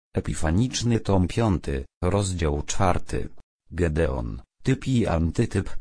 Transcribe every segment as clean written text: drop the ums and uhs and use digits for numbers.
Epifaniczny tom 5, rozdział 4. Gedeon, typ i antytyp.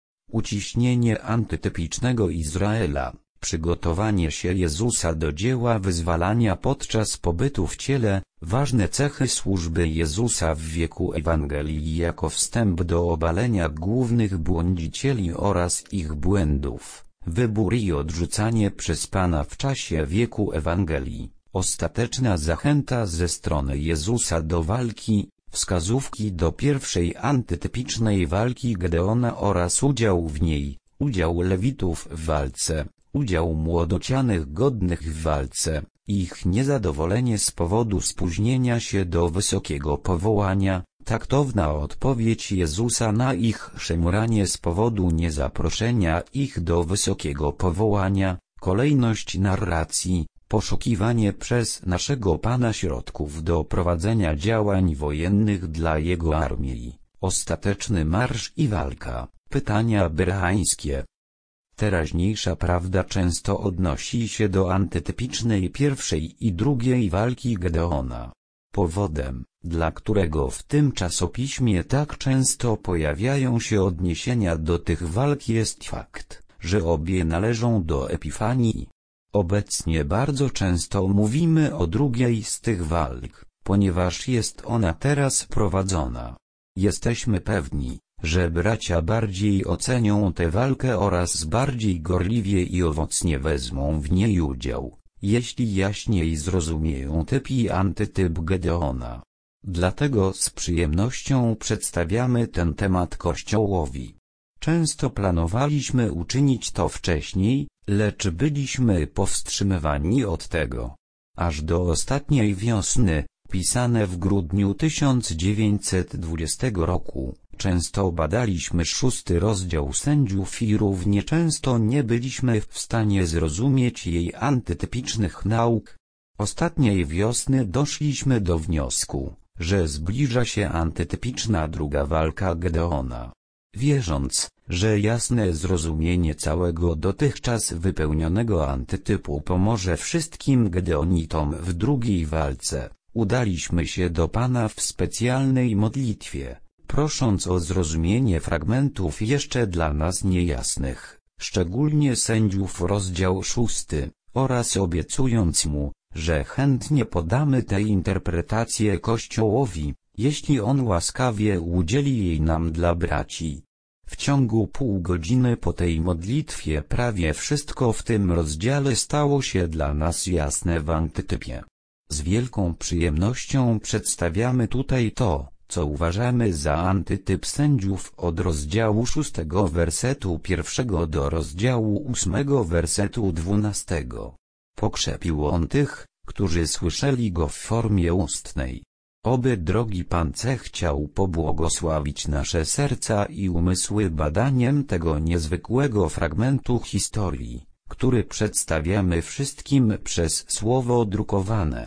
Uciśnienie antytypicznego Izraela, przygotowanie się Jezusa do dzieła wyzwalania podczas pobytu w ciele, ważne cechy służby Jezusa w wieku Ewangelii jako wstęp do obalenia głównych błądzicieli oraz ich błędów, wybór i odrzucanie przez Pana w czasie wieku Ewangelii, ostateczna zachęta ze strony Jezusa do walki, wskazówki do pierwszej antytypicznej walki Gedeona oraz udział w niej, udział Lewitów w walce, udział młodocianych godnych w walce, ich niezadowolenie z powodu spóźnienia się do wysokiego powołania, taktowna odpowiedź Jezusa na ich szemranie z powodu niezaproszenia ich do wysokiego powołania, kolejność narracji, poszukiwanie przez naszego Pana środków do prowadzenia działań wojennych dla Jego armii, ostateczny marsz i walka, pytania bereańskie. Teraźniejsza prawda często odnosi się do antytypicznej pierwszej i drugiej walki Gedeona. Powodem, dla którego w tym czasopiśmie tak często pojawiają się odniesienia do tych walk jest fakt, że obie należą do Epifanii. Obecnie bardzo często mówimy o drugiej z tych walk, ponieważ jest ona teraz prowadzona. Jesteśmy pewni, że bracia bardziej ocenią tę walkę oraz bardziej gorliwie i owocnie wezmą w niej udział, jeśli jaśniej zrozumieją typ i antytyp Gedeona. Dlatego z przyjemnością przedstawiamy ten temat Kościołowi. Często planowaliśmy uczynić to wcześniej, lecz byliśmy powstrzymywani od tego. Aż do ostatniej wiosny, pisane w grudniu 1920 roku, często badaliśmy 6 rozdział Sędziów i równie często nie byliśmy w stanie zrozumieć jej antytypicznych nauk. Ostatniej wiosny doszliśmy do wniosku, że zbliża się antytypiczna druga walka Gedeona. Wierząc, że jasne zrozumienie całego dotychczas wypełnionego antytypu pomoże wszystkim Gedeonitom w drugiej walce, udaliśmy się do Pana w specjalnej modlitwie, prosząc o zrozumienie fragmentów jeszcze dla nas niejasnych, szczególnie Sędziów rozdział 6, oraz obiecując Mu, że chętnie podamy tę interpretację Kościołowi, jeśli on łaskawie udzieli jej nam dla braci. W ciągu pół godziny po tej modlitwie prawie wszystko w tym rozdziale stało się dla nas jasne w antytypie. Z wielką przyjemnością przedstawiamy tutaj to, co uważamy za antytyp Sędziów od rozdziału 6 wersetu 1 do rozdziału 8 wersetu 12. Pokrzepił on tych, którzy słyszeli go w formie ustnej. Oby drogi Pan zechciał pobłogosławić nasze serca i umysły badaniem tego niezwykłego fragmentu historii, który przedstawiamy wszystkim przez słowo drukowane.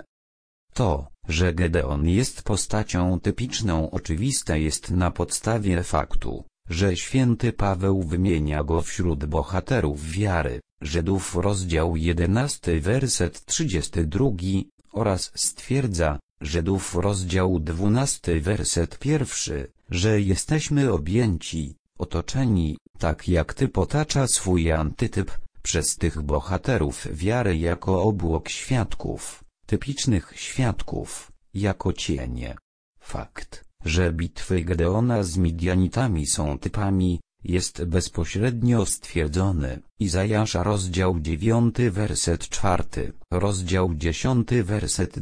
To, że Gedeon jest postacią typiczną oczywiste jest na podstawie faktu, że święty Paweł wymienia go wśród bohaterów wiary, Żydów rozdział 11 werset 32, oraz stwierdza, Żydów rozdział 12 werset 1, że jesteśmy objęci, otoczeni, tak jak typ otacza swój antytyp, przez tych bohaterów wiary jako obłok świadków, typicznych świadków, jako cienie. Fakt, że bitwy Gedeona z Midianitami są typami, jest bezpośrednio stwierdzony. Izajasza rozdział 9 werset 4, rozdział 10 werset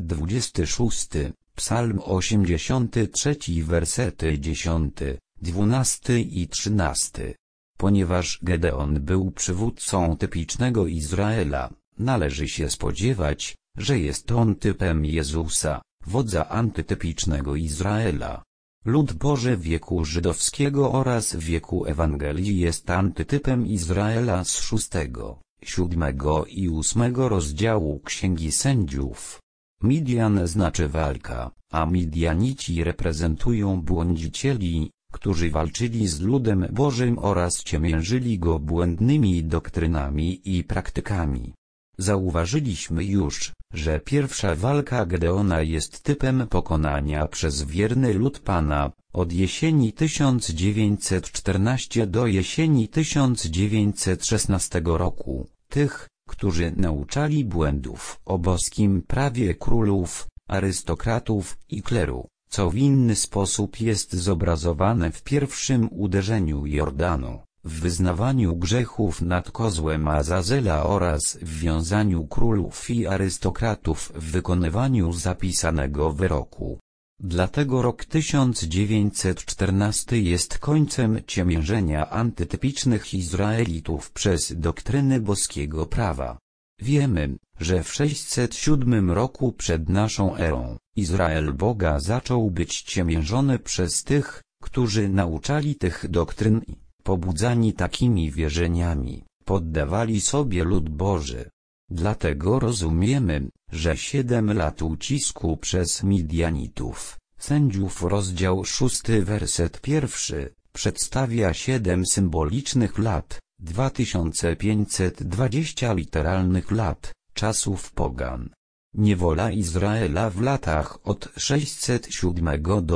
26, Psalm 83 wersety 10, 12 i 13. Ponieważ Gedeon był przywódcą typicznego Izraela, należy się spodziewać, że jest on typem Jezusa, wodza antytypicznego Izraela. Lud Boży wieku żydowskiego oraz wieku Ewangelii jest antytypem Izraela z 6, 7 i 8 rozdziału Księgi Sędziów. Midian znaczy walka, a Midianici reprezentują błądzicieli, którzy walczyli z ludem Bożym oraz ciemiężyli go błędnymi doktrynami i praktykami. Zauważyliśmy już, że pierwsza walka Gedeona jest typem pokonania przez wierny lud Pana, od jesieni 1914 do jesieni 1916 roku, tych, którzy nauczali błędów o boskim prawie królów, arystokratów i kleru, co w inny sposób jest zobrazowane w pierwszym uderzeniu Jordanu, w wyznawaniu grzechów nad kozłem Azazela oraz w wiązaniu królów i arystokratów w wykonywaniu zapisanego wyroku. Dlatego rok 1914 jest końcem ciemiężenia antytypicznych Izraelitów przez doktryny boskiego prawa. Wiemy, że w 607 roku przed naszą erą, Izrael Boga zaczął być ciemiężony przez tych, którzy nauczali tych doktryn i, pobudzani takimi wierzeniami, poddawali sobie lud Boży. Dlatego rozumiemy, że 7 lat ucisku przez Midianitów, Sędziów rozdział 6 werset 1, przedstawia 7 symbolicznych lat, 2520 literalnych lat, czasów pogan. Niewola Izraela w latach od 607 do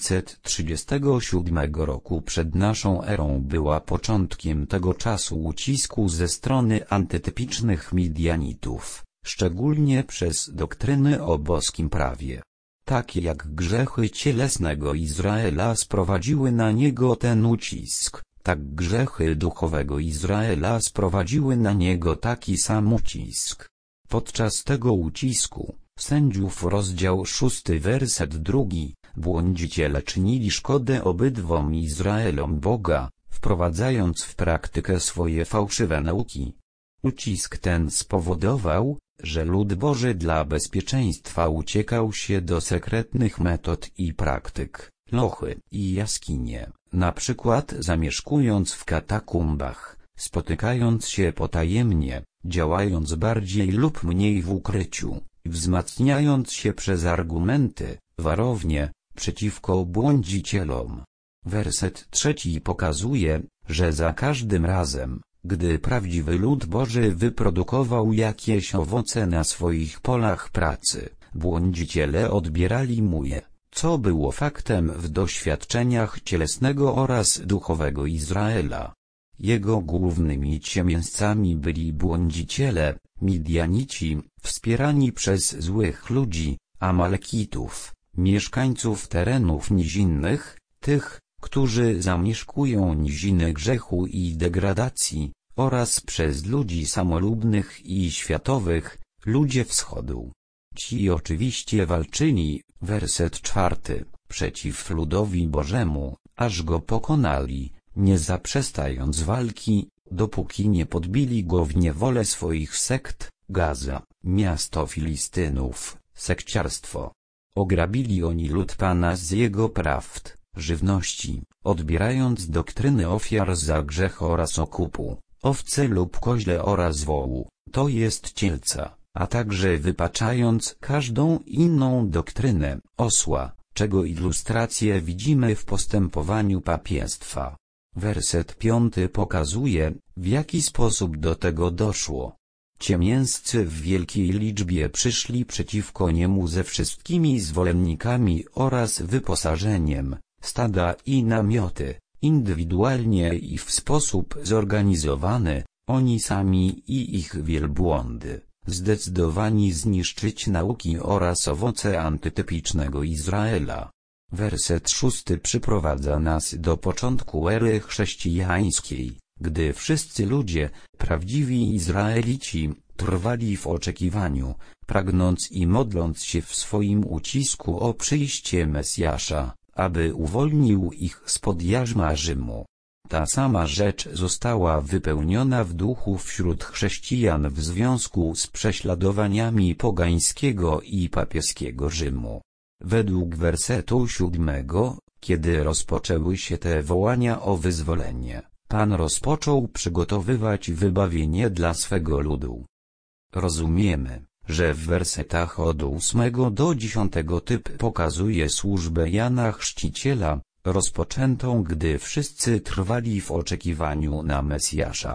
537 roku przed naszą erą była początkiem tego czasu ucisku ze strony antytypicznych Midianitów, szczególnie przez doktryny o boskim prawie. Takie jak grzechy cielesnego Izraela sprowadziły na niego ten ucisk, tak grzechy duchowego Izraela sprowadziły na niego taki sam ucisk. Podczas tego ucisku, Sędziów rozdział 6 werset 2, błądziciele czynili szkodę obydwom Izraelom Boga, wprowadzając w praktykę swoje fałszywe nauki. Ucisk ten spowodował, że lud Boży dla bezpieczeństwa uciekał się do sekretnych metod i praktyk, lochy i jaskinie, na przykład zamieszkując w katakumbach, spotykając się potajemnie, działając bardziej lub mniej w ukryciu, wzmacniając się przez argumenty, warownie, przeciwko błądzicielom. Werset 3 pokazuje, że za każdym razem, gdy prawdziwy lud Boży wyprodukował jakieś owoce na swoich polach pracy, błądziciele odbierali mu je, co było faktem w doświadczeniach cielesnego oraz duchowego Izraela. Jego głównymi ciemiężcami byli błądziciele, Midianici, wspierani przez złych ludzi, Amalekitów, mieszkańców terenów nizinnych, tych, którzy zamieszkują niziny grzechu i degradacji, oraz przez ludzi samolubnych i światowych, ludzie wschodu. Ci oczywiście walczyli, werset 4, przeciw ludowi Bożemu, aż go pokonali, nie zaprzestając walki, dopóki nie podbili go w niewolę swoich sekt, Gaza, miasto Filistynów, sekciarstwo. Ograbili oni lud Pana z jego prawd, żywności, odbierając doktryny ofiar za grzech oraz okupu, owce lub koźle oraz wołu, to jest cielca, a także wypaczając każdą inną doktrynę, osła, czego ilustrację widzimy w postępowaniu papiestwa. Werset 5 pokazuje, w jaki sposób do tego doszło. Ciemięscy w wielkiej liczbie przyszli przeciwko niemu ze wszystkimi zwolennikami oraz wyposażeniem, stada i namioty, indywidualnie i w sposób zorganizowany, oni sami i ich wielbłądy, zdecydowani zniszczyć nauki oraz owoce antytypicznego Izraela. Werset 6 przyprowadza nas do początku ery chrześcijańskiej, gdy wszyscy ludzie, prawdziwi Izraelici, trwali w oczekiwaniu, pragnąc i modląc się w swoim ucisku o przyjście Mesjasza, aby uwolnił ich spod jarzma Rzymu. Ta sama rzecz została wypełniona w duchu wśród chrześcijan w związku z prześladowaniami pogańskiego i papieskiego Rzymu. Według wersetu 7, kiedy rozpoczęły się te wołania o wyzwolenie, Pan rozpoczął przygotowywać wybawienie dla swego ludu. Rozumiemy, że w wersetach od 8 do 10 typ pokazuje służbę Jana Chrzciciela, rozpoczętą gdy wszyscy trwali w oczekiwaniu na Mesjasza.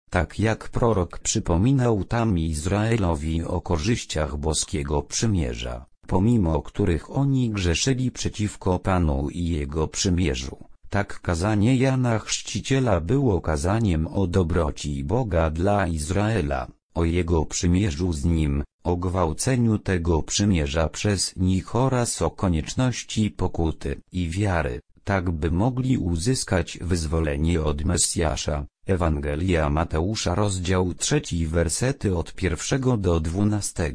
Tak jak prorok przypominał tam Izraelowi o korzyściach boskiego przymierza, pomimo których oni grzeszyli przeciwko Panu i Jego przymierzu, tak kazanie Jana Chrzciciela było kazaniem o dobroci Boga dla Izraela, o Jego przymierzu z Nim, o gwałceniu tego przymierza przez nich oraz o konieczności pokuty i wiary, tak by mogli uzyskać wyzwolenie od Mesjasza. Ewangelia Mateusza rozdział 3 wersety od 1 do 12.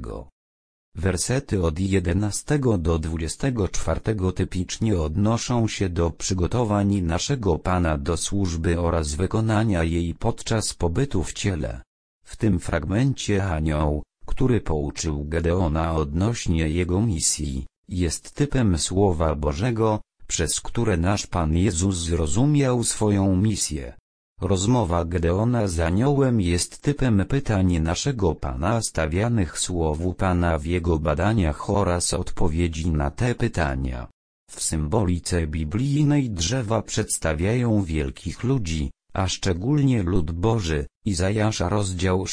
Wersety od 11 do 24 typicznie odnoszą się do przygotowań naszego Pana do służby oraz wykonania jej podczas pobytu w ciele. W tym fragmencie anioł, który pouczył Gedeona odnośnie jego misji, jest typem Słowa Bożego, przez które nasz Pan Jezus zrozumiał swoją misję. Rozmowa Gedeona z aniołem jest typem pytań naszego Pana stawianych Słowu Pana w jego badaniach oraz odpowiedzi na te pytania. W symbolice biblijnej drzewa przedstawiają wielkich ludzi, a szczególnie lud Boży, Izajasza rozdział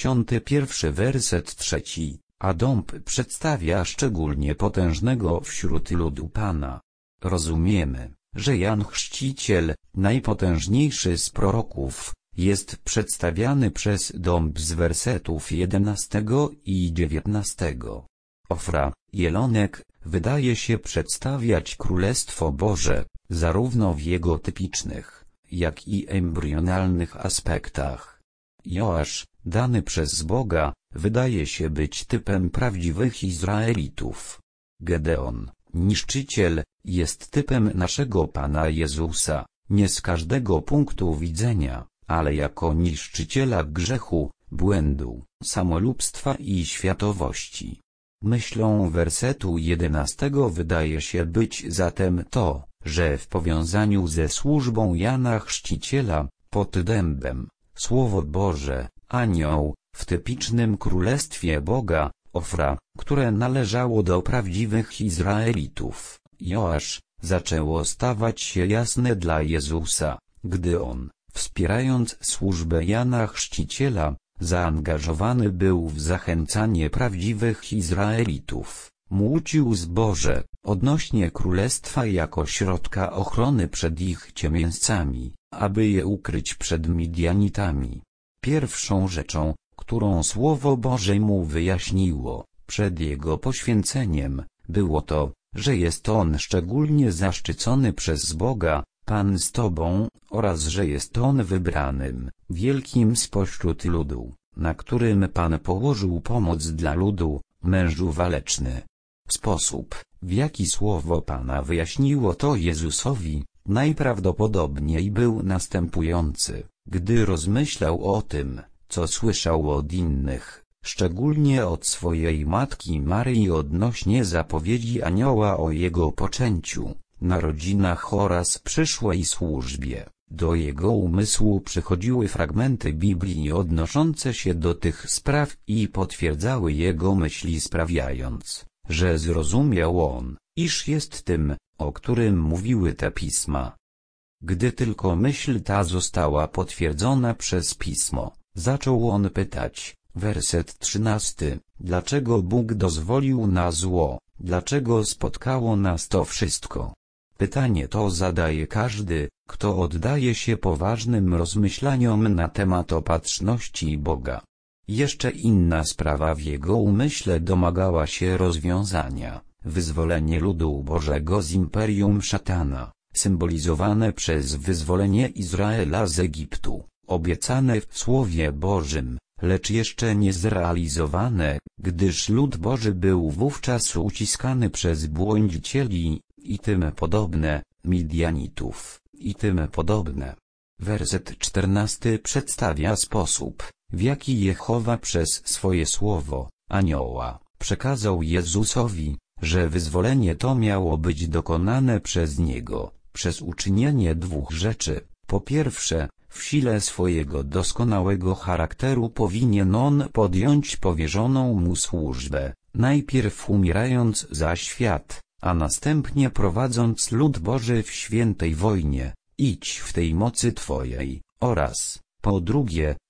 61 werset 3, a dąb przedstawia szczególnie potężnego wśród ludu Pana. Rozumiemy, że Jan Chrzciciel, najpotężniejszy z proroków, jest przedstawiany przez dąb z wersetów 11 i 19. Ofra, jelonek, wydaje się przedstawiać Królestwo Boże, zarówno w jego typicznych, jak i embrionalnych aspektach. Joasz, dany przez Boga, wydaje się być typem prawdziwych Izraelitów. Gedeon, niszczyciel, jest typem naszego Pana Jezusa, nie z każdego punktu widzenia, ale jako niszczyciela grzechu, błędu, samolubstwa i światowości. Myślą wersetu 11 wydaje się być zatem to, że w powiązaniu ze służbą Jana Chrzciciela, pod dębem, Słowo Boże, anioł, w typicznym Królestwie Boga, Ofra, które należało do prawdziwych Izraelitów, Joasz, zaczęło stawać się jasne dla Jezusa, gdy on, wspierając służbę Jana Chrzciciela, zaangażowany był w zachęcanie prawdziwych Izraelitów, młócił zboże, odnośnie królestwa jako środka ochrony przed ich ciemiężcami, aby je ukryć przed Midianitami. Pierwszą rzeczą, którą Słowo Boże mu wyjaśniło, przed jego poświęceniem, było to, że jest on szczególnie zaszczycony przez Boga, Pan z Tobą, oraz że jest on wybranym, wielkim spośród ludu, na którym Pan położył pomoc dla ludu, mężu waleczny. Sposób, w jaki Słowo Pana wyjaśniło to Jezusowi, najprawdopodobniej był następujący, gdy rozmyślał o tym, co słyszał od innych, szczególnie od swojej matki Maryi odnośnie zapowiedzi anioła o jego poczęciu, narodzinach oraz przyszłej służbie. Do jego umysłu przychodziły fragmenty Biblii odnoszące się do tych spraw i potwierdzały jego myśli, sprawiając, że zrozumiał on, iż jest tym, o którym mówiły te pisma. Gdy tylko myśl ta została potwierdzona przez pismo, zaczął on pytać, werset 13, dlaczego Bóg dozwolił na zło, dlaczego spotkało nas to wszystko? Pytanie to zadaje każdy, kto oddaje się poważnym rozmyślaniom na temat opatrzności Boga. Jeszcze inna sprawa w jego umyśle domagała się rozwiązania, wyzwolenie ludu Bożego z imperium szatana, symbolizowane przez wyzwolenie Izraela z Egiptu, obiecane w Słowie Bożym, lecz jeszcze nie zrealizowane, gdyż lud Boży był wówczas uciskany przez błądzicieli, i tym podobne, Midianitów, i tym podobne. Werset 14 przedstawia sposób, w jaki Jehowa przez swoje słowo, anioła, przekazał Jezusowi, że wyzwolenie to miało być dokonane przez Niego, przez uczynienie dwóch rzeczy. Po pierwsze, w sile swojego doskonałego charakteru powinien on podjąć powierzoną mu służbę, najpierw umierając za świat, a następnie prowadząc lud Boży w świętej wojnie, idź w tej mocy Twojej, oraz, po drugie,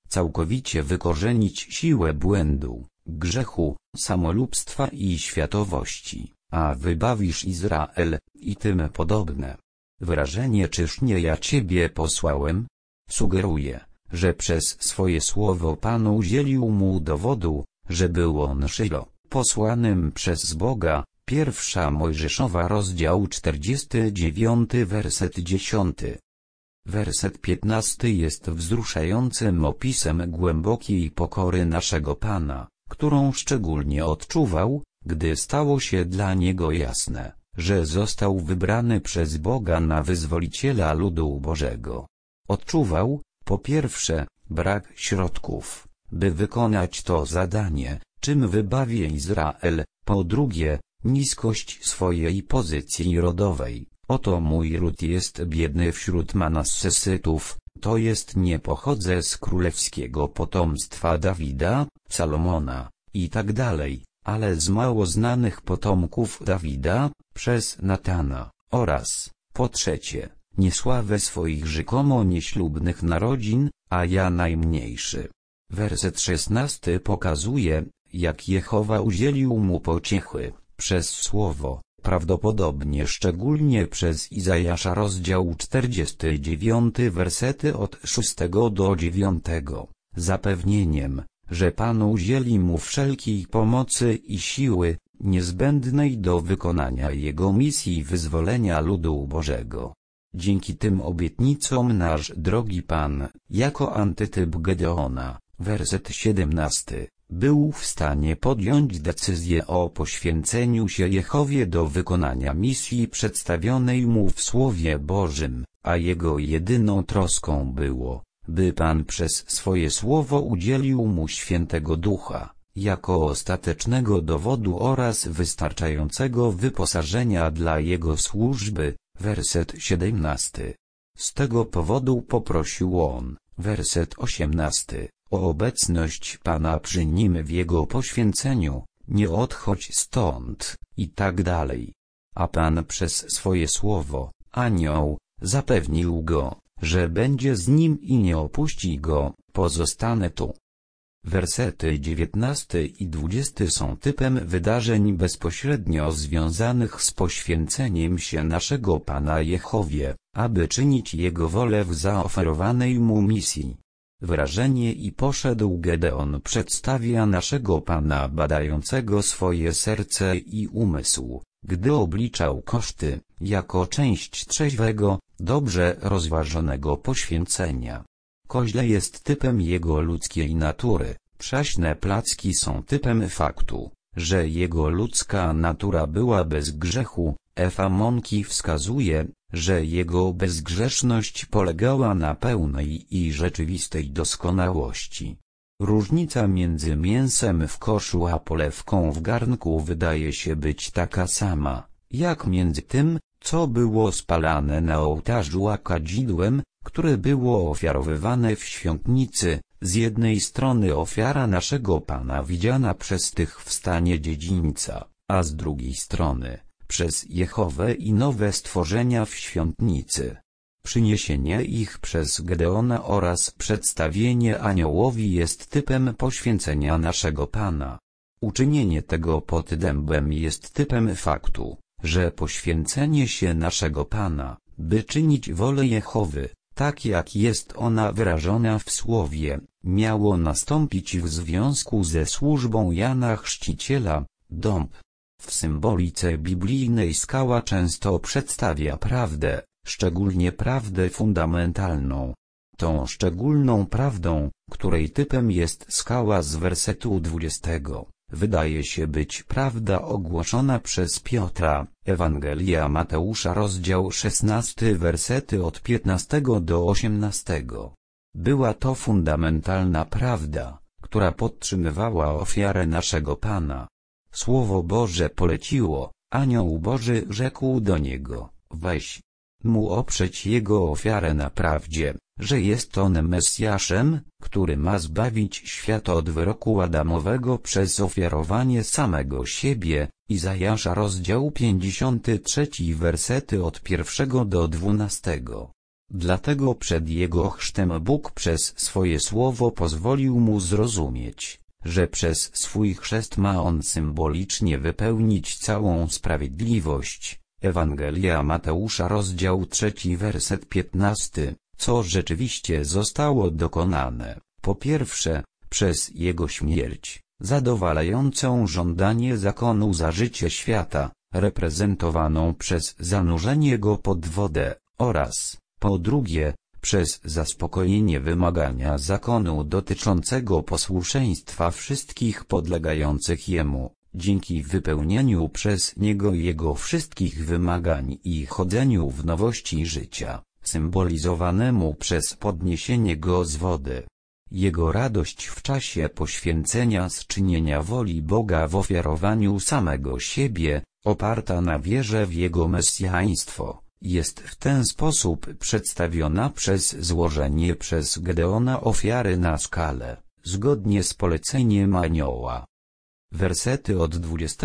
całkowicie wykorzenić siłę błędu, grzechu, samolubstwa i światowości, a wybawisz Izrael, i tym podobne. Wyrażenie czyż nie ja Ciebie posłałem? Sugeruje, że przez swoje słowo Pan udzielił mu dowodu, że był on Szylo, posłanym przez Boga. 1 Mojżeszowa rozdział 49 werset 10. Werset 15 jest wzruszającym opisem głębokiej pokory naszego Pana, którą szczególnie odczuwał, gdy stało się dla niego jasne, że został wybrany przez Boga na wyzwoliciela ludu Bożego. Odczuwał, po pierwsze, brak środków, by wykonać to zadanie, czym wybawię Izrael, po drugie, niskość swojej pozycji rodowej. Oto mój ród jest biedny wśród Manassesytów, to jest nie pochodzę z królewskiego potomstwa Dawida, Salomona, i tak dalej, ale z mało znanych potomków Dawida, przez Natana, oraz, po trzecie, niesławę swoich rzekomo nieślubnych narodzin, a ja najmniejszy. Werset 16 pokazuje, jak Jehowa udzielił mu pociechy, przez słowo, prawdopodobnie szczególnie przez Izajasza rozdział 49 wersety od 6 do 9, zapewnieniem, że Pan udzieli mu wszelkiej pomocy i siły, niezbędnej do wykonania jego misji wyzwolenia ludu Bożego. Dzięki tym obietnicom nasz drogi Pan, jako antytyp Gedeona, werset 17, był w stanie podjąć decyzję o poświęceniu się Jehowie do wykonania misji przedstawionej mu w Słowie Bożym, a jego jedyną troską było, by Pan przez swoje słowo udzielił mu Świętego Ducha, jako ostatecznego dowodu oraz wystarczającego wyposażenia dla jego służby, werset 17. Z tego powodu poprosił on, werset 18, o obecność Pana przy nim w jego poświęceniu, nie odchodź stąd, i tak dalej. A Pan przez swoje słowo, anioł, zapewnił go, że będzie z nim i nie opuści go, pozostanę tu. Wersety 19 i 20 są typem wydarzeń bezpośrednio związanych z poświęceniem się naszego Pana Jehowie, aby czynić Jego wolę w zaoferowanej mu misji. Wyrażenie i poszedł Gedeon przedstawia naszego Pana badającego swoje serce i umysł, gdy obliczał koszty, jako część trzeźwego, dobrze rozważonego poświęcenia. Koźle jest typem jego ludzkiej natury, przaśne placki są typem faktu, że jego ludzka natura była bez grzechu, Efa Monki wskazuje, że jego bezgrzeszność polegała na pełnej i rzeczywistej doskonałości. Różnica między mięsem w koszu a polewką w garnku wydaje się być taka sama, jak między tym, co było spalane na ołtarzu a kadzidłem, które było ofiarowywane w świątnicy, z jednej strony ofiara naszego Pana widziana przez tych w stanie dziedzińca, a z drugiej strony, przez Jehowę i nowe stworzenia w świątnicy. Przyniesienie ich przez Gedeona oraz przedstawienie aniołowi jest typem poświęcenia naszego Pana. Uczynienie tego pod dębem jest typem faktu, że poświęcenie się naszego Pana, by czynić wolę Jehowy, tak jak jest ona wyrażona w Słowie, miało nastąpić w związku ze służbą Jana Chrzciciela. Dąb. W symbolice biblijnej skała często przedstawia prawdę, szczególnie prawdę fundamentalną. Tą szczególną prawdą, której typem jest skała z wersetu 20, wydaje się być prawda ogłoszona przez Piotra, Ewangelia Mateusza rozdział 16 wersety od 15 do 18. Była to fundamentalna prawda, która podtrzymywała ofiarę naszego Pana. Słowo Boże poleciło, anioł Boży rzekł do niego, weź mu oprzeć jego ofiarę na prawdzie, że jest on Mesjaszem, który ma zbawić świat od wyroku Adamowego przez ofiarowanie samego siebie. Izajasza rozdział 53 wersety od 1 do 12. Dlatego przed jego chrztem Bóg przez swoje słowo pozwolił mu zrozumieć, że przez swój chrzest ma on symbolicznie wypełnić całą sprawiedliwość. Ewangelia Mateusza rozdział 3 werset 15, co rzeczywiście zostało dokonane. Po pierwsze, przez jego śmierć, zadowalającą żądanie zakonu za życie świata, reprezentowaną przez zanurzenie go pod wodę, oraz, po drugie, przez zaspokojenie wymagania zakonu dotyczącego posłuszeństwa wszystkich podlegających jemu, dzięki wypełnieniu przez niego jego wszystkich wymagań i chodzeniu w nowości życia, symbolizowanemu przez podniesienie go z wody. Jego radość w czasie poświęcenia z czynienia woli Boga w ofiarowaniu samego siebie, oparta na wierze w Jego mesjaństwo, jest w ten sposób przedstawiona przez złożenie przez Gedeona ofiary na skalę, zgodnie z poleceniem anioła. Wersety od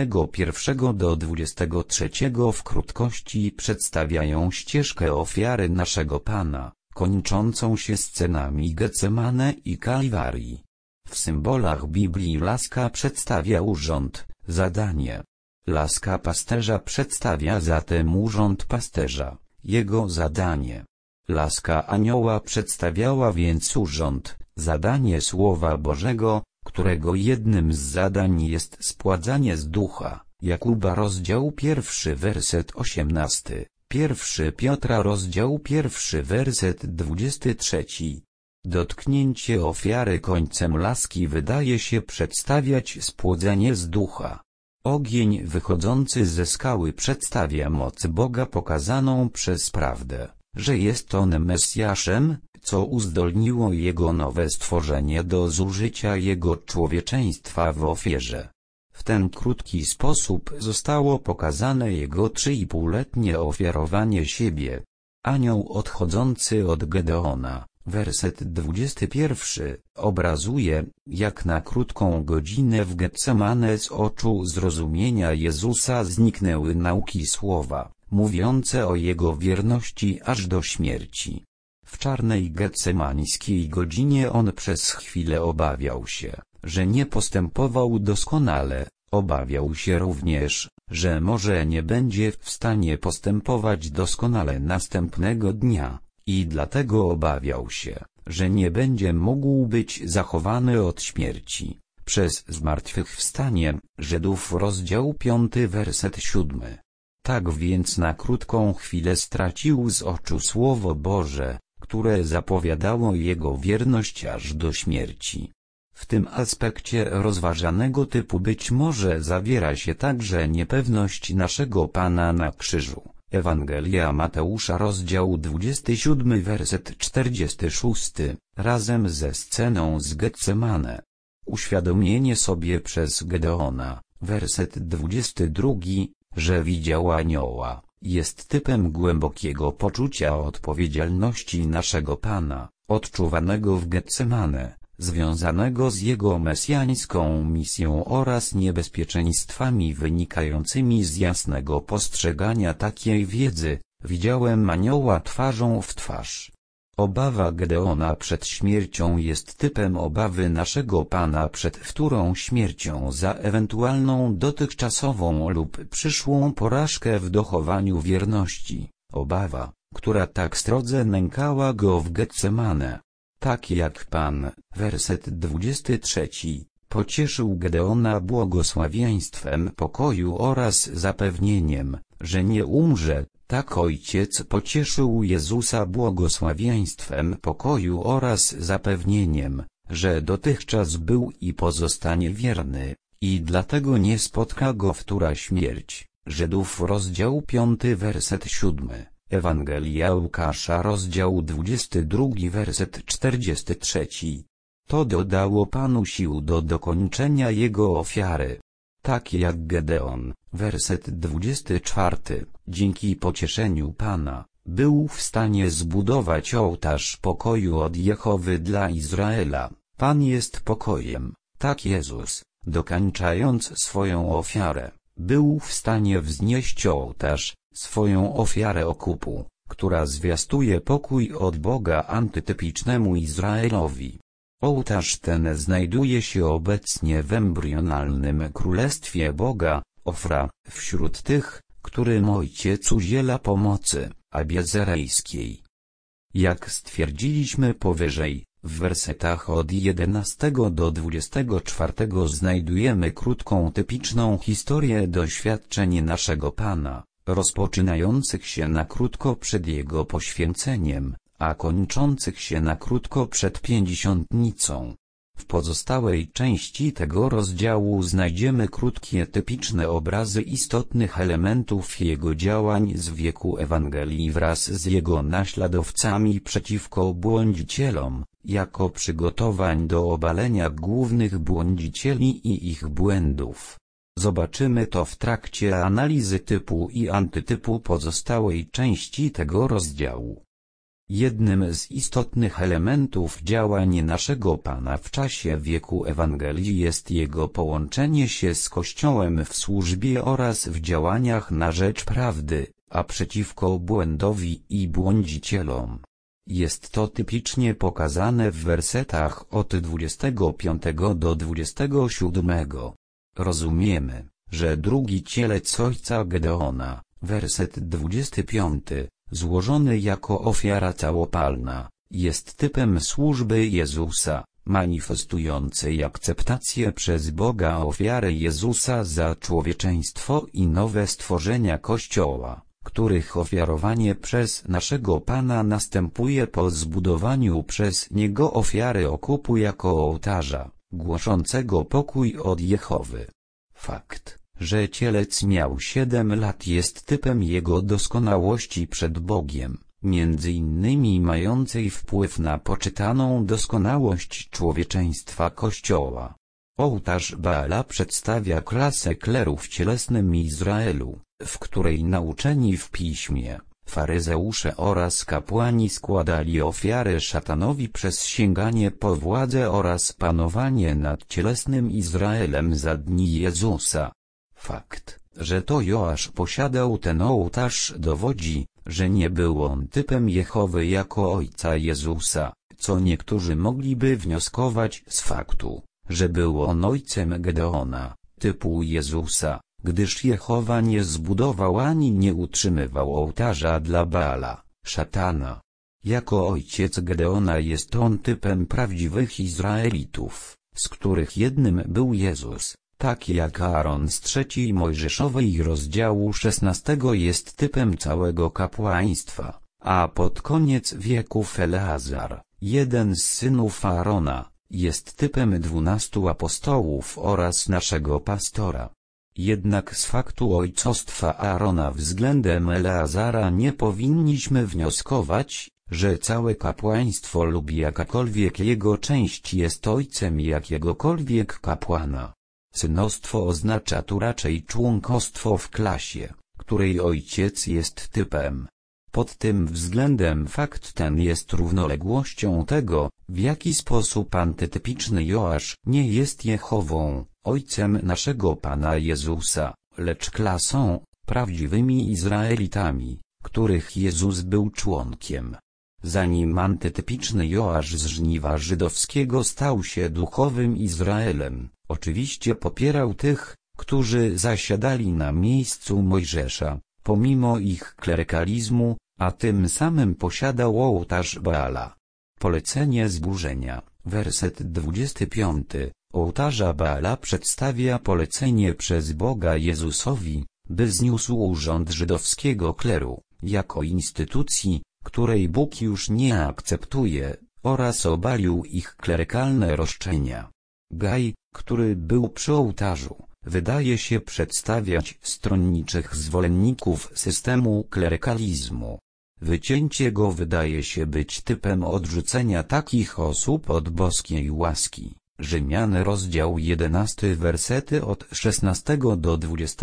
21 do 23 w krótkości przedstawiają ścieżkę ofiary naszego Pana, kończącą się scenami Getsemane i Kalwarii. W symbolach Biblii laska przedstawia urząd, zadanie. Laska pasterza przedstawia zatem urząd pasterza, jego zadanie. Laska anioła przedstawiała więc urząd, zadanie Słowa Bożego, którego jednym z zadań jest spładzanie z ducha. Jakuba rozdział 1 werset 18, 1 Piotra rozdział 1 werset 23. Dotknięcie ofiary końcem laski wydaje się przedstawiać spłodzenie z ducha. Ogień wychodzący ze skały przedstawia moc Boga pokazaną przez prawdę, że jest on Mesjaszem, co uzdolniło jego nowe stworzenie do zużycia jego człowieczeństwa w ofierze. W ten krótki sposób zostało pokazane jego 3,5-letnie ofiarowanie siebie. Anioł odchodzący od Gedeona, werset 21, obrazuje, jak na krótką godzinę w Getsemane z oczu zrozumienia Jezusa zniknęły nauki słowa, mówiące o jego wierności aż do śmierci. W czarnej getsemańskiej godzinie on przez chwilę obawiał się, że nie postępował doskonale, obawiał się również, że może nie będzie w stanie postępować doskonale następnego dnia, i dlatego obawiał się, że nie będzie mógł być zachowany od śmierci przez zmartwychwstanie. Żydów rozdział 5 werset 7. Tak więc na krótką chwilę stracił z oczu Słowo Boże, które zapowiadało jego wierność aż do śmierci. W tym aspekcie rozważanego typu być może zawiera się także niepewność naszego Pana na krzyżu. Ewangelia Mateusza rozdział 27 werset 46, razem ze sceną z Getsemane. Uświadomienie sobie przez Gedeona, werset 22, że widział anioła, jest typem głębokiego poczucia odpowiedzialności naszego Pana, odczuwanego w Getsemane, związanego z jego mesjańską misją oraz niebezpieczeństwami wynikającymi z jasnego postrzegania takiej wiedzy. Widziałem anioła twarzą w twarz. Obawa Gedeona przed śmiercią jest typem obawy naszego Pana przed wtórą śmiercią za ewentualną dotychczasową lub przyszłą porażkę w dochowaniu wierności. Obawa, która tak srodze nękała go w Getsemane. Tak jak Pan, werset 23, pocieszył Gedeona błogosławieństwem pokoju oraz zapewnieniem, że nie umrze, tak Ojciec pocieszył Jezusa błogosławieństwem pokoju oraz zapewnieniem, że dotychczas był i pozostanie wierny, i dlatego nie spotka go wtóra śmierć. Żydów rozdział 5 werset 7. Ewangelia Łukasza rozdział 22 werset 43. To dodało Panu sił do dokończenia jego ofiary. Tak jak Gedeon, werset 24, dzięki pocieszeniu Pana, był w stanie zbudować ołtarz pokoju od Jehowy dla Izraela. Pan jest pokojem, tak Jezus, dokończając swoją ofiarę, był w stanie wznieść ołtarz, swoją ofiarę okupu, która zwiastuje pokój od Boga antytypicznemu Izraelowi. Ołtarz ten znajduje się obecnie w embrionalnym królestwie Boga, Ofra, wśród tych, którym Ojciec udziela pomocy, abiezerejskiej. Jak stwierdziliśmy powyżej, w wersetach od 11 do 24 znajdujemy krótką typiczną historię doświadczeń naszego Pana, rozpoczynających się na krótko przed Jego poświęceniem, a kończących się na krótko przed pięćdziesiątnicą. W pozostałej części tego rozdziału znajdziemy krótkie typiczne obrazy istotnych elementów Jego działań z wieku Ewangelii wraz z Jego naśladowcami przeciwko błądzicielom, jako przygotowań do obalenia głównych błądzicieli i ich błędów. Zobaczymy to w trakcie analizy typu i antytypu pozostałej części tego rozdziału. Jednym z istotnych elementów działań naszego Pana w czasie wieku Ewangelii jest Jego połączenie się z Kościołem w służbie oraz w działaniach na rzecz prawdy, a przeciwko błędowi i błądzicielom. Jest to typicznie pokazane w wersetach od 25 do 27. Rozumiemy, że drugi cielec ojca Gedeona, werset 25, złożony jako ofiara całopalna, jest typem służby Jezusa, manifestującej akceptację przez Boga ofiary Jezusa za człowieczeństwo i nowe stworzenia Kościoła, których ofiarowanie przez naszego Pana następuje po zbudowaniu przez Niego ofiary okupu jako ołtarza, głoszącego pokój od Jehowy. Fakt, że cielec miał 7 lat jest typem jego doskonałości przed Bogiem, między innymi mającej wpływ na poczytaną doskonałość człowieczeństwa Kościoła. Ołtarz Baala przedstawia klasę kleru w cielesnym Izraelu, w której nauczeni w piśmie, faryzeusze oraz kapłani składali ofiary szatanowi przez sięganie po władzę oraz panowanie nad cielesnym Izraelem za dni Jezusa. Fakt, że to Joasz posiadał ten ołtarz dowodzi, że nie był on typem Jehowy jako ojca Jezusa, co niektórzy mogliby wnioskować z faktu, że był on ojcem Gedeona, typu Jezusa, gdyż Jehowa nie zbudował ani nie utrzymywał ołtarza dla Baala, szatana. Jako ojciec Gedeona jest on typem prawdziwych Izraelitów, z których jednym był Jezus, tak jak Aaron z 3 Mojżeszowej rozdziału 16 jest typem całego kapłaństwa, a pod koniec wieków Eleazar, jeden z synów Aarona, jest typem 12 apostołów oraz naszego pastora. Jednak z faktu ojcostwa Aarona względem Eleazara nie powinniśmy wnioskować, że całe kapłaństwo lub jakakolwiek jego część jest ojcem jakiegokolwiek kapłana. Synostwo oznacza tu raczej członkostwo w klasie, której ojciec jest typem. Pod tym względem fakt ten jest równoległością tego, w jaki sposób antytypiczny Joasz nie jest Jehową, ojcem naszego Pana Jezusa, lecz klasą, prawdziwymi Izraelitami, których Jezus był członkiem. Zanim antytypiczny Joasz z żniwa żydowskiego stał się duchowym Izraelem, oczywiście popierał tych, którzy zasiadali na miejscu Mojżesza, pomimo ich klerykalizmu, a tym samym posiadał ołtarz Baala. Polecenie zburzenia, werset 25, ołtarza Baala przedstawia polecenie przez Boga Jezusowi, by zniósł urząd żydowskiego kleru, jako instytucji, której Bóg już nie akceptuje, oraz obalił ich klerykalne roszczenia. Gaj, który był przy ołtarzu, wydaje się przedstawiać stronniczych zwolenników systemu klerykalizmu. Wycięcie go wydaje się być typem odrzucenia takich osób od boskiej łaski. Rzymian rozdział 11 wersety od 16 do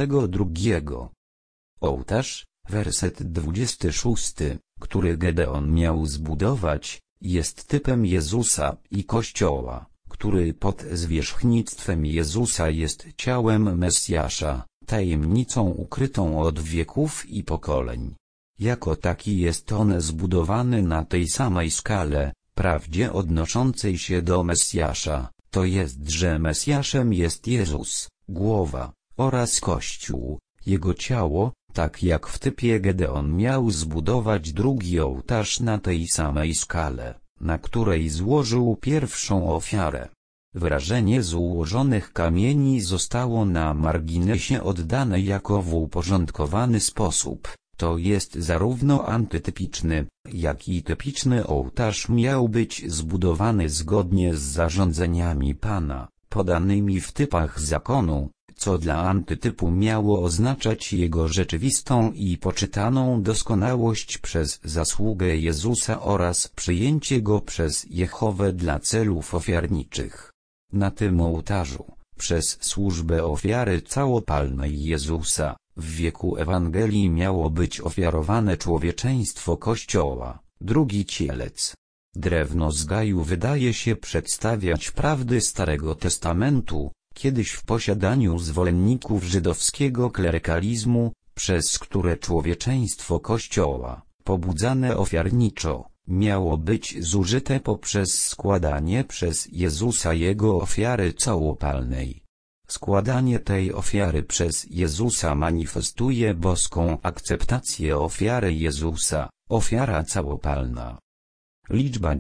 22. Ołtarz, werset 26, który Gedeon miał zbudować, jest typem Jezusa i Kościoła, który pod zwierzchnictwem Jezusa jest ciałem Mesjasza, tajemnicą ukrytą od wieków i pokoleń. Jako taki jest on zbudowany na tej samej skale, prawdzie odnoszącej się do Mesjasza, to jest, że Mesjaszem jest Jezus, głowa, oraz Kościół, jego ciało, tak jak w typie Gedeon miał zbudować drugi ołtarz na tej samej skale, na której złożył pierwszą ofiarę. Wyrażenie złożonych kamieni zostało na marginesie oddane jako w uporządkowany sposób. To jest zarówno antytypiczny, jak i typiczny ołtarz miał być zbudowany zgodnie z zarządzeniami Pana, podanymi w typach zakonu, co dla antytypu miało oznaczać jego rzeczywistą i poczytaną doskonałość przez zasługę Jezusa oraz przyjęcie go przez Jehowę dla celów ofiarniczych. Na tym ołtarzu, przez służbę ofiary całopalnej Jezusa, w wieku Ewangelii miało być ofiarowane człowieczeństwo Kościoła, drugi cielec. Drewno z Gaju wydaje się przedstawiać prawdy Starego Testamentu, kiedyś w posiadaniu zwolenników żydowskiego klerykalizmu, przez które człowieczeństwo Kościoła, pobudzane ofiarniczo, miało być zużyte poprzez składanie przez Jezusa Jego ofiary całopalnej. Składanie tej ofiary przez Jezusa manifestuje boską akceptację ofiary Jezusa, ofiara całopalna. Liczba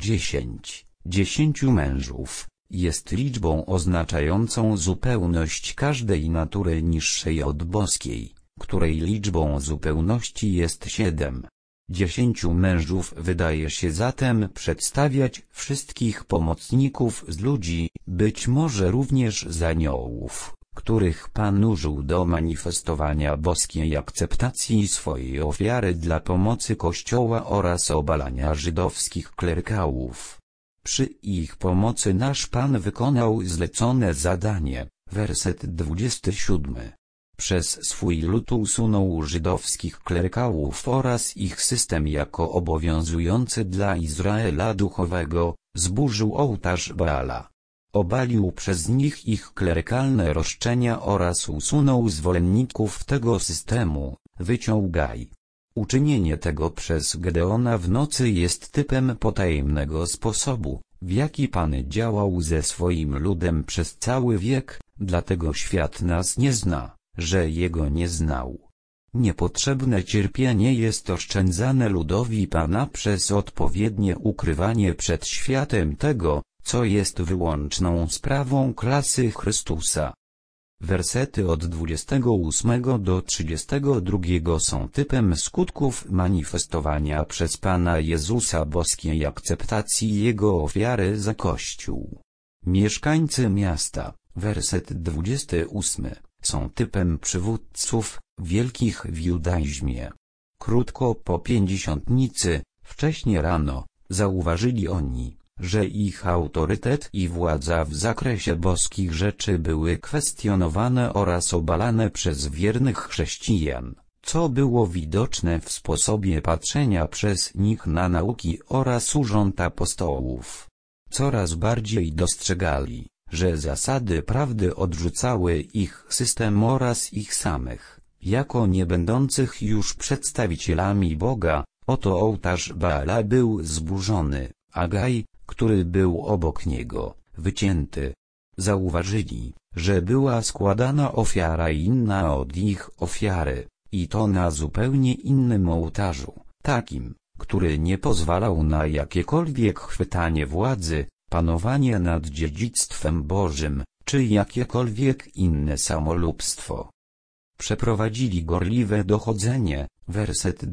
10 mężów, jest liczbą oznaczającą zupełność każdej natury niższej od boskiej, której liczbą zupełności jest 7. 10 mężów wydaje się zatem przedstawiać wszystkich pomocników z ludzi, być może również z aniołów, których Pan użył do manifestowania boskiej akceptacji swojej ofiary dla pomocy Kościoła oraz obalania żydowskich klerykałów. Przy ich pomocy nasz Pan wykonał zlecone zadanie, werset 27. Przez swój lud usunął żydowskich klerykałów oraz ich system jako obowiązujący dla Izraela duchowego, zburzył ołtarz Baala. Obalił przez nich ich klerykalne roszczenia oraz usunął zwolenników tego systemu, wyciął Gaj. Uczynienie tego przez Gedeona w nocy jest typem potajemnego sposobu, w jaki Pan działał ze swoim ludem przez cały wiek, dlatego świat nas nie zna, że Jego nie znał. Niepotrzebne cierpienie jest oszczędzane ludowi Pana przez odpowiednie ukrywanie przed światem tego, co jest wyłączną sprawą klasy Chrystusa. Wersety od 28 do 32 są typem skutków manifestowania przez Pana Jezusa boskiej akceptacji Jego ofiary za Kościół. Mieszkańcy miasta, werset 28, są typem przywódców, wielkich w judaizmie. Krótko po pięćdziesiątnicy, wcześnie rano, zauważyli oni, że ich autorytet i władza w zakresie boskich rzeczy były kwestionowane oraz obalane przez wiernych chrześcijan, co było widoczne w sposobie patrzenia przez nich na nauki oraz urząd apostołów. Coraz bardziej dostrzegali, że zasady prawdy odrzucały ich system oraz ich samych, jako nie będących już przedstawicielami Boga. Oto ołtarz Baala był zburzony, a Gaj, który był obok niego, wycięty. Zauważyli, że była składana ofiara inna od ich ofiary, i to na zupełnie innym ołtarzu, takim, który nie pozwalał na jakiekolwiek chwytanie władzy, panowanie nad dziedzictwem Bożym, czy jakiekolwiek inne samolubstwo. Przeprowadzili gorliwe dochodzenie, werset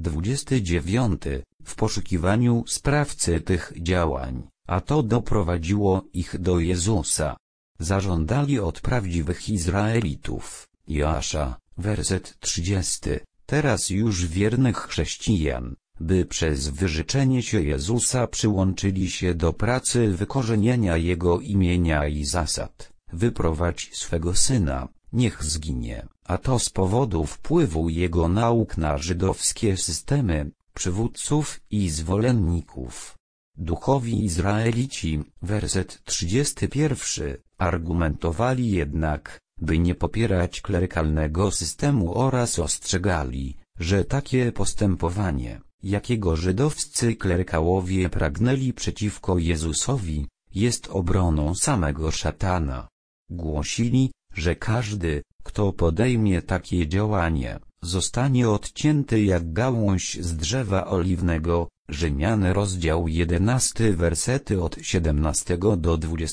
29, w poszukiwaniu sprawcy tych działań, a to doprowadziło ich do Jezusa. Zażądali od prawdziwych Izraelitów, Joasza, werset 30, teraz już wiernych chrześcijan, by przez wyrzeczenie się Jezusa przyłączyli się do pracy wykorzenienia Jego imienia i zasad. Wyprowadź swego Syna, niech zginie, a to z powodu wpływu Jego nauk na żydowskie systemy, przywódców i zwolenników. Duchowi Izraelici, werset 31, argumentowali jednak, by nie popierać klerykalnego systemu oraz ostrzegali, że takie postępowanie, jakiego żydowscy klerykałowie pragnęli przeciwko Jezusowi, jest obroną samego szatana. Głosili, że każdy, kto podejmie takie działanie, zostanie odcięty jak gałąź z drzewa oliwnego. Rzymian rozdział 11 wersety od 17 do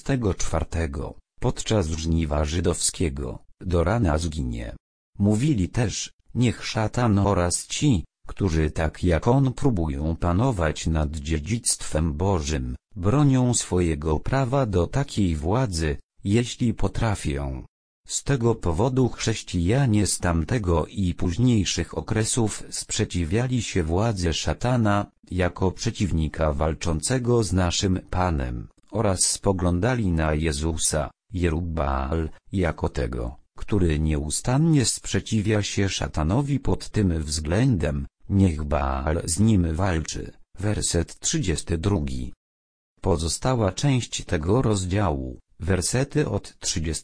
24. Podczas żniwa żydowskiego, do rana zginie. Mówili też, niech szatan oraz ci, którzy tak jak on próbują panować nad dziedzictwem Bożym, bronią swojego prawa do takiej władzy, jeśli potrafią. Z tego powodu chrześcijanie z tamtego i późniejszych okresów sprzeciwiali się władzy szatana, jako przeciwnika walczącego z naszym Panem, oraz spoglądali na Jezusa, Jerubbaal, jako tego, który nieustannie sprzeciwia się szatanowi pod tym względem, niech Baal z nim walczy. Werset 32. Pozostała część tego rozdziału, wersety od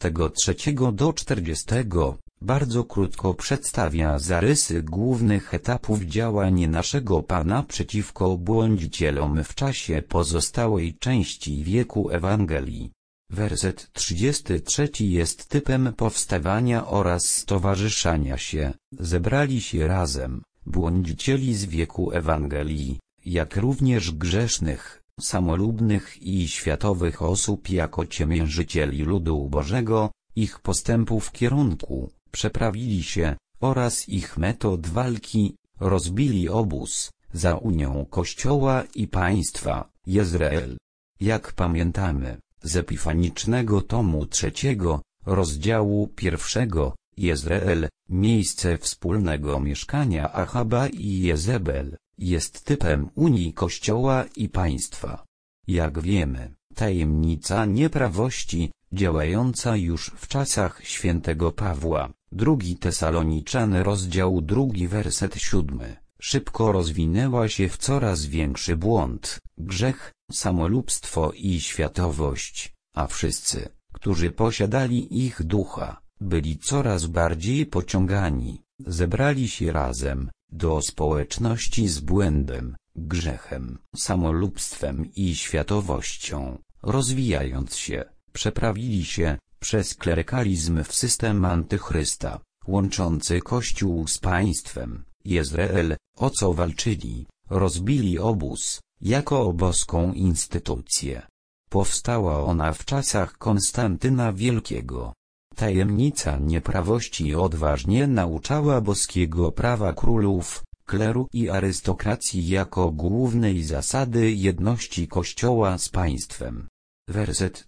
33 do 40, bardzo krótko przedstawia zarysy głównych etapów działań naszego Pana przeciwko błądzicielom w czasie pozostałej części wieku Ewangelii. Werset 33 jest typem powstawania oraz stowarzyszania się. Zebrali się razem, błądzicieli z wieku Ewangelii, jak również grzesznych, samolubnych i światowych osób jako ciemiężycieli ludu Bożego, ich postępu w kierunku, przeprawili się, oraz ich metod walki, rozbili obóz, za unią Kościoła i państwa, Jezreel. Jak pamiętamy, z epifanicznego tomu 3, rozdziału 1, Jezreel, miejsce wspólnego mieszkania Achaba i Jezebel, jest typem unii Kościoła i państwa. Jak wiemy, tajemnica nieprawości, działająca już w czasach świętego Pawła, 2 Tesaloniczan rozdział 2 werset 7, szybko rozwinęła się w coraz większy błąd, grzech, samolubstwo i światowość, a wszyscy, którzy posiadali ich ducha, byli coraz bardziej pociągani, zebrali się razem, do społeczności z błędem, grzechem, samolubstwem i światowością, rozwijając się, przeprawili się, przez klerykalizm w system antychrysta, łączący Kościół z państwem, Jezreel, o co walczyli, rozbili obóz, jako boską instytucję. Powstała ona w czasach Konstantyna Wielkiego. Tajemnica nieprawości odważnie nauczała boskiego prawa królów, kleru i arystokracji jako głównej zasady jedności Kościoła z państwem. Werset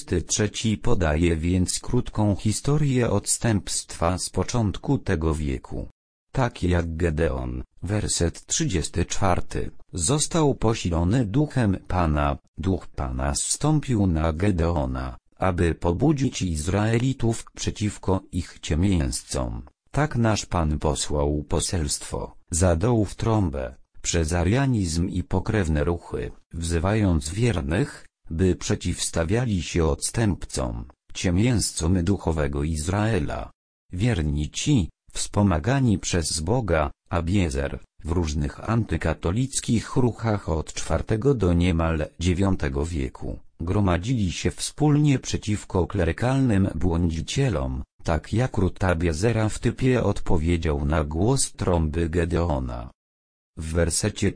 33 podaje więc krótką historię odstępstwa z początku tego wieku. Tak jak Gedeon, werset 34, został posilony duchem Pana, duch Pana zstąpił na Gedeona, aby pobudzić Izraelitów przeciwko ich ciemiężcom. Tak nasz Pan posłał poselstwo, zadał w trąbę, przez arianizm i pokrewne ruchy, wzywając wiernych, by przeciwstawiali się odstępcom, ciemiężcom duchowego Izraela. Wierni ci, wspomagani przez Boga, Abiezer, w różnych antykatolickich ruchach od IV do niemal IX wieku, gromadzili się wspólnie przeciwko klerykalnym błądzicielom, tak jak ród Abiezera w typie odpowiedział na głos trąby Gedeona. W wersecie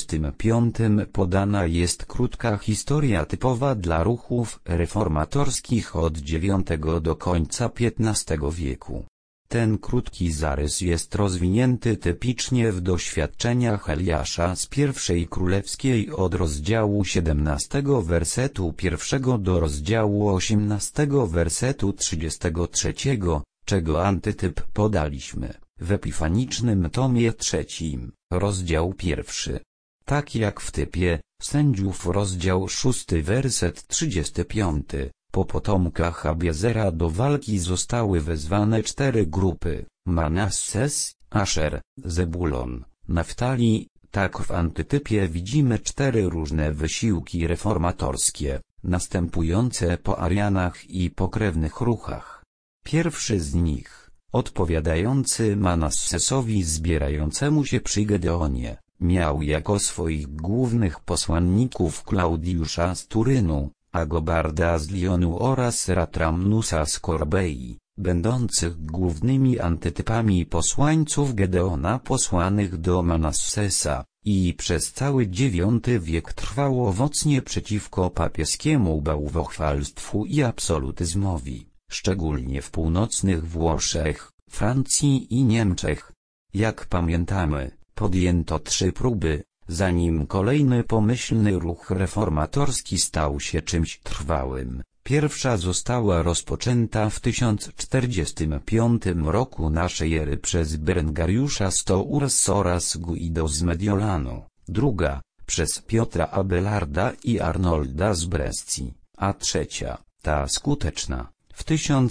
35 podana jest krótka historia typowa dla ruchów reformatorskich od IX do końca XV wieku. Ten krótki zarys jest rozwinięty typicznie w doświadczeniach Eliasza z pierwszej królewskiej od rozdziału 17 wersetu 1 do rozdziału 18 wersetu 33, czego antytyp podaliśmy w epifanicznym tomie 3, rozdział 1. Tak jak w typie Sędziów rozdział 6 werset 35, po potomkach Abiezera do walki zostały wezwane 4 grupy, Manasses, Asher, Zebulon, Naftali. Tak w antytypie widzimy 4 różne wysiłki reformatorskie, następujące po Arianach i pokrewnych ruchach. Pierwszy z nich, odpowiadający Manassesowi zbierającemu się przy Gedeonie, miał jako swoich głównych posłanników Klaudiusza z Turynu, Agobarda z Lyonu oraz Ratramnusa z Korbei, będących głównymi antytypami posłańców Gedeona posłanych do Manassesa, i przez cały IX wiek trwał owocnie przeciwko papieskiemu bałwochwalstwu i absolutyzmowi, szczególnie w północnych Włoszech, Francji i Niemczech. Jak pamiętamy, podjęto 3 próby, zanim kolejny pomyślny ruch reformatorski stał się czymś trwałym. Pierwsza została rozpoczęta w 1045 roku naszej ery przez Berengariusza z Tours oraz Guido z Mediolanu, druga, przez Piotra Abelarda i Arnolda z Bresci, a trzecia, ta skuteczna, w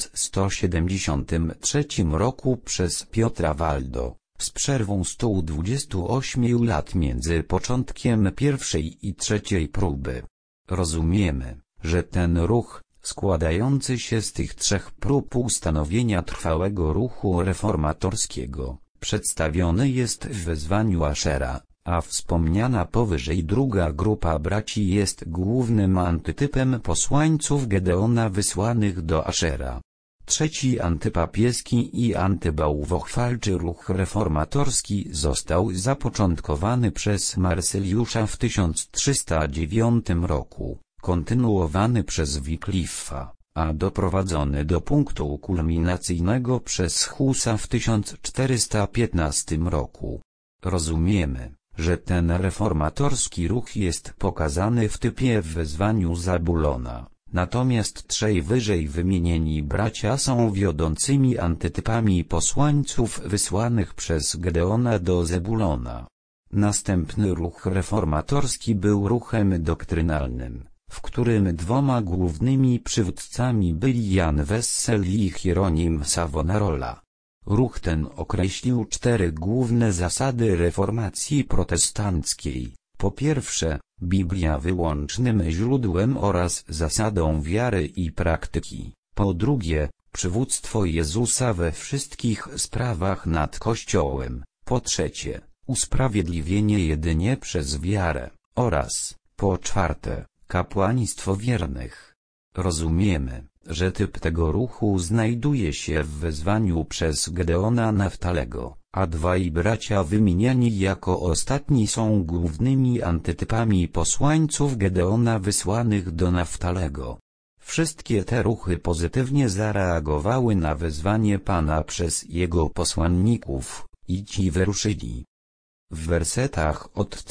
1173 roku przez Piotra Waldo, z przerwą 128 lat między początkiem pierwszej i trzeciej próby. Rozumiemy, że ten ruch, składający się z tych 3 prób ustanowienia trwałego ruchu reformatorskiego, przedstawiony jest w wezwaniu Ashera, a wspomniana powyżej druga grupa braci jest głównym antytypem posłańców Gedeona wysłanych do Ashera. Trzeci antypapieski i antybałwochwalczy ruch reformatorski został zapoczątkowany przez Marsyliusza w 1309 roku, kontynuowany przez Wyclifa, a doprowadzony do punktu kulminacyjnego przez Husa w 1415 roku. Rozumiemy, że ten reformatorski ruch jest pokazany w typie w wezwaniu Zabulona, natomiast 3 wyżej wymienieni bracia są wiodącymi antytypami posłańców wysłanych przez Gedeona do Zebulona. Następny ruch reformatorski był ruchem doktrynalnym, w którym 2 głównymi przywódcami byli Jan Wessel i Hieronim Savonarola. Ruch ten określił 4 główne zasady reformacji protestanckiej. Po pierwsze, Biblia wyłącznym źródłem oraz zasadą wiary i praktyki. Po drugie, przywództwo Jezusa we wszystkich sprawach nad Kościołem. Po trzecie, usprawiedliwienie jedynie przez wiarę. Oraz, po czwarte, kapłaństwo wiernych. Rozumiemy, że typ tego ruchu znajduje się w wezwaniu przez Gedeona Naftalego, a 2 bracia wymieniani jako ostatni są głównymi antytypami posłańców Gedeona wysłanych do Naftalego. Wszystkie te ruchy pozytywnie zareagowały na wezwanie Pana przez jego posłanników, i ci wyruszyli. W wersetach od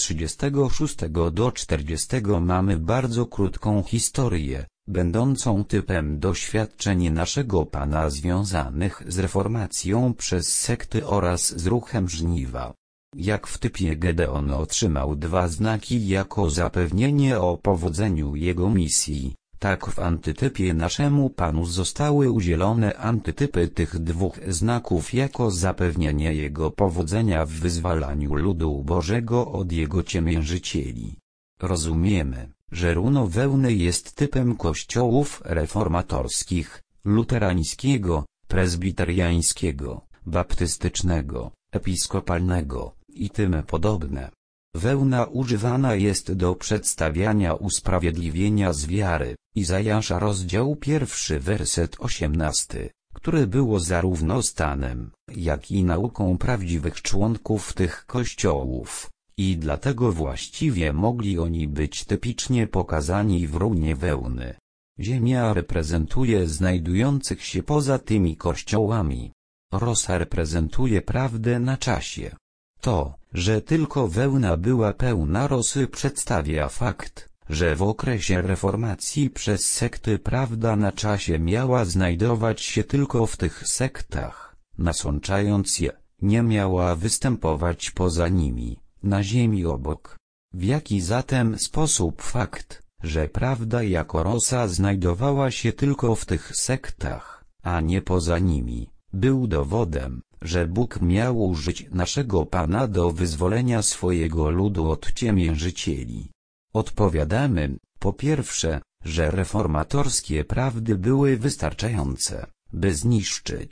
36 do 40 mamy bardzo krótką historię, będącą typem doświadczeń naszego Pana związanych z reformacją przez sekty oraz z ruchem żniwa. Jak w typie Gedeon otrzymał 2 znaki jako zapewnienie o powodzeniu jego misji, tak w antytypie naszemu Panu zostały udzielone antytypy tych 2 znaków jako zapewnienie jego powodzenia w wyzwalaniu ludu Bożego od jego ciemiężycieli. Rozumiemy, że runo wełny jest typem kościołów reformatorskich, luterańskiego, prezbiteriańskiego, baptystycznego, episkopalnego i tym podobne. Wełna używana jest do przedstawiania usprawiedliwienia z wiary. Izajasza rozdział 1 werset 18, które było zarówno stanem, jak i nauką prawdziwych członków tych kościołów, i dlatego właściwie mogli oni być typicznie pokazani w runie wełny. Ziemia reprezentuje znajdujących się poza tymi kościołami. Rosa reprezentuje prawdę na czasie. To, że tylko wełna była pełna rosy, przedstawia fakt, że w okresie reformacji przez sekty prawda na czasie miała znajdować się tylko w tych sektach, nasączając je, nie miała występować poza nimi, na ziemi obok. W jaki zatem sposób fakt, że prawda jako rosa znajdowała się tylko w tych sektach, a nie poza nimi, był dowodem, że Bóg miał użyć naszego Pana do wyzwolenia swojego ludu od ciemiężycieli? Odpowiadamy, po pierwsze, że reformatorskie prawdy były wystarczające, by zniszczyć,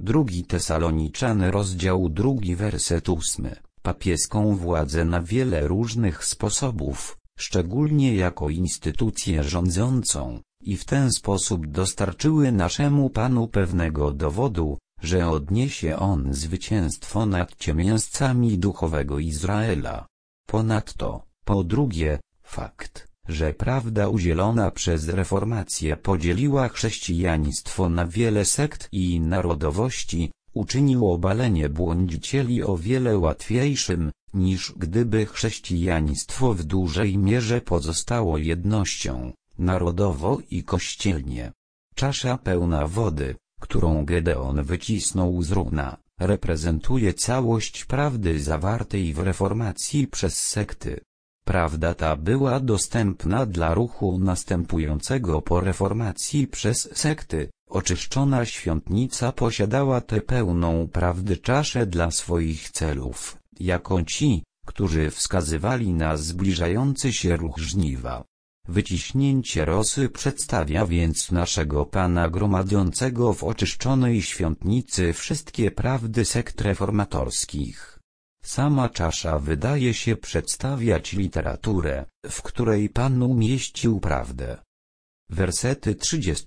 Drugi Tesaloniczan rozdział 2 werset 8. Papieską władzę na wiele różnych sposobów, szczególnie jako instytucję rządzącą, i w ten sposób dostarczyły naszemu Panu pewnego dowodu, że odniesie On zwycięstwo nad ciemiężcami duchowego Izraela. Ponadto, po drugie, fakt, że prawda udzielona przez reformację podzieliła chrześcijaństwo na wiele sekt i narodowości, uczynił obalenie błądzicieli o wiele łatwiejszym, niż gdyby chrześcijaństwo w dużej mierze pozostało jednością, narodowo i kościelnie. Czasza pełna wody, którą Gedeon wycisnął z równa, reprezentuje całość prawdy zawartej w reformacji przez sekty. Prawda ta była dostępna dla ruchu następującego po reformacji przez sekty. Oczyszczona świątnica posiadała tę pełną prawdy czaszę dla swoich celów, jako ci, którzy wskazywali na zbliżający się ruch żniwa. Wyciśnięcie rosy przedstawia więc naszego Pana gromadzącego w oczyszczonej świątnicy wszystkie prawdy sekt reformatorskich. Sama czasza wydaje się przedstawiać literaturę, w której Pan umieścił prawdę. Wersety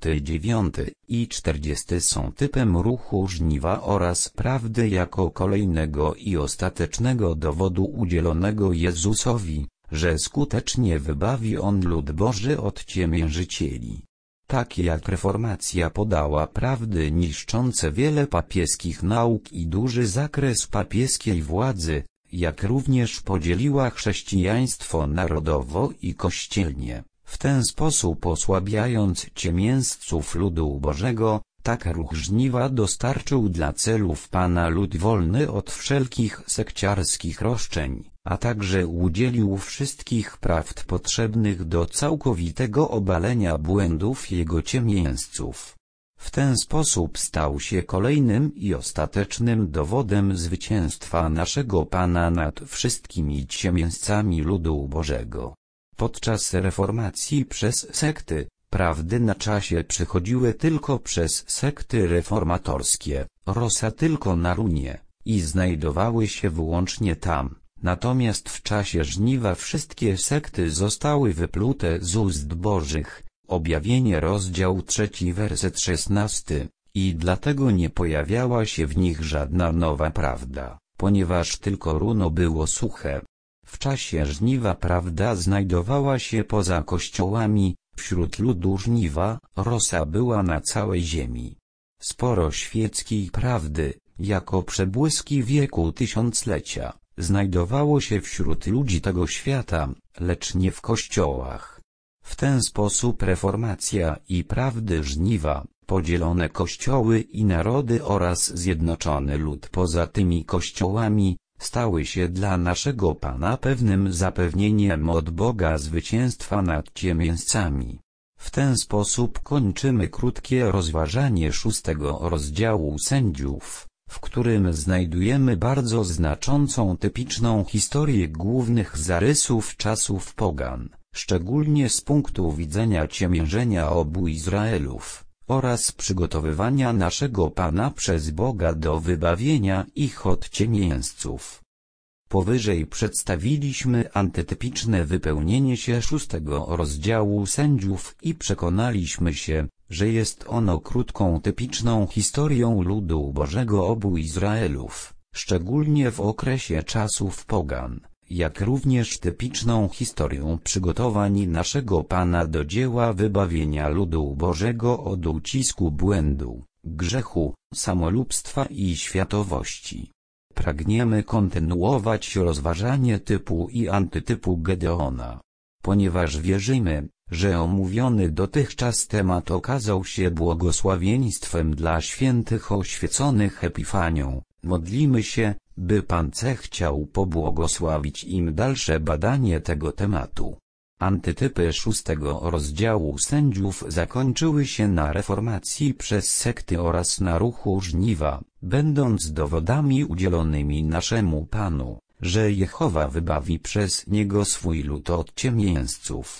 39 i 40 są typem ruchu żniwa oraz prawdy jako kolejnego i ostatecznego dowodu udzielonego Jezusowi, że skutecznie wybawi On lud Boży od ciemiężycieli. Tak jak reformacja podała prawdy niszczące wiele papieskich nauk i duży zakres papieskiej władzy, jak również podzieliła chrześcijaństwo narodowo i kościelnie, w ten sposób osłabiając ciemiężców ludu Bożego, tak ruch żniwa dostarczył dla celów Pana lud wolny od wszelkich sekciarskich roszczeń, a także udzielił wszystkich prawd potrzebnych do całkowitego obalenia błędów jego ciemiężców. W ten sposób stał się kolejnym i ostatecznym dowodem zwycięstwa naszego Pana nad wszystkimi ciemiężcami ludu Bożego. Podczas reformacji przez sekty, prawdy na czasie przychodziły tylko przez sekty reformatorskie, rosa tylko na runie, i znajdowały się wyłącznie tam. Natomiast w czasie żniwa wszystkie sekty zostały wyplute z ust Bożych. Objawienie rozdział 3 werset 16, i dlatego nie pojawiała się w nich żadna nowa prawda, ponieważ tylko runo było suche. W czasie żniwa prawda znajdowała się poza kościołami, wśród ludu żniwa, rosa była na całej ziemi. Sporo świeckiej prawdy, jako przebłyski wieku tysiąclecia, znajdowało się wśród ludzi tego świata, lecz nie w kościołach. W ten sposób reformacja i prawdy żniwa, podzielone kościoły i narody oraz zjednoczony lud poza tymi kościołami, stały się dla naszego Pana pewnym zapewnieniem od Boga zwycięstwa nad ciemiężcami. W ten sposób kończymy krótkie rozważanie 6 rozdziału Sędziów, w którym znajdujemy bardzo znaczącą typiczną historię głównych zarysów czasów pogan, szczególnie z punktu widzenia ciemiężenia obu Izraelów, oraz przygotowywania naszego Pana przez Boga do wybawienia ich od ciemiężców. Powyżej przedstawiliśmy antytypiczne wypełnienie się 6 rozdziału Sędziów i przekonaliśmy się, że jest ono krótką typiczną historią ludu Bożego obu Izraelów, szczególnie w okresie czasów pogan, jak również typiczną historią przygotowań naszego Pana do dzieła wybawienia ludu Bożego od ucisku błędu, grzechu, samolubstwa i światowości. Pragniemy kontynuować rozważanie typu i antytypu Gedeona. Ponieważ wierzymy, że omówiony dotychczas temat okazał się błogosławieństwem dla świętych oświeconych Epifanią, modlimy się, by Pan zechciał pobłogosławić im dalsze badanie tego tematu. Antytypy 6 rozdziału Sędziów zakończyły się na reformacji przez sekty oraz na ruchu żniwa, będąc dowodami udzielonymi naszemu Panu, że Jehowa wybawi przez niego swój lud od ciemiężców.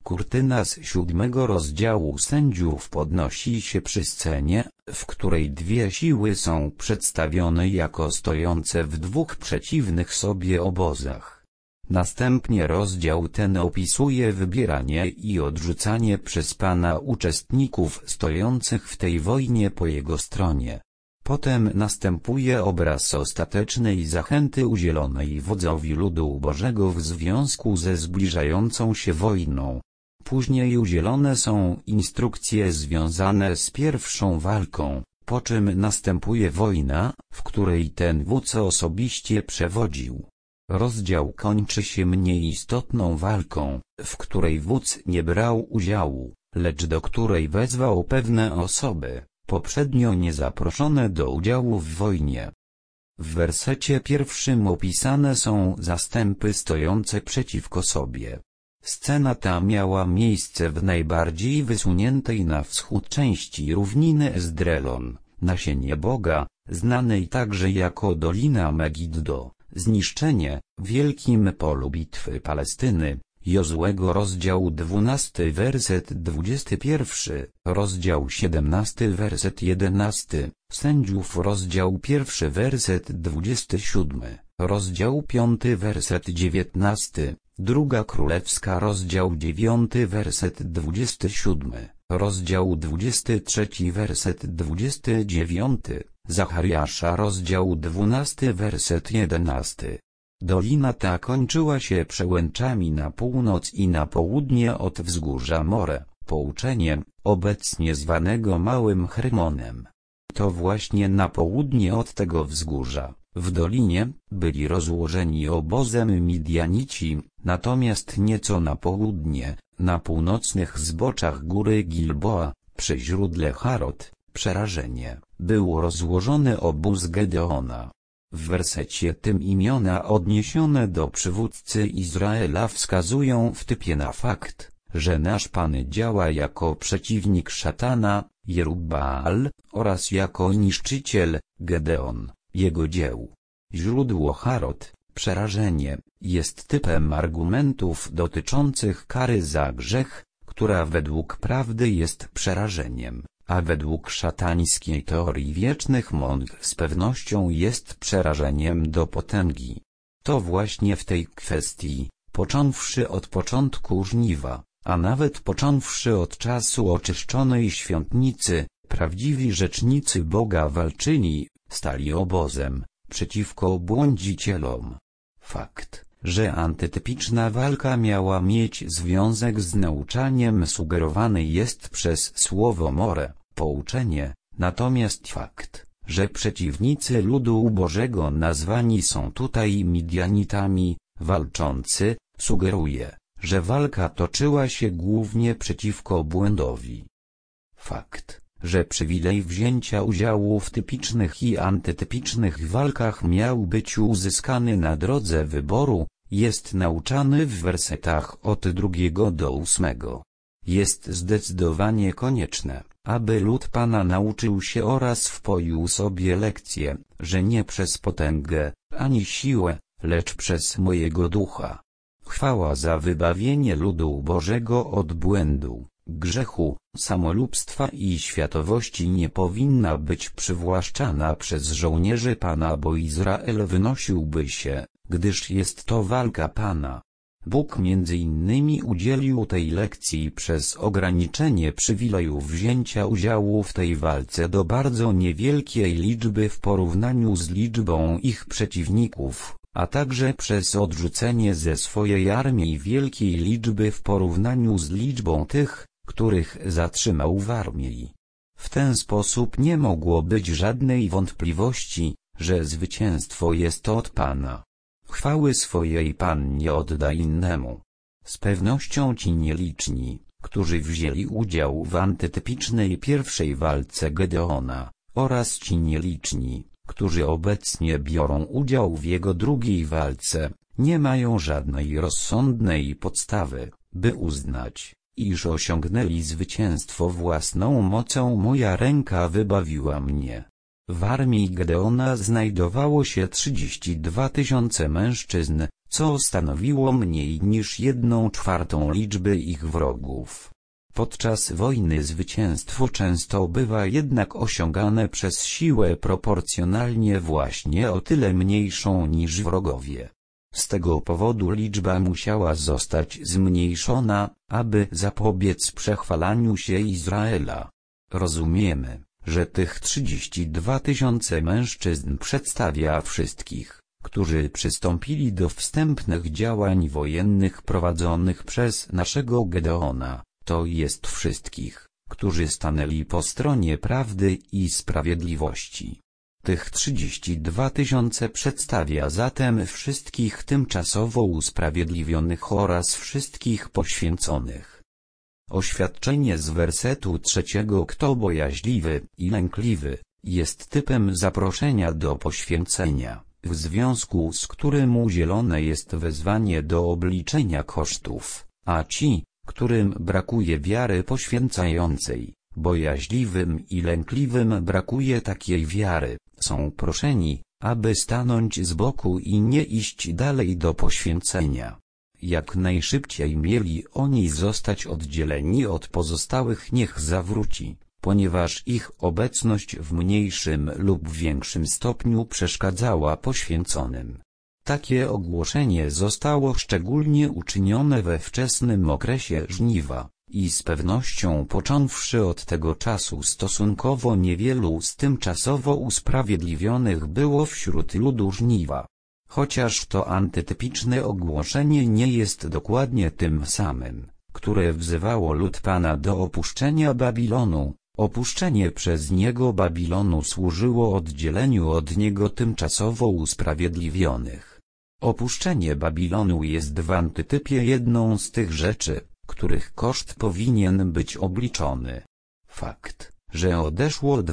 Kurtyna z 7 rozdziału Sędziów podnosi się przy scenie, w której dwie siły są przedstawione jako stojące w dwóch przeciwnych sobie obozach. Następnie rozdział ten opisuje wybieranie i odrzucanie przez Pana uczestników stojących w tej wojnie po jego stronie. Potem następuje obraz ostatecznej zachęty udzielonej wodzowi ludu Bożego w związku ze zbliżającą się wojną. Później udzielone są instrukcje związane z pierwszą walką, po czym następuje wojna, w której ten wódz osobiście przewodził. Rozdział kończy się mniej istotną walką, w której wódz nie brał udziału, lecz do której wezwał pewne osoby, poprzednio niezaproszone do udziału w wojnie. W wersecie pierwszym opisane są zastępy stojące przeciwko sobie. Scena ta miała miejsce w najbardziej wysuniętej na wschód części równiny Esdrelon, nasienie Boga, znanej także jako Dolina Megiddo, zniszczenie, wielkim polu bitwy Palestyny, Jozłego rozdział 12 werset 21, rozdział 17 werset 11, Sędziów rozdział 1 werset 27, rozdział 5 werset 19, Druga Królewska rozdział 9 werset 27, rozdział 23 werset 29, Zachariasza rozdział 12 werset 11. Dolina ta kończyła się przełęczami na północ i na południe od wzgórza More, pouczeniem, obecnie zwanego Małym Hermonem. To właśnie na południe od tego wzgórza, w dolinie, byli rozłożeni obozem Midianici, natomiast nieco na południe, na północnych zboczach góry Gilboa, przy źródle Harod, przerażenie, był rozłożony obóz Gedeona. W wersecie tym imiona odniesione do przywódcy Izraela wskazują w typie na fakt, że nasz Pan działa jako przeciwnik szatana, Jerubbaal, oraz jako niszczyciel, Gedeon, jego dzieł. Źródło Harod, przerażenie, jest typem argumentów dotyczących kary za grzech, która według prawdy jest przerażeniem, a według szatańskiej teorii wiecznych mąk z pewnością jest przerażeniem do potęgi. To właśnie w tej kwestii, począwszy od początku żniwa, a nawet począwszy od czasu oczyszczonej świątnicy, prawdziwi rzecznicy Boga walczyli, stali obozem, przeciwko błądzicielom. Fakt, że antytypiczna walka miała mieć związek z nauczaniem sugerowany jest przez słowo more, pouczenie, natomiast fakt, że przeciwnicy ludu Bożego nazwani są tutaj Midianitami, walczący, sugeruje, że walka toczyła się głównie przeciwko błędowi. Fakt, że przywilej wzięcia udziału w typicznych i antytypicznych walkach miał być uzyskany na drodze wyboru, jest nauczany w wersetach od 2 do 8. Jest zdecydowanie konieczne, aby lud Pana nauczył się oraz wpoił sobie lekcję, że nie przez potęgę, ani siłę, lecz przez mojego ducha. Chwała za wybawienie ludu Bożego od błędu, grzechu, samolubstwa i światowości nie powinna być przywłaszczana przez żołnierzy Pana, bo Izrael wynosiłby się, gdyż jest to walka Pana. Bóg między innymi udzielił tej lekcji przez ograniczenie przywileju wzięcia udziału w tej walce do bardzo niewielkiej liczby w porównaniu z liczbą ich przeciwników, a także przez odrzucenie ze swojej armii wielkiej liczby w porównaniu z liczbą tych, których zatrzymał w armii. W ten sposób nie mogło być żadnej wątpliwości, że zwycięstwo jest od Pana. Chwały swojej Pan nie odda innemu. Z pewnością ci nieliczni, którzy wzięli udział w antytypicznej pierwszej walce Gedeona, oraz ci nieliczni, którzy obecnie biorą udział w jego drugiej walce, nie mają żadnej rozsądnej podstawy, by uznać, iż osiągnęli zwycięstwo własną mocą. Moja ręka wybawiła mnie. W armii Gedeona znajdowało się 32 000 mężczyzn, co stanowiło mniej niż 1/4 liczby ich wrogów. Podczas wojny zwycięstwo często bywa jednak osiągane przez siłę proporcjonalnie właśnie o tyle mniejszą niż wrogowie. Z tego powodu liczba musiała zostać zmniejszona, aby zapobiec przechwalaniu się Izraela. Rozumiemy, że tych 32 000 mężczyzn przedstawia wszystkich, którzy przystąpili do wstępnych działań wojennych prowadzonych przez naszego Gedeona, to jest wszystkich, którzy stanęli po stronie prawdy i sprawiedliwości. Tych 32 000 przedstawia zatem wszystkich tymczasowo usprawiedliwionych oraz wszystkich poświęconych. Oświadczenie z wersetu 3: kto bojaźliwy i lękliwy, jest typem zaproszenia do poświęcenia, w związku z którym udzielone jest wezwanie do obliczenia kosztów, a ci, którym brakuje wiary poświęcającej, bojaźliwym i lękliwym brakuje takiej wiary, są proszeni, aby stanąć z boku i nie iść dalej do poświęcenia. Jak najszybciej mieli oni zostać oddzieleni od pozostałych, niech zawróci, ponieważ ich obecność w mniejszym lub większym stopniu przeszkadzała poświęconym. Takie ogłoszenie zostało szczególnie uczynione we wczesnym okresie żniwa, i z pewnością począwszy od tego czasu stosunkowo niewielu z tymczasowo usprawiedliwionych było wśród ludu żniwa. Chociaż to antytypiczne ogłoszenie nie jest dokładnie tym samym, które wzywało lud Pana do opuszczenia Babilonu, opuszczenie przez niego Babilonu służyło oddzieleniu od niego tymczasowo usprawiedliwionych. Opuszczenie Babilonu jest w antytypie jedną z tych rzeczy, których koszt powinien być obliczony. Fakt, że odeszło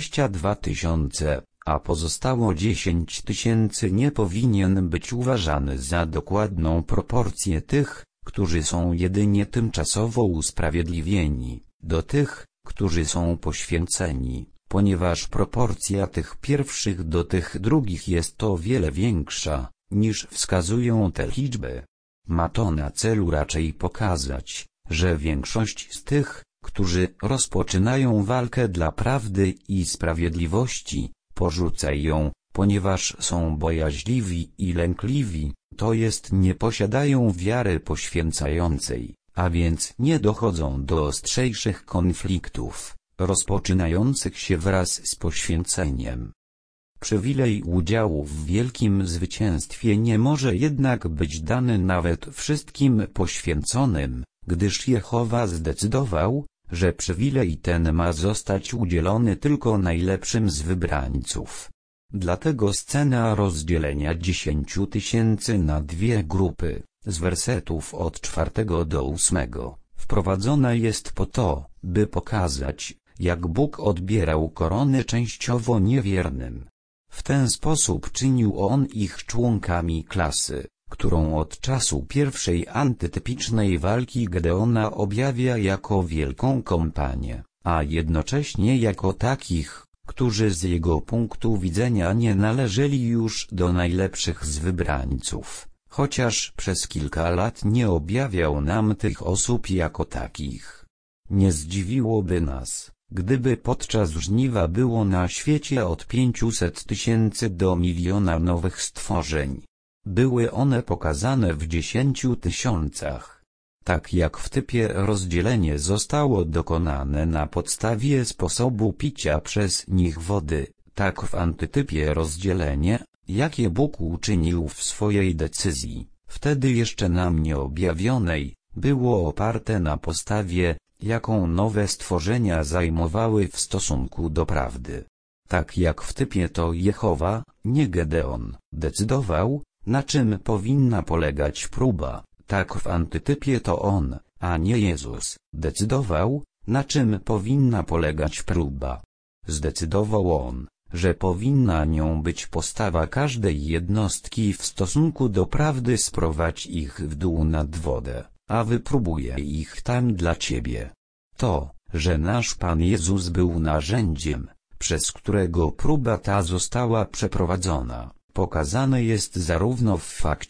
22 000, a pozostało 10 000, nie powinien być uważany za dokładną proporcję tych, którzy są jedynie tymczasowo usprawiedliwieni, do tych, którzy są poświęceni, ponieważ proporcja tych pierwszych do tych drugich jest o wiele większa, niż wskazują te liczby. Ma to na celu raczej pokazać, że większość z tych, którzy rozpoczynają walkę dla prawdy i sprawiedliwości, porzuca ją, ponieważ są bojaźliwi i lękliwi, to jest nie posiadają wiary poświęcającej, a więc nie dochodzą do ostrzejszych konfliktów, rozpoczynających się wraz z poświęceniem. Przywilej udziału w wielkim zwycięstwie nie może jednak być dany nawet wszystkim poświęconym, gdyż Jehowa zdecydował, że przywilej ten ma zostać udzielony tylko najlepszym z wybrańców. Dlatego scena rozdzielenia 10 000 na dwie grupy, z wersetów od 4 do 8, wprowadzona jest po to, by pokazać, jak Bóg odbierał korony częściowo niewiernym. W ten sposób czynił on ich członkami klasy, którą od czasu pierwszej antytypicznej walki Gedeona objawia jako wielką kompanię, a jednocześnie jako takich, którzy z jego punktu widzenia nie należeli już do najlepszych z wybrańców, chociaż przez kilka lat nie objawiał nam tych osób jako takich. Nie zdziwiłoby nas, gdyby podczas żniwa było na świecie od 500 000 do 1 000 000 nowych stworzeń. Były one pokazane w 10 000. Tak jak w typie rozdzielenie zostało dokonane na podstawie sposobu picia przez nich wody, tak w antytypie rozdzielenie, jakie Bóg uczynił w swojej decyzji, wtedy jeszcze nam nieobjawionej, było oparte na postawie, jaką nowe stworzenia zajmowały w stosunku do prawdy. Tak jak w typie to Jehowa, nie Gedeon, decydował, na czym powinna polegać próba, tak w antytypie to on, a nie Jezus, decydował, na czym powinna polegać próba. Zdecydował on, że powinna nią być postawa każdej jednostki w stosunku do prawdy. Sprowadź ich w dół nad wodę, a wypróbuję ich tam dla ciebie. To, że nasz Pan Jezus był narzędziem, przez którego próba ta została przeprowadzona, pokazane jest zarówno w fakcie,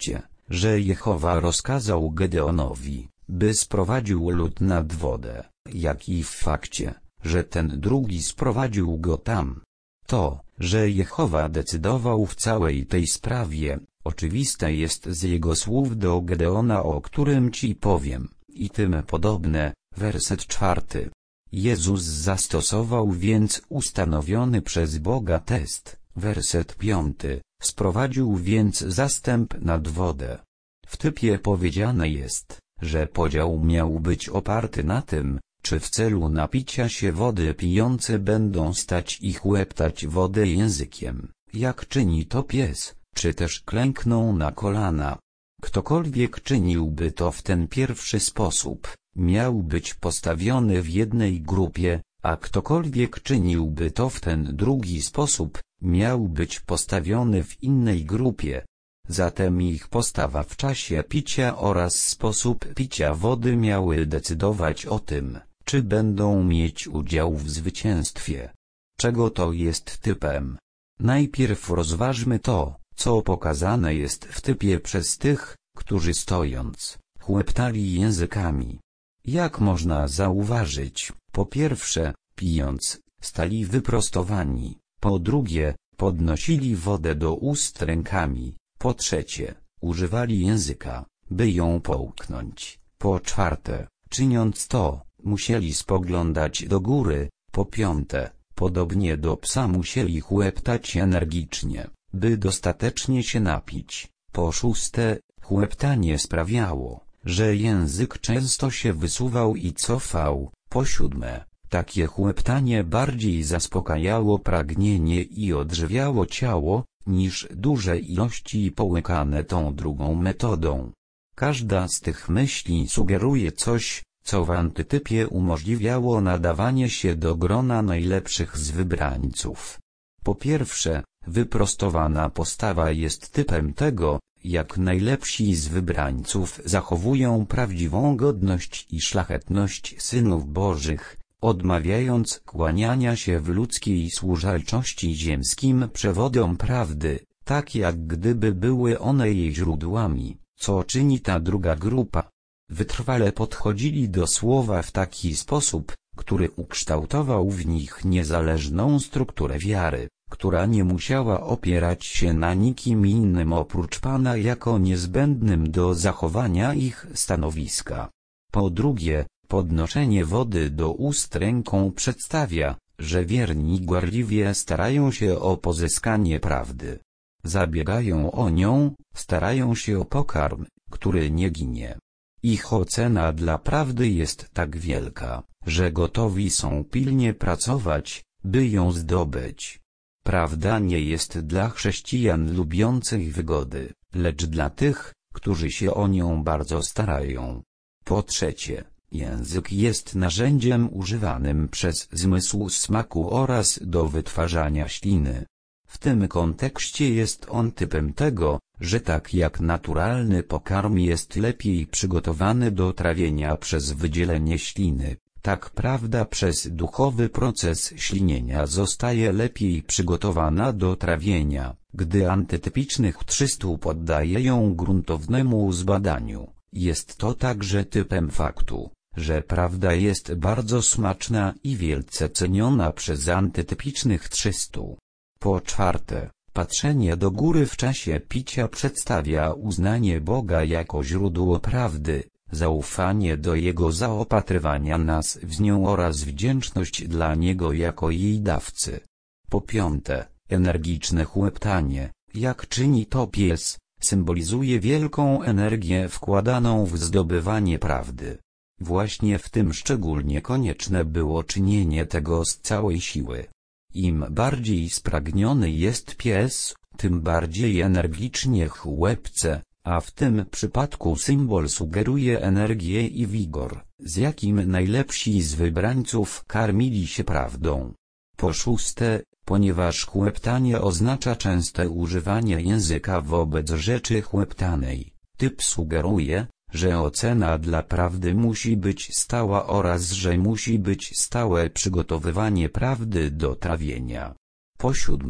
że Jehowa rozkazał Gedeonowi, by sprowadził lud nad wodę, jak i w fakcie, że ten drugi sprowadził go tam. To, że Jehowa decydował w całej tej sprawie, oczywiste jest z jego słów do Gedeona, o którym ci powiem, i tym podobne. Werset 4. Jezus zastosował więc ustanowiony przez Boga test. Werset 5. Sprowadził więc zastęp nad wodę. W typie powiedziane jest, że podział miał być oparty na tym, czy w celu napicia się wody pijący będą stać i chłeptać wodę językiem, jak czyni to pies, czy też klękną na kolana. Ktokolwiek czyniłby to w ten pierwszy sposób, miał być postawiony w jednej grupie, a ktokolwiek czyniłby to w ten drugi sposób, miał być postawiony w innej grupie. Zatem ich postawa w czasie picia oraz sposób picia wody miały decydować o tym, czy będą mieć udział w zwycięstwie. Czego to jest typem? Najpierw rozważmy to, co pokazane jest w typie przez tych, którzy stojąc, chłeptali językami. Jak można zauważyć, po pierwsze, pijąc, stali wyprostowani, po drugie, podnosili wodę do ust rękami, po trzecie, używali języka, by ją połknąć, po czwarte, czyniąc to, musieli spoglądać do góry, po piąte, podobnie do psa musieli chłeptać energicznie, by dostatecznie się napić, po szóste, chłeptanie sprawiało, że język często się wysuwał i cofał, po siódme, takie chłeptanie bardziej zaspokajało pragnienie i odżywiało ciało, niż duże ilości połykane tą drugą metodą. Każda z tych myśli sugeruje coś, co w antytypie umożliwiało nadawanie się do grona najlepszych z wybrańców. Po pierwsze, wyprostowana postawa jest typem tego, jak najlepsi z wybrańców zachowują prawdziwą godność i szlachetność synów bożych, odmawiając kłaniania się w ludzkiej służalczości ziemskim przewodom prawdy, tak jak gdyby były one jej źródłami, co czyni ta druga grupa. Wytrwale podchodzili do słowa w taki sposób, który ukształtował w nich niezależną strukturę wiary, która nie musiała opierać się na nikim innym oprócz Pana jako niezbędnym do zachowania ich stanowiska. Po drugie, podnoszenie wody do ust ręką przedstawia, że wierni gorliwie starają się o pozyskanie prawdy. Zabiegają o nią, starają się o pokarm, który nie ginie. Ich ocena dla prawdy jest tak wielka, że gotowi są pilnie pracować, by ją zdobyć. Prawda nie jest dla chrześcijan lubiących wygody, lecz dla tych, którzy się o nią bardzo starają. Po trzecie, język jest narzędziem używanym przez zmysł smaku oraz do wytwarzania śliny. W tym kontekście jest on typem tego, że tak jak naturalny pokarm jest lepiej przygotowany do trawienia przez wydzielenie śliny, tak prawda przez duchowy proces ślinienia zostaje lepiej przygotowana do trawienia, gdy antytypicznych 300 poddaje ją gruntownemu zbadaniu. Jest to także typem faktu, że prawda jest bardzo smaczna i wielce ceniona przez antytypicznych 300. Po czwarte, patrzenie do góry w czasie picia przedstawia uznanie Boga jako źródło prawdy, zaufanie do Jego zaopatrywania nas w nią oraz wdzięczność dla Niego jako jej dawcy. Po piąte, energiczne chłeptanie, jak czyni to pies, symbolizuje wielką energię wkładaną w zdobywanie prawdy. Właśnie w tym szczególnie konieczne było czynienie tego z całej siły. Im bardziej spragniony jest pies, tym bardziej energicznie chłepce, a w tym przypadku symbol sugeruje energię i wigor, z jakim najlepsi z wybrańców karmili się prawdą. Po szóste, ponieważ chłeptanie oznacza częste używanie języka wobec rzeczy chłeptanej, typ sugeruje, że ocena dla prawdy musi być stała oraz że musi być stałe przygotowywanie prawdy do trawienia. Po siódme,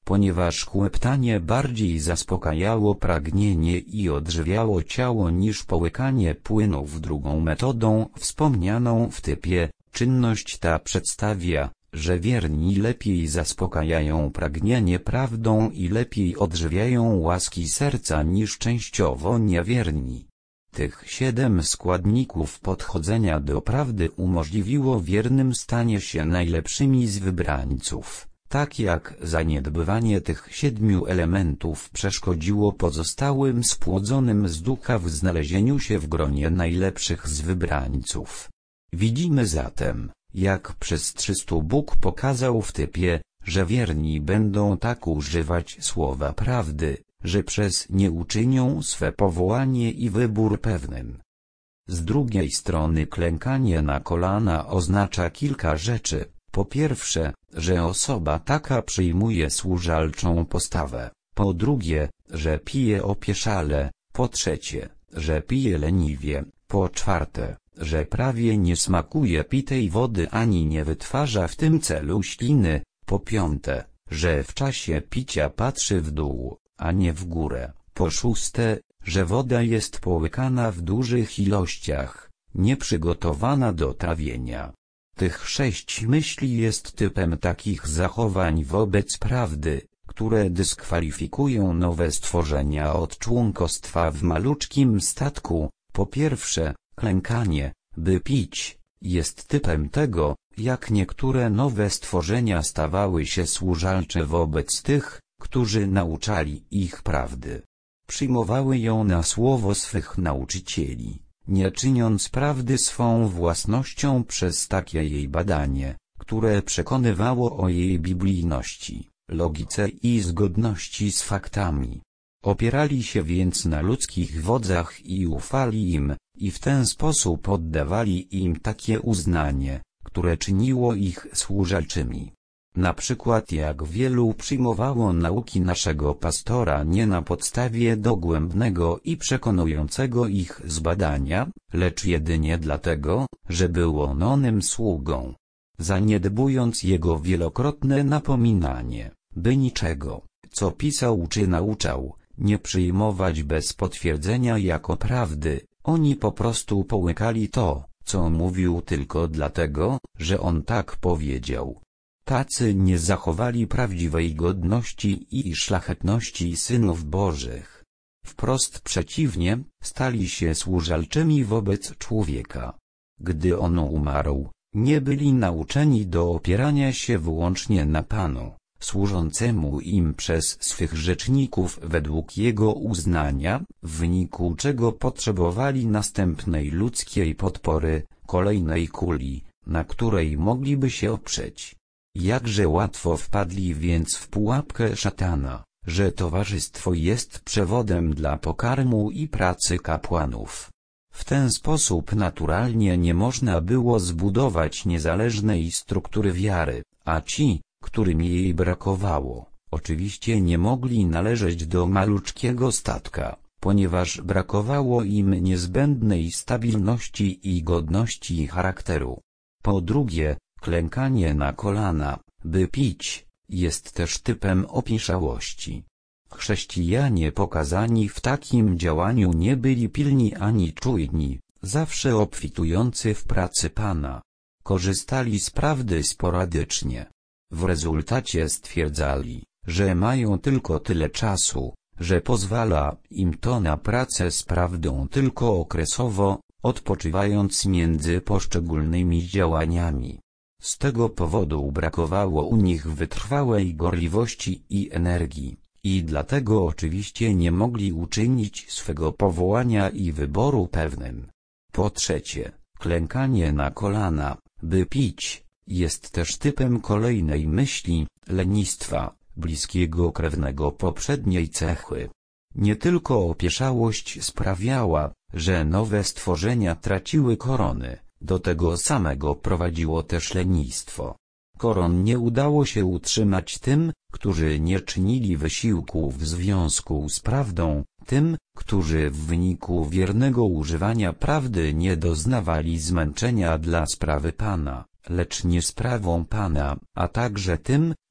ponieważ chłeptanie bardziej zaspokajało pragnienie i odżywiało ciało niż połykanie płynów. Drugą metodą, wspomnianą w typie, czynność ta przedstawia, że wierni lepiej zaspokajają pragnienie prawdą i lepiej odżywiają łaski serca niż częściowo niewierni. Tych 7 składników podchodzenia do prawdy umożliwiło wiernym stanie się najlepszymi z wybrańców, tak jak zaniedbywanie tych 7 elementów przeszkodziło pozostałym spłodzonym z ducha w znalezieniu się w gronie najlepszych z wybrańców. Widzimy zatem, jak przez 300 Bóg pokazał w typie, że wierni będą tak używać słowa prawdy, że przez nie uczynią swe powołanie i wybór pewnym. Z drugiej strony klękanie na kolana oznacza kilka rzeczy. Po pierwsze, że osoba taka przyjmuje służalczą postawę. Po drugie, że pije opieszale. Po trzecie, że pije leniwie. Po czwarte, że prawie nie smakuje pitej wody ani nie wytwarza w tym celu śliny. Po piąte, że w czasie picia patrzy w dół, a nie w górę. Po szóste, że woda jest połykana w dużych ilościach, nieprzygotowana do trawienia. Tych 6 myśli jest typem takich zachowań wobec prawdy, które dyskwalifikują nowe stworzenia od członkostwa w maluczkim statku. Po pierwsze, klękanie, by pić, jest typem tego, jak niektóre nowe stworzenia stawały się służalcze wobec tych, którzy nauczali ich prawdy. Przyjmowały ją na słowo swych nauczycieli, nie czyniąc prawdy swą własnością przez takie jej badanie, które przekonywało o jej biblijności, logice i zgodności z faktami. Opierali się więc na ludzkich wodzach i ufali im, i w ten sposób oddawali im takie uznanie, które czyniło ich służalczymi. Na przykład jak wielu przyjmowało nauki naszego pastora nie na podstawie dogłębnego i przekonującego ich zbadania, lecz jedynie dlatego, że był on onym sługą. Zaniedbując jego wielokrotne napominanie, by niczego, co pisał czy nauczał, nie przyjmować bez potwierdzenia jako prawdy, oni po prostu połykali to, co mówił tylko dlatego, że on tak powiedział. Tacy nie zachowali prawdziwej godności i szlachetności synów Bożych. Wprost przeciwnie, stali się służalczymi wobec człowieka. Gdy on umarł, nie byli nauczeni do opierania się wyłącznie na Panu, służącemu im przez swych rzeczników według jego uznania, w wyniku czego potrzebowali następnej ludzkiej podpory, kolejnej kuli, na której mogliby się oprzeć. Jakże łatwo wpadli więc w pułapkę szatana, że towarzystwo jest przewodem dla pokarmu i pracy kapłanów. W ten sposób naturalnie nie można było zbudować niezależnej struktury wiary, a ci, którym jej brakowało, oczywiście nie mogli należeć do maluczkiego statka, ponieważ brakowało im niezbędnej stabilności i godności charakteru. Po drugie, klękanie na kolana, by pić, jest też typem opieszałości. Chrześcijanie pokazani w takim działaniu nie byli pilni ani czujni, zawsze obfitujący w pracy Pana. Korzystali z prawdy sporadycznie. W rezultacie stwierdzali, że mają tylko tyle czasu, że pozwala im to na pracę z prawdą tylko okresowo, odpoczywając między poszczególnymi działaniami. Z tego powodu brakowało u nich wytrwałej gorliwości i energii, i dlatego oczywiście nie mogli uczynić swego powołania i wyboru pewnym. Po trzecie, klękanie na kolana, by pić, jest też typem kolejnej myśli, lenistwa, bliskiego krewnego poprzedniej cechy. Nie tylko opieszałość sprawiała, że nowe stworzenia traciły korony, do tego samego prowadziło też lenistwo. Koron nie udało się utrzymać tym, którzy nie czynili wysiłku w związku z prawdą, tym, którzy w wyniku wiernego używania prawdy nie doznawali zmęczenia dla sprawy Pana, lecz nie sprawą Pana, a także tym,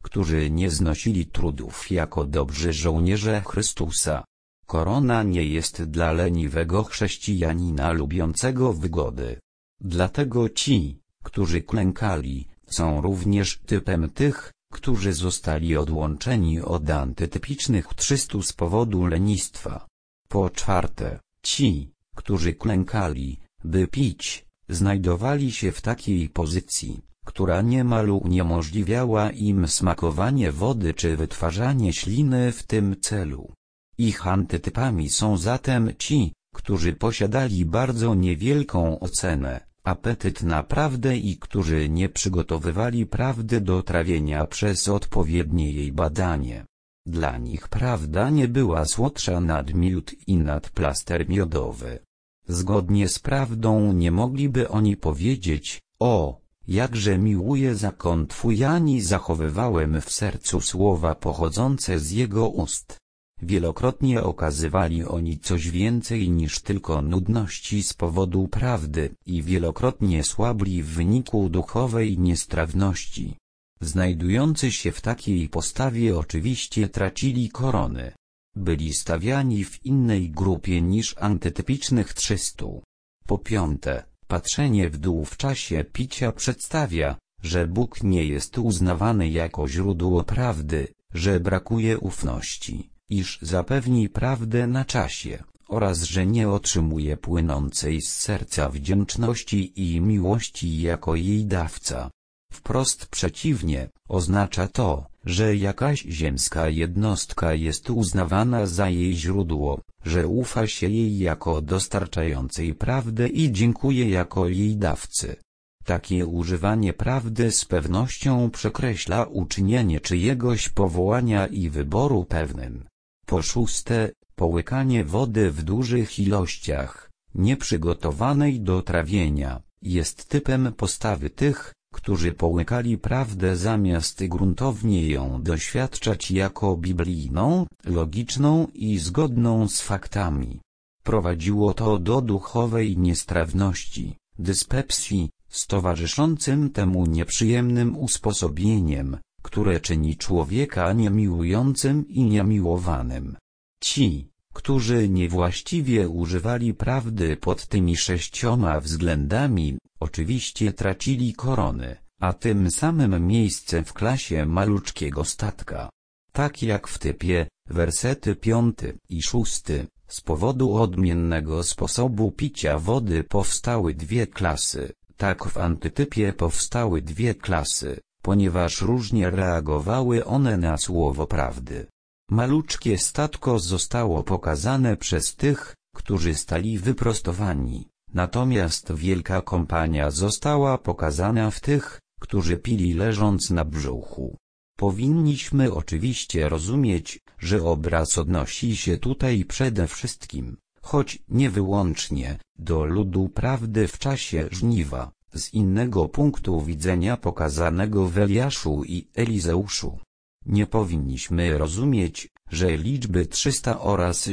którzy nie znosili trudów jako dobrzy żołnierze Chrystusa. Korona nie jest dla leniwego chrześcijanina lubiącego wygody. Dlatego ci, którzy klękali, są również typem tych, którzy zostali odłączeni od antytypicznych 300 z powodu lenistwa. Po czwarte, ci, którzy klękali, by pić, znajdowali się w takiej pozycji, która niemal uniemożliwiała im smakowanie wody czy wytwarzanie śliny w tym celu. Ich antytypami są zatem ci, którzy posiadali bardzo niewielką ocenę, apetyt na prawdę i którzy nie przygotowywali prawdy do trawienia przez odpowiednie jej badanie. Dla nich prawda nie była słodsza nad miód i nad plaster miodowy. Zgodnie z prawdą nie mogliby oni powiedzieć: o, jakże miłuję zakon Twój, ani zachowywałem w sercu słowa pochodzące z jego ust. Wielokrotnie okazywali oni coś więcej niż tylko nudności z powodu prawdy i wielokrotnie słabli w wyniku duchowej niestrawności. Znajdujący się w takiej postawie oczywiście tracili korony. Byli stawiani w innej grupie niż antytypicznych 300. Po piąte, patrzenie w dół w czasie picia przedstawia, że Bóg nie jest uznawany jako źródło prawdy, że brakuje ufności, iż zapewni prawdę na czasie, oraz że nie otrzymuje płynącej z serca wdzięczności i miłości jako jej dawca. Wprost przeciwnie, oznacza to, że jakaś ziemska jednostka jest uznawana za jej źródło, że ufa się jej jako dostarczającej prawdę i dziękuje jako jej dawcy. Takie używanie prawdy z pewnością przekreśla uczynienie czyjegoś powołania i wyboru pewnym. Po szóste, połykanie wody w dużych ilościach, nieprzygotowanej do trawienia, jest typem postawy tych, którzy połykali prawdę zamiast gruntownie ją doświadczać jako biblijną, logiczną i zgodną z faktami. Prowadziło to do duchowej niestrawności, dyspepsji, z towarzyszącym temu nieprzyjemnym usposobieniem, które czyni człowieka niemiłującym i niemiłowanym. Ci, którzy niewłaściwie używali prawdy pod tymi 6 względami, oczywiście tracili korony, a tym samym miejsce w klasie maluczkiego statka. Tak jak w typie, wersety 5 i 6, z powodu odmiennego sposobu picia wody powstały 2 klasy, tak w antytypie powstały 2 klasy, ponieważ różnie reagowały one na słowo prawdy. Maluczkie statko zostało pokazane przez tych, którzy stali wyprostowani, natomiast wielka kompania została pokazana w tych, którzy pili leżąc na brzuchu. Powinniśmy oczywiście rozumieć, że obraz odnosi się tutaj przede wszystkim, choć nie wyłącznie, do ludu prawdy w czasie żniwa, z innego punktu widzenia pokazanego w Eliaszu i Elizeuszu. Nie powinniśmy rozumieć, że liczby 300 oraz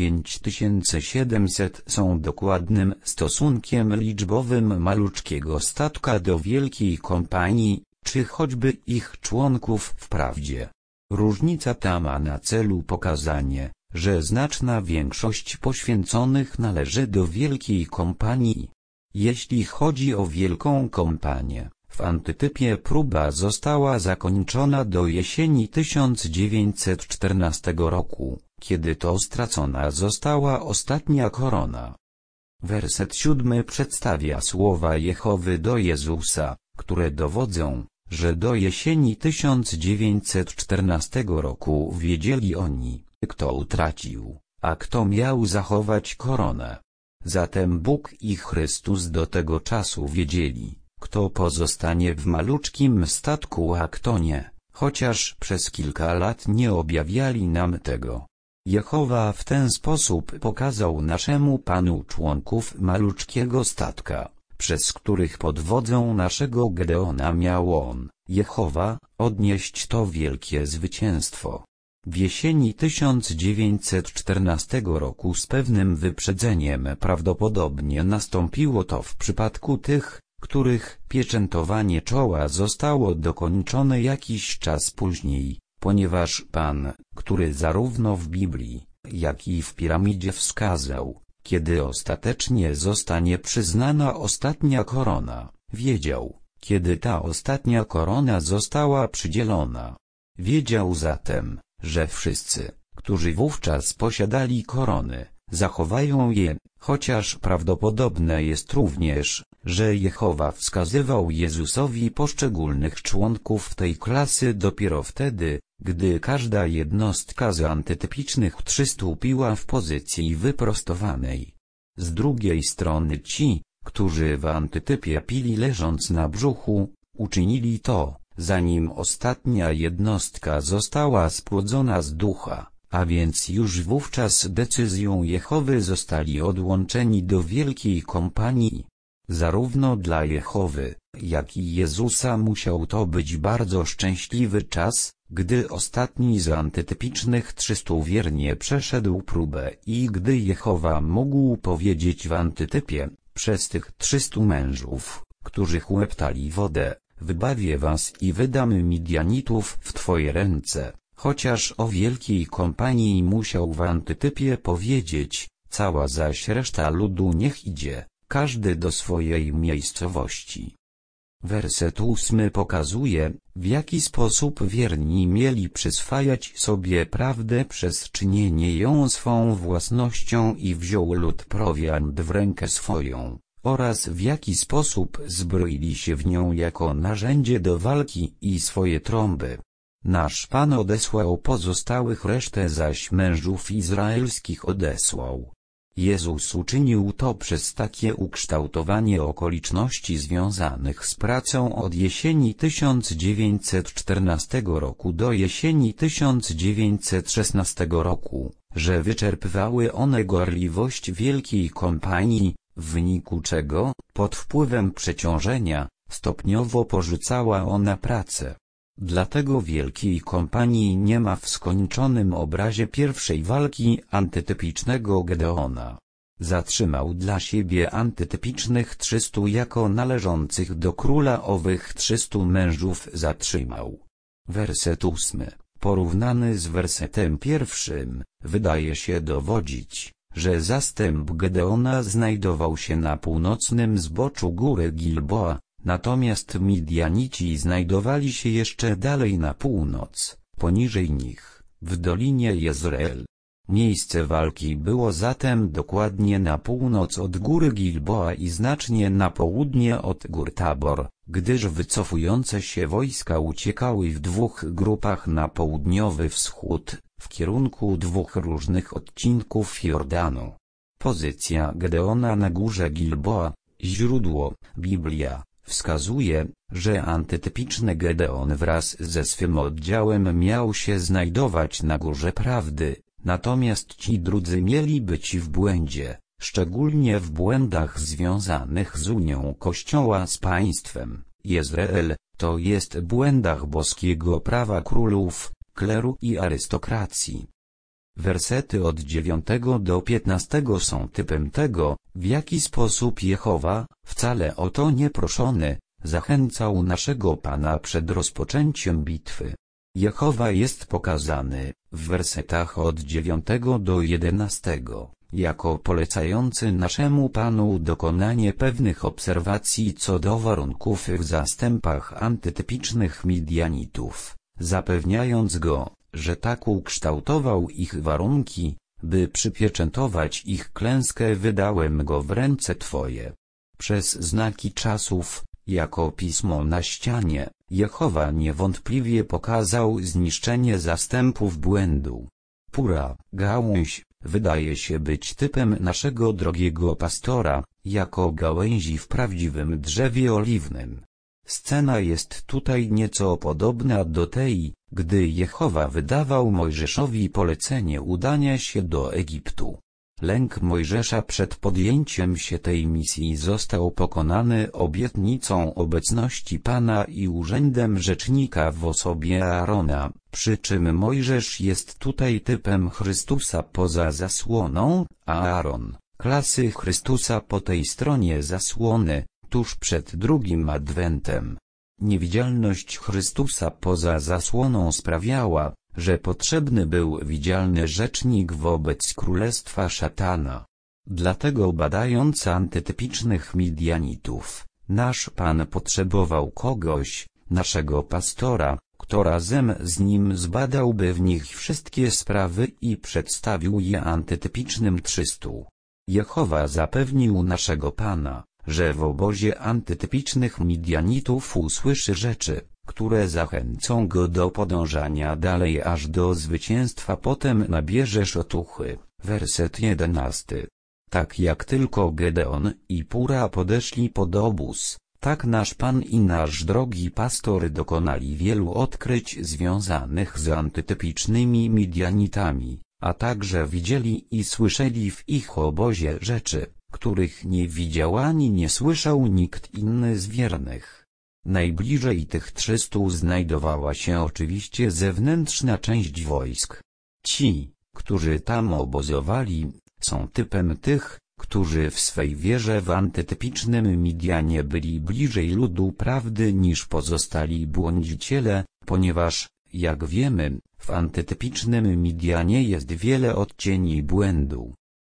9700 są dokładnym stosunkiem liczbowym maluczkiego statka do wielkiej kompanii, czy choćby ich członków wprawdzie. Różnica ta ma na celu pokazanie, że znaczna większość poświęconych należy do wielkiej kompanii. Jeśli chodzi o wielką kompanię, w antytypie próba została zakończona do jesieni 1914 roku, kiedy to stracona została ostatnia korona. Werset 7 przedstawia słowa Jehowy do Jezusa, które dowodzą, że do jesieni 1914 roku wiedzieli oni, kto utracił, a kto miał zachować koronę. Zatem Bóg i Chrystus do tego czasu wiedzieli, kto pozostanie w maluczkim statku, a kto nie, chociaż przez kilka lat nie objawiali nam tego. Jehowa w ten sposób pokazał naszemu Panu członków maluczkiego statka, przez których pod wodzą naszego Gedeona miał on, Jehowa, odnieść to wielkie zwycięstwo. W jesieni 1914 roku z pewnym wyprzedzeniem prawdopodobnie nastąpiło to w przypadku tych, których pieczętowanie czoła zostało dokończone jakiś czas później, ponieważ Pan, który zarówno w Biblii, jak i w piramidzie wskazał, kiedy ostatecznie zostanie przyznana ostatnia korona, wiedział, kiedy ta ostatnia korona została przydzielona. Wiedział zatem, że wszyscy, którzy wówczas posiadali korony, zachowają je, chociaż prawdopodobne jest również, że Jehowa wskazywał Jezusowi poszczególnych członków tej klasy dopiero wtedy, gdy każda jednostka z antytypicznych przystąpiła w pozycji wyprostowanej. Z drugiej strony ci, którzy w antytypie pili leżąc na brzuchu, uczynili to, zanim ostatnia jednostka została spłodzona z ducha, a więc już wówczas decyzją Jehowy zostali odłączeni do wielkiej kompanii. Zarówno dla Jehowy, jak i Jezusa musiał to być bardzo szczęśliwy czas, gdy ostatni z antytypicznych 300 wiernie przeszedł próbę i gdy Jehowa mógł powiedzieć w antytypie, przez tych 300 mężów, którzy chłeptali wodę, wybawię was i wydam Midianitów w twoje ręce, chociaż o wielkiej kompanii musiał w antytypie powiedzieć, cała zaś reszta ludu niech idzie, każdy do swojej miejscowości. Werset 8 pokazuje, w jaki sposób wierni mieli przyswajać sobie prawdę przez czynienie ją swą własnością i wziął lud prowiant w rękę swoją, oraz w jaki sposób zbroili się w nią jako narzędzie do walki i swoje trąby. Nasz Pan odesłał pozostałych, resztę zaś mężów izraelskich odesłał. Jezus uczynił to przez takie ukształtowanie okoliczności związanych z pracą od jesieni 1914 roku do jesieni 1916 roku, że wyczerpywały one gorliwość wielkiej kompanii, w wyniku czego, pod wpływem przeciążenia, stopniowo porzucała ona pracę. Dlatego wielkiej kompanii nie ma w skończonym obrazie pierwszej walki antytypicznego Gedeona. Zatrzymał dla siebie antytypicznych 300 jako należących do króla, owych 300 mężów zatrzymał. Werset 8, porównany z wersetem 1, wydaje się dowodzić, że zastęp Gedeona znajdował się na północnym zboczu góry Gilboa, natomiast Midianici znajdowali się jeszcze dalej na północ, poniżej nich, w dolinie Jezreel. Miejsce walki było zatem dokładnie na północ od góry Gilboa i znacznie na południe od gór Tabor, gdyż wycofujące się wojska uciekały w dwóch grupach na południowy wschód, w kierunku dwóch różnych odcinków Jordanu. Pozycja Gedeona na górze Gilboa, źródło, Biblia, wskazuje, że antytypiczny Gedeon wraz ze swym oddziałem miał się znajdować na Górze Prawdy, natomiast ci drudzy mieli być w błędzie, szczególnie w błędach związanych z unią Kościoła z państwem. Jezreel, to jest błędach boskiego prawa królów, kleru i arystokracji. Wersety od 9 do 15 są typem tego, w jaki sposób Jehowa, wcale o to nie proszony, zachęcał naszego Pana przed rozpoczęciem bitwy. Jehowa jest pokazany, w wersetach od 9 do 11, jako polecający naszemu Panu dokonanie pewnych obserwacji co do warunków w zastępach antytypicznych Midianitów, zapewniając go, że tak ukształtował ich warunki, by przypieczętować ich klęskę. Wydałem go w ręce Twoje. Przez znaki czasów, jako pismo na ścianie, Jehowa niewątpliwie pokazał zniszczenie zastępów błędu. Pura, gałąź, wydaje się być typem naszego drogiego pastora, jako gałęzi w prawdziwym drzewie oliwnym. Scena jest tutaj nieco podobna do tej, gdy Jehowa wydawał Mojżeszowi polecenie udania się do Egiptu. Lęk Mojżesza przed podjęciem się tej misji został pokonany obietnicą obecności Pana i urzędem rzecznika w osobie Aarona, przy czym Mojżesz jest tutaj typem Chrystusa poza zasłoną, a Aaron, klasy Chrystusa po tej stronie zasłony, tuż przed drugim adwentem. Niewidzialność Chrystusa poza zasłoną sprawiała, że potrzebny był widzialny rzecznik wobec królestwa szatana. Dlatego badając antytypicznych Midianitów, nasz Pan potrzebował kogoś, naszego pastora, kto razem z nim zbadałby w nich wszystkie sprawy i przedstawił je antytypicznym 300. Jehowa zapewnił naszego Pana, że w obozie antytypicznych Midianitów usłyszy rzeczy, które zachęcą go do podążania dalej aż do zwycięstwa. Potem nabierzesz otuchy. Werset 11. Tak jak tylko Gedeon i Pura podeszli pod obóz, tak nasz Pan i nasz drogi pastor dokonali wielu odkryć związanych z antytypicznymi Midianitami, a także widzieli i słyszeli w ich obozie rzeczy, których nie widział ani nie słyszał nikt inny z wiernych. Najbliżej tych 300 znajdowała się oczywiście zewnętrzna część wojsk. Ci, którzy tam obozowali, są typem tych, którzy w swej wierze w antytypicznym Midianie byli bliżej ludu prawdy niż pozostali błądziciele, ponieważ, jak wiemy, w antytypicznym Midianie jest wiele odcieni błędu.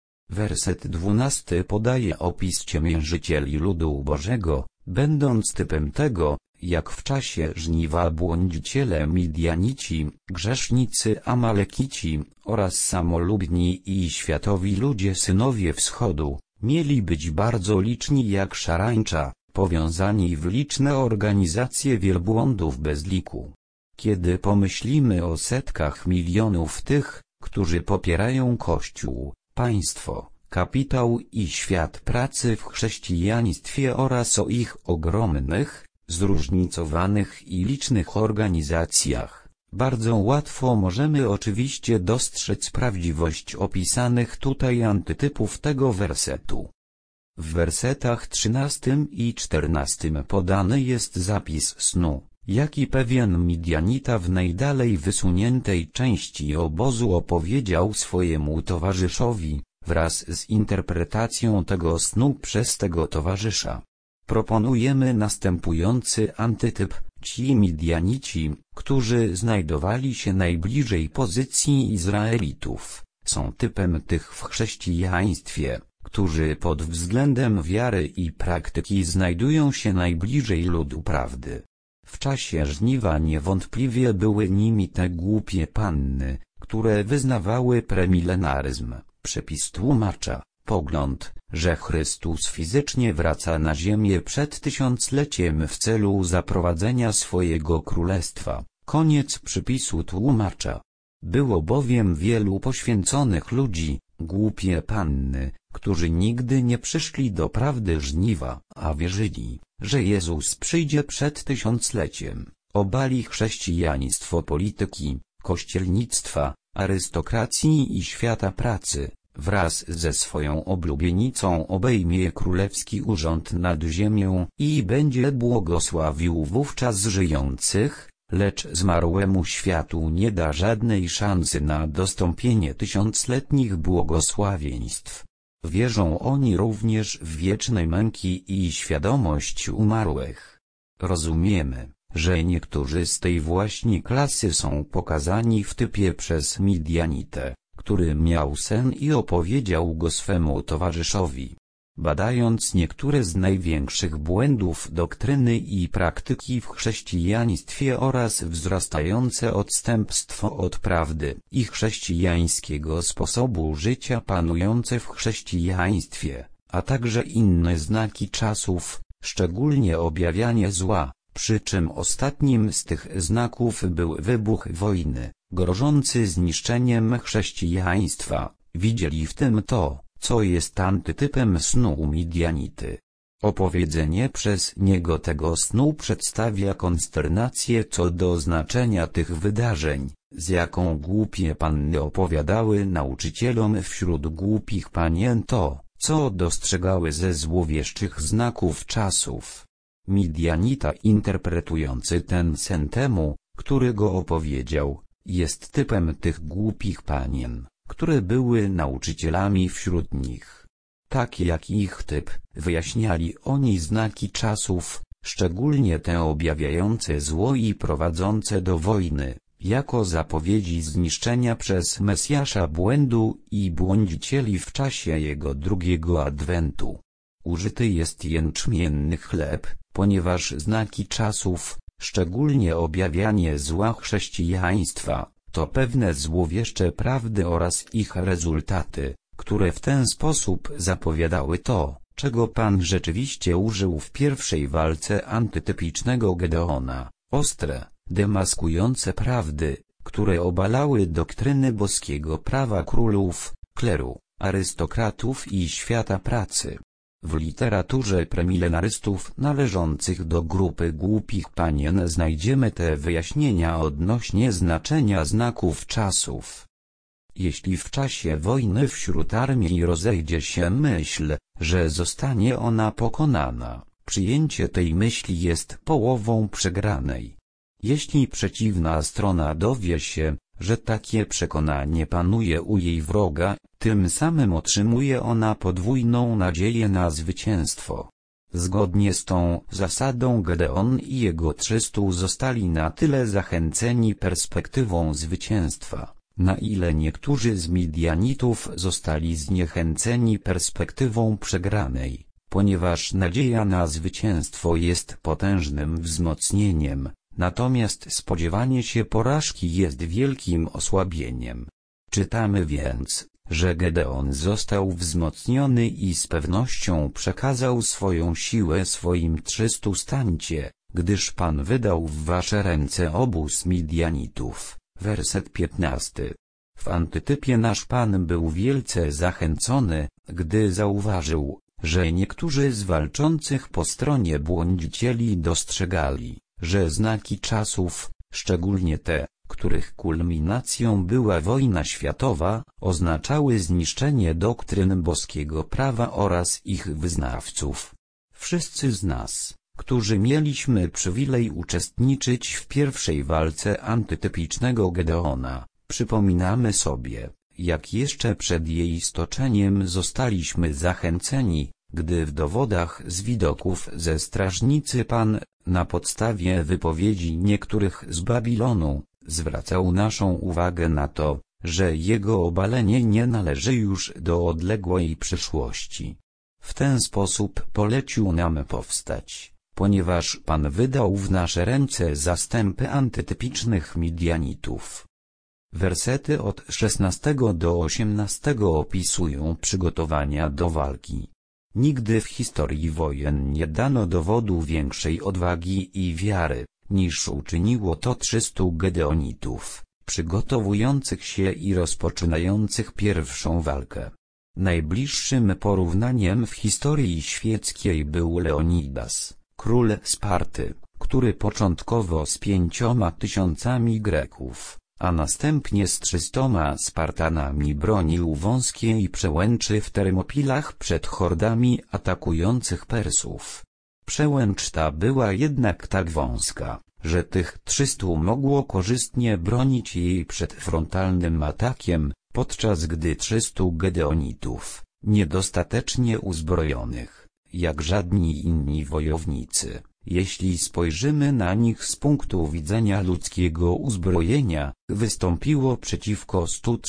Werset 12 podaje opis ciemiężycieli ludu Bożego, będąc typem tego, jak w czasie żniwa błądziciele Midianici, grzesznicy Amalekici oraz samolubni i światowi ludzie synowie wschodu, mieli być bardzo liczni jak szarańcza, powiązani w liczne organizacje wielbłądów bez liku. Kiedy pomyślimy o setkach milionów tych, którzy popierają Kościół, państwo, kapitał i świat pracy w chrześcijaństwie oraz o ich ogromnych, zróżnicowanych i licznych organizacjach, bardzo łatwo możemy oczywiście dostrzec prawdziwość opisanych tutaj antytypów tego wersetu. W wersetach 13 i 14 podany jest zapis snu, jaki pewien Midianita w najdalej wysuniętej części obozu opowiedział swojemu towarzyszowi, wraz z interpretacją tego snu przez tego towarzysza. Proponujemy następujący antytyp. Ci Midianici, którzy znajdowali się najbliżej pozycji Izraelitów, są typem tych w chrześcijaństwie, którzy pod względem wiary i praktyki znajdują się najbliżej ludu prawdy. W czasie żniwa niewątpliwie były nimi te głupie panny, które wyznawały premilenaryzm, przepis tłumacza, pogląd, że Chrystus fizycznie wraca na ziemię przed tysiącleciem w celu zaprowadzenia swojego królestwa. Koniec przypisu tłumacza. Było bowiem wielu poświęconych ludzi, głupie panny, którzy nigdy nie przyszli do prawdy żniwa, a wierzyli, że Jezus przyjdzie przed tysiącleciem, obali chrześcijaństwo polityki, kościelnictwa, arystokracji i świata pracy, wraz ze swoją oblubienicą obejmie królewski urząd nad ziemią i będzie błogosławił wówczas żyjących, lecz zmarłemu światu nie da żadnej szansy na dostąpienie tysiącletnich błogosławieństw. Wierzą oni również w wieczne męki i świadomość umarłych. Rozumiemy, że niektórzy z tej właśnie klasy są pokazani w typie przez Midianitę, który miał sen i opowiedział go swemu towarzyszowi. Badając niektóre z największych błędów doktryny i praktyki w chrześcijaństwie oraz wzrastające odstępstwo od prawdy i chrześcijańskiego sposobu życia panujące w chrześcijaństwie, a także inne znaki czasów, szczególnie objawianie zła, przy czym ostatnim z tych znaków był wybuch wojny, grożący zniszczeniem chrześcijaństwa, widzieli w tym to, co jest antytypem snu Midianity. Opowiedzenie przez niego tego snu przedstawia konsternację co do znaczenia tych wydarzeń, z jaką głupie panny opowiadały nauczycielom wśród głupich panien to, co dostrzegały ze złowieszczych znaków czasów. Midianita interpretujący ten sen temu, który go opowiedział, jest typem tych głupich panien, które były nauczycielami wśród nich. tak jak ich typ, wyjaśniali oni znaki czasów, szczególnie te objawiające zło i prowadzące do wojny, jako zapowiedzi zniszczenia przez Mesjasza błędu i błądzicieli w czasie jego drugiego adwentu. Użyty jest jęczmienny chleb, ponieważ znaki czasów, szczególnie objawianie zła chrześcijaństwa, to pewne złowieszcze prawdy oraz ich rezultaty, które w ten sposób zapowiadały to, czego Pan rzeczywiście użył w pierwszej walce antytypicznego Gedeona: ostre, demaskujące prawdy, które obalały doktryny boskiego prawa królów, kleru, arystokratów i świata pracy. W literaturze premilenarystów należących do grupy głupich panien znajdziemy te wyjaśnienia odnośnie znaczenia znaków czasów. Jeśli w czasie wojny wśród armii rozejdzie się myśl, że zostanie ona pokonana, przyjęcie tej myśli jest połową przegranej. Jeśli przeciwna strona dowie się, że takie przekonanie panuje u jej wroga, tym samym otrzymuje ona podwójną nadzieję na zwycięstwo. Zgodnie z tą zasadą Gedeon i jego 300 zostali na tyle zachęceni perspektywą zwycięstwa, na ile niektórzy z Midianitów zostali zniechęceni perspektywą przegranej, ponieważ nadzieja na zwycięstwo jest potężnym wzmocnieniem, natomiast spodziewanie się porażki jest wielkim osłabieniem. Czytamy więc, że Gedeon został wzmocniony i z pewnością przekazał swoją siłę swoim 300: stańcie, gdyż Pan wydał w wasze ręce obóz Midianitów. Werset 15. W antytypie nasz Pan był wielce zachęcony, gdy zauważył, że niektórzy z walczących po stronie błądzicieli dostrzegali, że znaki czasów, szczególnie te, których kulminacją była wojna światowa, oznaczały zniszczenie doktryn boskiego prawa oraz ich wyznawców. Wszyscy z nas, którzy mieliśmy przywilej uczestniczyć w pierwszej walce antytypicznego Gedeona, przypominamy sobie, jak jeszcze przed jej stoczeniem zostaliśmy zachęceni, gdy w dowodach z widoków ze strażnicy Pan, na podstawie wypowiedzi niektórych z Babilonu, zwracał naszą uwagę na to, że jego obalenie nie należy już do odległej przyszłości. W ten sposób polecił nam powstać, ponieważ Pan wydał w nasze ręce zastępy antytypicznych Midianitów. Wersety od 16 do 18 opisują przygotowania do walki. Nigdy w historii wojen nie dano dowodu większej odwagi i wiary, niż uczyniło to 300 Gedeonitów, przygotowujących się i rozpoczynających pierwszą walkę. Najbliższym porównaniem w historii świeckiej był Leonidas, król Sparty, który początkowo z 5000 Greków, a następnie z 300 Spartanami bronił wąskiej przełęczy w Termopilach przed hordami atakujących Persów. Przełęcz ta była jednak tak wąska, że tych 300 mogło korzystnie bronić jej przed frontalnym atakiem, podczas gdy 300 Gedeonitów, niedostatecznie uzbrojonych, jak żadni inni wojownicy, jeśli spojrzymy na nich z punktu widzenia ludzkiego uzbrojenia, wystąpiło przeciwko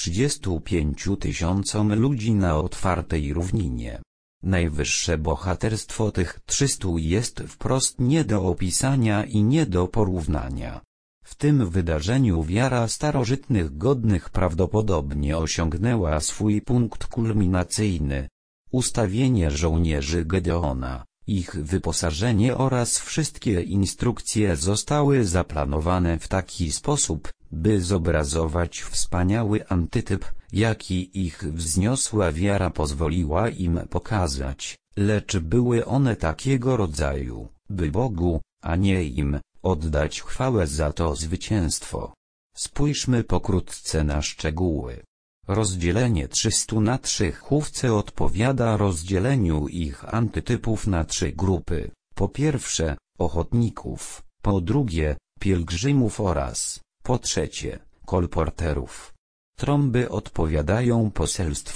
135 000 ludzi na otwartej równinie. Najwyższe bohaterstwo tych 300 jest wprost nie do opisania i nie do porównania. W tym wydarzeniu wiara starożytnych godnych prawdopodobnie osiągnęła swój punkt kulminacyjny. Ustawienie żołnierzy Gedeona, ich wyposażenie oraz wszystkie instrukcje zostały zaplanowane w taki sposób, by zobrazować wspaniały antytyp, jaki ich wzniosła wiara pozwoliła im pokazać, lecz były one takiego rodzaju, by Bogu, a nie im, oddać chwałę za to zwycięstwo. Spójrzmy pokrótce na szczegóły. Rozdzielenie 300 na 3 chówce odpowiada rozdzieleniu ich antytypów na 3 grupy. Po pierwsze, ochotników, po drugie, pielgrzymów oraz, po trzecie, kolporterów. Trąby odpowiadają poselstwu,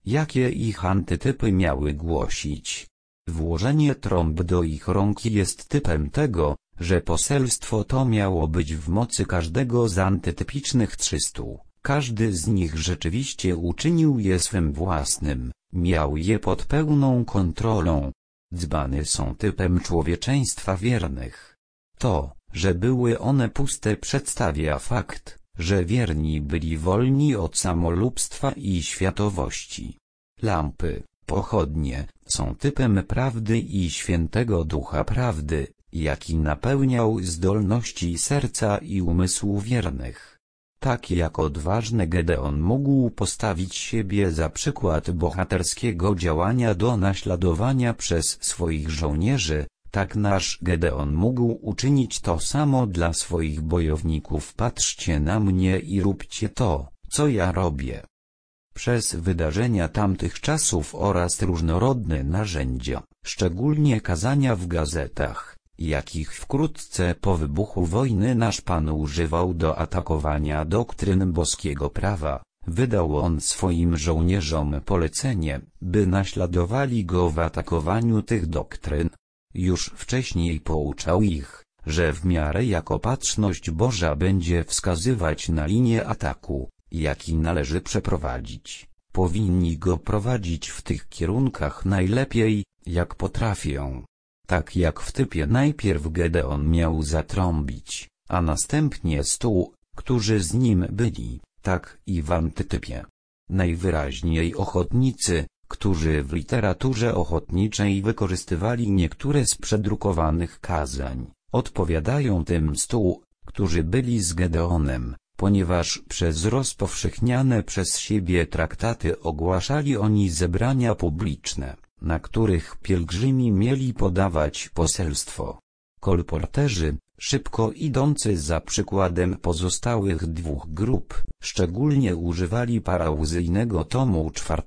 jakie ich antytypy miały głosić. Włożenie trąb do ich rąk jest typem tego, że poselstwo to miało być w mocy każdego z antytypicznych 300. Każdy z nich rzeczywiście uczynił je swym własnym, miał je pod pełną kontrolą. Dzbany są typem człowieczeństwa wiernych. To, że były one puste, przedstawia fakt, że wierni byli wolni od samolubstwa i światowości. Lampy, pochodnie, są typem prawdy i świętego ducha prawdy, jaki napełniał zdolności serca i umysłu wiernych. Tak jak odważny Gedeon mógł postawić siebie za przykład bohaterskiego działania do naśladowania przez swoich żołnierzy, tak nasz Gedeon mógł uczynić to samo dla swoich bojowników. Patrzcie na mnie i róbcie to, co ja robię. Przez wydarzenia tamtych czasów oraz różnorodne narzędzia, szczególnie kazania w gazetach, jakich wkrótce po wybuchu wojny nasz Pan używał do atakowania doktryn boskiego prawa, wydał on swoim żołnierzom polecenie, by naśladowali go w atakowaniu tych doktryn. Już wcześniej pouczał ich, że w miarę jak opatrzność Boża będzie wskazywać na linię ataku, jaki należy przeprowadzić, powinni go prowadzić w tych kierunkach najlepiej, jak potrafią. Tak jak w typie najpierw Gedeon miał zatrąbić, a następnie 100, którzy z nim byli, tak i w antytypie. Najwyraźniej ochotnicy, którzy w literaturze ochotniczej wykorzystywali niektóre z przedrukowanych kazań, odpowiadają tym 100, którzy byli z Gedeonem, ponieważ przez rozpowszechniane przez siebie traktaty ogłaszali oni zebrania publiczne, na których pielgrzymi mieli podawać poselstwo. Kolporterzy, szybko idący za przykładem pozostałych dwóch grup, szczególnie używali parauzyjnego tomu 4,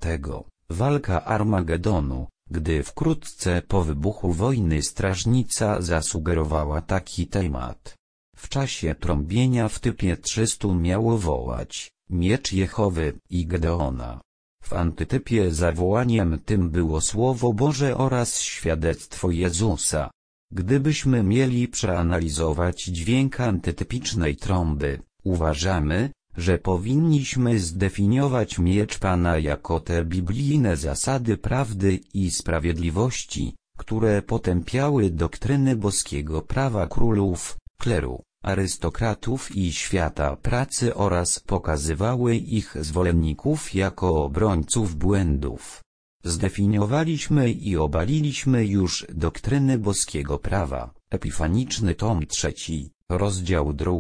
Walka Armagedonu, gdy wkrótce po wybuchu wojny strażnica zasugerowała taki temat. W czasie trąbienia w typie 300 miało wołać miecz Jehowy i Gedeona. W antytypie zawołaniem tym było Słowo Boże oraz świadectwo Jezusa. Gdybyśmy mieli przeanalizować dźwięk antytypicznej trąby, uważamy, że powinniśmy zdefiniować miecz Pana jako te biblijne zasady prawdy i sprawiedliwości, które potępiały doktryny boskiego prawa królów, kleru, arystokratów i świata pracy oraz pokazywały ich zwolenników jako obrońców błędów. Zdefiniowaliśmy i obaliliśmy już doktryny boskiego prawa, Epifaniczny tom 3, rozdział 2.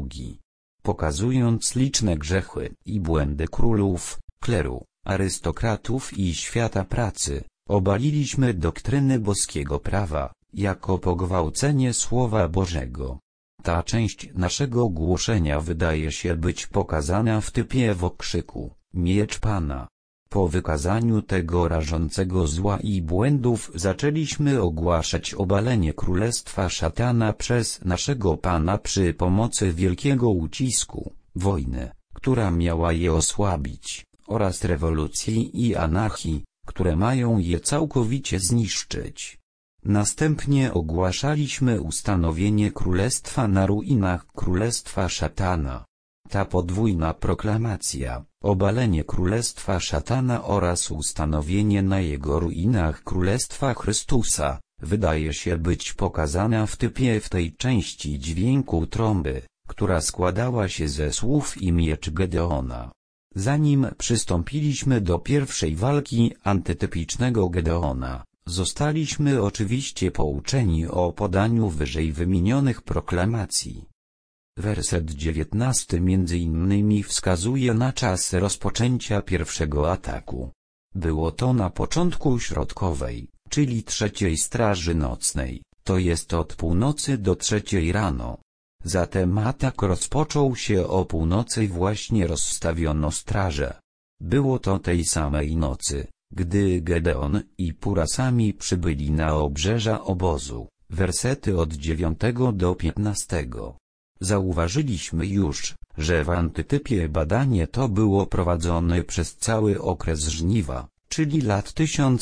Pokazując liczne grzechy i błędy królów, kleru, arystokratów i świata pracy, obaliliśmy doktryny boskiego prawa, jako pogwałcenie Słowa Bożego. Ta część naszego głoszenia wydaje się być pokazana w typie w okrzyku, miecz Pana. Po wykazaniu tego rażącego zła i błędów zaczęliśmy ogłaszać obalenie królestwa szatana przez naszego Pana przy pomocy wielkiego ucisku, wojny, która miała je osłabić, oraz rewolucji i anarchii, które mają je całkowicie zniszczyć. Następnie ogłaszaliśmy ustanowienie królestwa na ruinach królestwa szatana. Ta podwójna proklamacja, obalenie królestwa szatana oraz ustanowienie na jego ruinach królestwa Chrystusa, wydaje się być pokazana w typie w tej części dźwięku trąby, która składała się ze słów i miecz Gedeona. Zanim przystąpiliśmy do pierwszej walki antytypicznego Gedeona, zostaliśmy oczywiście pouczeni o podaniu wyżej wymienionych proklamacji. Werset 19 między innymi wskazuje na czas rozpoczęcia pierwszego ataku. Było to na początku środkowej, czyli 3. straży nocnej, to jest od północy do 3 rano. Zatem atak rozpoczął się o północy, właśnie rozstawiono straże. Było to tej samej nocy, gdy Gedeon i Pura sami przybyli na obrzeża obozu, wersety od 9 do 15. Zauważyliśmy już, że w antytypie badanie to było prowadzone przez cały okres żniwa, czyli lat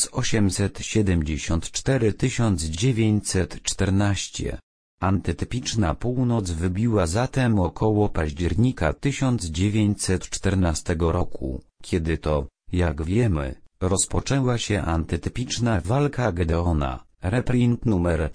1874–1914. Antytypiczna północ wybiła zatem około października 1914 roku, kiedy to, jak wiemy, rozpoczęła się antytypiczna walka Gedeona, reprint numer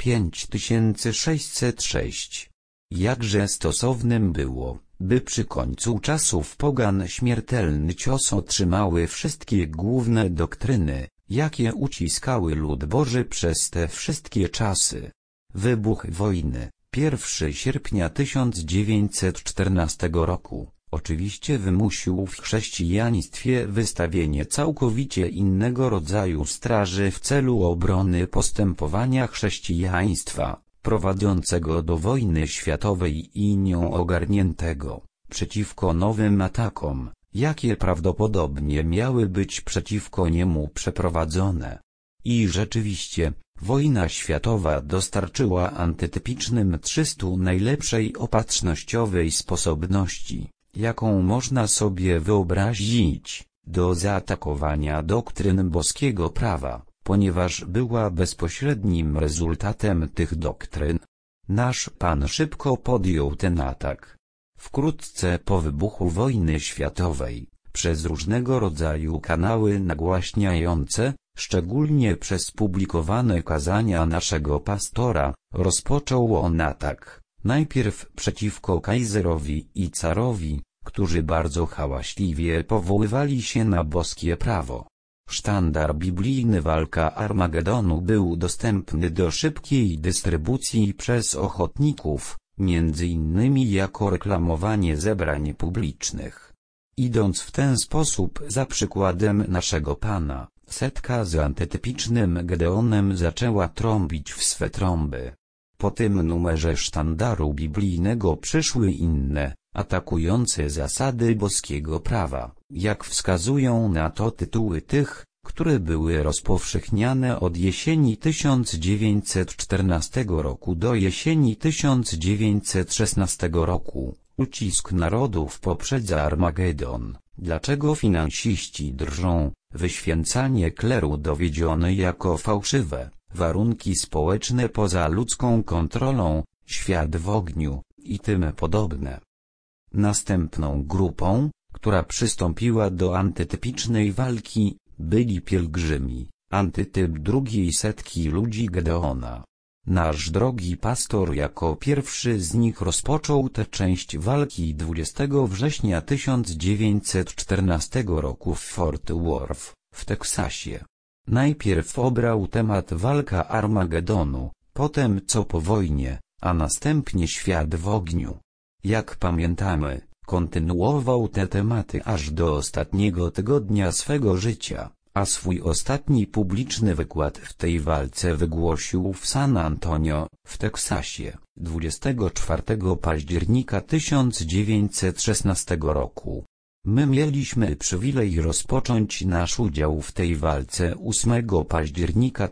5606. Jakże stosownym było, by przy końcu czasów pogan śmiertelny cios otrzymały wszystkie główne doktryny, jakie uciskały lud Boży przez te wszystkie czasy. Wybuch wojny, 1 sierpnia 1914 roku, oczywiście wymusił w chrześcijaństwie wystawienie całkowicie innego rodzaju straży w celu obrony postępowania chrześcijaństwa, prowadzącego do wojny światowej i nią ogarniętego, przeciwko nowym atakom, jakie prawdopodobnie miały być przeciwko niemu przeprowadzone. I rzeczywiście, wojna światowa dostarczyła antytypicznym 300 najlepszej opatrznościowej sposobności, jaką można sobie wyobrazić, do zaatakowania doktryn boskiego prawa, ponieważ była bezpośrednim rezultatem tych doktryn. Nasz Pan szybko podjął ten atak. Wkrótce po wybuchu wojny światowej, przez różnego rodzaju kanały nagłaśniające, szczególnie przez publikowane kazania naszego pastora, rozpoczął on atak, najpierw przeciwko kajzerowi i carowi, którzy bardzo hałaśliwie powoływali się na boskie prawo. Sztandar biblijny Walka Armagedonu był dostępny do szybkiej dystrybucji przez ochotników, między innymi jako reklamowanie zebrań publicznych. Idąc w ten sposób za przykładem naszego Pana, setka z antytypicznym Gedeonem zaczęła trąbić w swe trąby. Po tym numerze sztandaru biblijnego przyszły inne, atakujące zasady boskiego prawa, jak wskazują na to tytuły tych, które były rozpowszechniane od jesieni 1914 roku do jesieni 1916 roku. Ucisk narodów poprzedza Armagedon. Dlaczego finansiści drżą? Wyświęcanie kleru dowiedzione jako fałszywe, warunki społeczne poza ludzką kontrolą, świat w ogniu, i tym podobne. Następną grupą, która przystąpiła do antytypicznej walki, byli pielgrzymi, antytyp drugiej setki ludzi Gedeona. Nasz drogi pastor jako pierwszy z nich rozpoczął tę część walki 20 września 1914 roku w Fort Worth, w Teksasie. Najpierw obrał temat walka Armagedonu, potem co po wojnie, a następnie świat w ogniu. Jak pamiętamy, kontynuował te tematy aż do ostatniego tygodnia swego życia, a swój ostatni publiczny wykład w tej walce wygłosił w San Antonio, w Teksasie, 24 października 1916 roku. My mieliśmy przywilej rozpocząć nasz udział w tej walce 8 października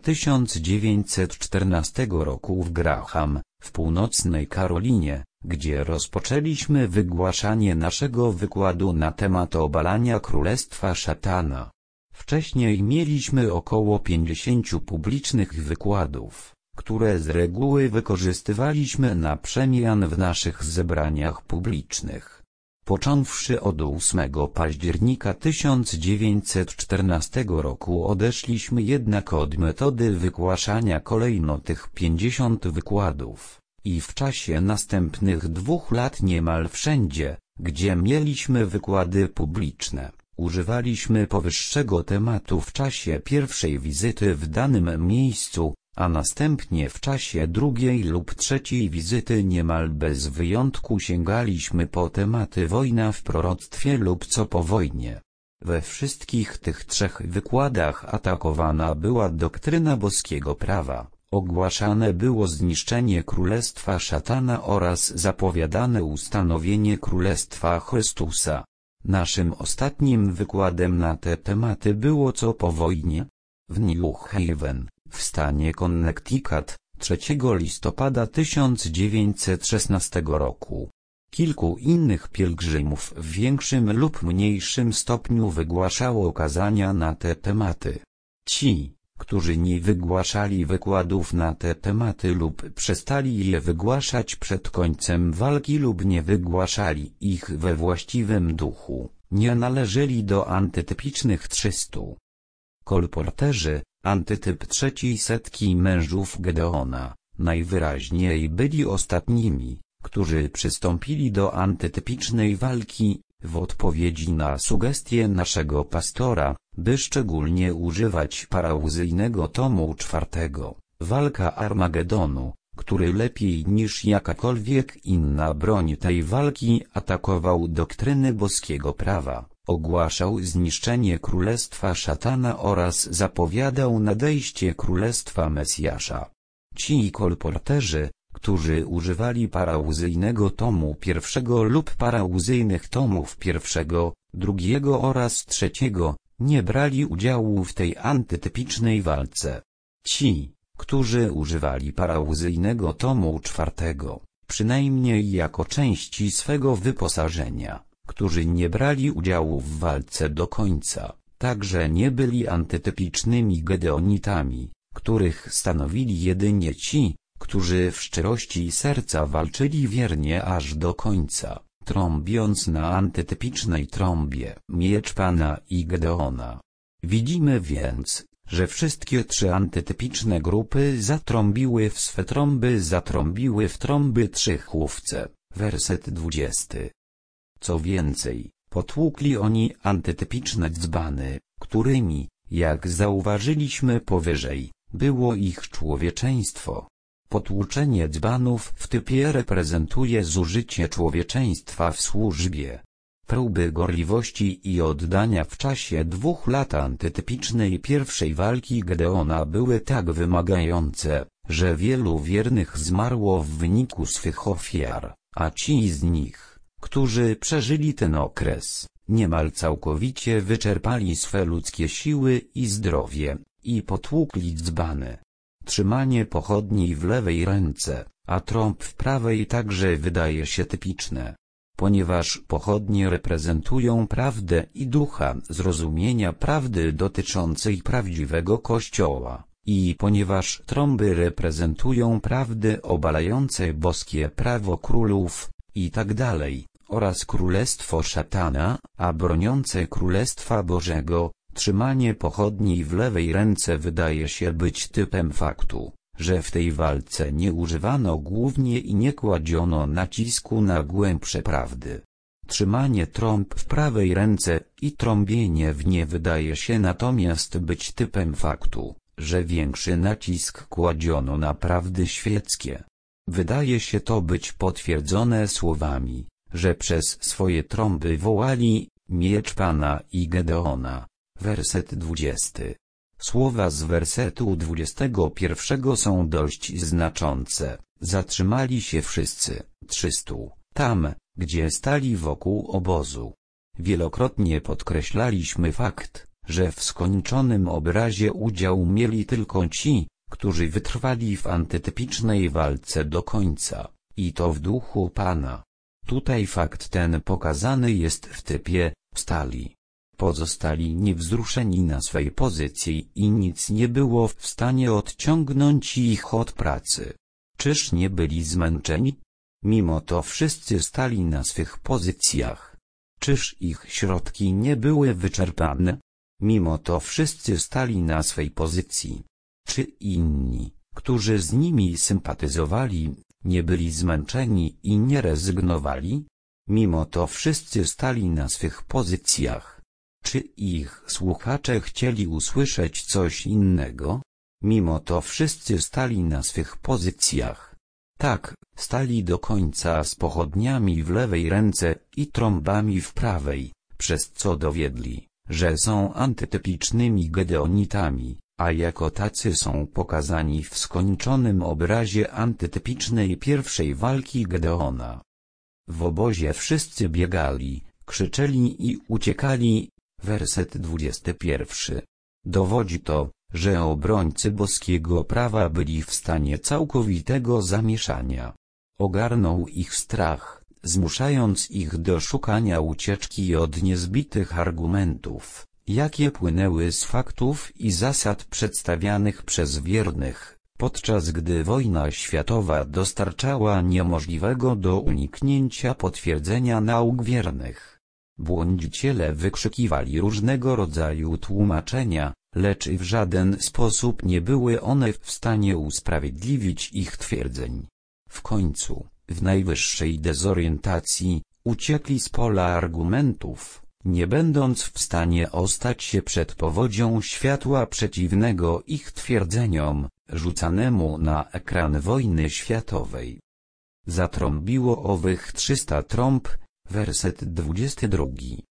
1914 roku w Graham, w północnej Karolinie, gdzie rozpoczęliśmy wygłaszanie naszego wykładu na temat obalania królestwa szatana. Wcześniej mieliśmy około 50 publicznych wykładów, które z reguły wykorzystywaliśmy na przemian w naszych zebraniach publicznych. Począwszy od 8 października 1914 roku odeszliśmy jednak od metody wygłaszania kolejno tych 50 wykładów, i w czasie następnych 2 lat niemal wszędzie, gdzie mieliśmy wykłady publiczne, używaliśmy powyższego tematu w czasie pierwszej wizyty w danym miejscu, a następnie w czasie drugiej lub trzeciej wizyty niemal bez wyjątku sięgaliśmy po tematy wojna w proroctwie lub co po wojnie. We wszystkich tych 3 wykładach atakowana była doktryna boskiego prawa, ogłaszane było zniszczenie królestwa szatana oraz zapowiadane ustanowienie królestwa Chrystusa. Naszym ostatnim wykładem na te tematy było co po wojnie? W New Haven, w stanie Connecticut, 3 listopada 1916 roku. Kilku innych pielgrzymów w większym lub mniejszym stopniu wygłaszało kazania na te tematy. Ci, którzy nie wygłaszali wykładów na te tematy lub przestali je wygłaszać przed końcem walki lub nie wygłaszali ich we właściwym duchu, nie należeli do antytypicznych 300. Kolporterzy, antytyp trzeciej setki mężów Gedeona, najwyraźniej byli ostatnimi, którzy przystąpili do antytypicznej walki, w odpowiedzi na sugestie naszego pastora, by szczególnie używać parauzyjnego tomu 4, Walka Armagedonu, który lepiej niż jakakolwiek inna broń tej walki atakował doktryny boskiego prawa, ogłaszał zniszczenie królestwa szatana oraz zapowiadał nadejście królestwa Mesjasza. Ci kolporterzy, którzy używali parauzyjnego tomu 1 lub parauzyjnych tomów 1, 2 oraz 3, nie brali udziału w tej antytypicznej walce. Ci, którzy używali parauzyjnego tomu 4, przynajmniej jako części swego wyposażenia, którzy nie brali udziału w walce do końca, także nie byli antytypicznymi Gedeonitami, których stanowili jedynie ci, którzy w szczerości serca walczyli wiernie aż do końca, trąbiąc na antytypicznej trąbie miecz Pana i Gedeona. Widzimy więc, że wszystkie 3 antytypiczne grupy zatrąbiły w swe trąby, zatrąbiły w trąby 3 chłówce, werset 20. Co więcej, potłukli oni antytypiczne dzbany, którymi, jak zauważyliśmy powyżej, było ich człowieczeństwo. Potłuczenie dzbanów w typie reprezentuje zużycie człowieczeństwa w służbie. Próby gorliwości i oddania w czasie 2 lat antytypicznej pierwszej walki Gedeona były tak wymagające, że wielu wiernych zmarło w wyniku swych ofiar, a ci z nich, którzy przeżyli ten okres, niemal całkowicie wyczerpali swe ludzkie siły i zdrowie, i potłukli dzbany. Trzymanie pochodni w lewej ręce, a trąb w prawej także wydaje się typiczne. Ponieważ pochodnie reprezentują prawdę i ducha zrozumienia prawdy dotyczącej prawdziwego Kościoła, i ponieważ trąby reprezentują prawdy obalające boskie prawo królów, i tak dalej, oraz królestwo szatana, a broniące Królestwa Bożego, trzymanie pochodni w lewej ręce wydaje się być typem faktu, że w tej walce nie używano głównie i nie kładziono nacisku na głębsze prawdy. Trzymanie trąb w prawej ręce i trąbienie w nie wydaje się natomiast być typem faktu, że większy nacisk kładziono na prawdy świeckie. Wydaje się to być potwierdzone słowami, że przez swoje trąby wołali miecz Pana i Gedeona. Werset 20. Słowa z wersetu 21 są dość znaczące. Zatrzymali się wszyscy, 300, tam, gdzie stali wokół obozu. Wielokrotnie podkreślaliśmy fakt, że w skończonym obrazie udział mieli tylko ci, którzy wytrwali w antytypicznej walce do końca, i to w duchu Pana. Tutaj fakt ten pokazany jest w typie stali. Pozostali niewzruszeni na swej pozycji i nic nie było w stanie odciągnąć ich od pracy. Czyż nie byli zmęczeni? Mimo to wszyscy stali na swych pozycjach. Czyż ich środki nie były wyczerpane? Mimo to wszyscy stali na swej pozycji. Czy inni, którzy z nimi sympatyzowali, nie byli zmęczeni i nie rezygnowali? Mimo to wszyscy stali na swych pozycjach. Czy ich słuchacze chcieli usłyszeć coś innego? Mimo to wszyscy stali na swych pozycjach. Tak, stali do końca z pochodniami w lewej ręce i trąbami w prawej, przez co dowiedli, że są antytypicznymi Gedeonitami, a jako tacy są pokazani w skończonym obrazie antytypicznej pierwszej walki Gedeona. W obozie wszyscy biegali, krzyczeli i uciekali. Werset 21. Dowodzi to, że obrońcy boskiego prawa byli w stanie całkowitego zamieszania. Ogarnął ich strach, zmuszając ich do szukania ucieczki od niezbitych argumentów, jakie płynęły z faktów i zasad przedstawianych przez wiernych, podczas gdy wojna światowa dostarczała niemożliwego do uniknięcia potwierdzenia nauk wiernych. Błądziciele wykrzykiwali różnego rodzaju tłumaczenia, lecz w żaden sposób nie były one w stanie usprawiedliwić ich twierdzeń. W końcu, w najwyższej dezorientacji, uciekli z pola argumentów, nie będąc w stanie ostać się przed powodzią światła przeciwnego ich twierdzeniom, rzucanemu na ekran wojny światowej. Zatrąbiło owych 300 trąb, werset 22.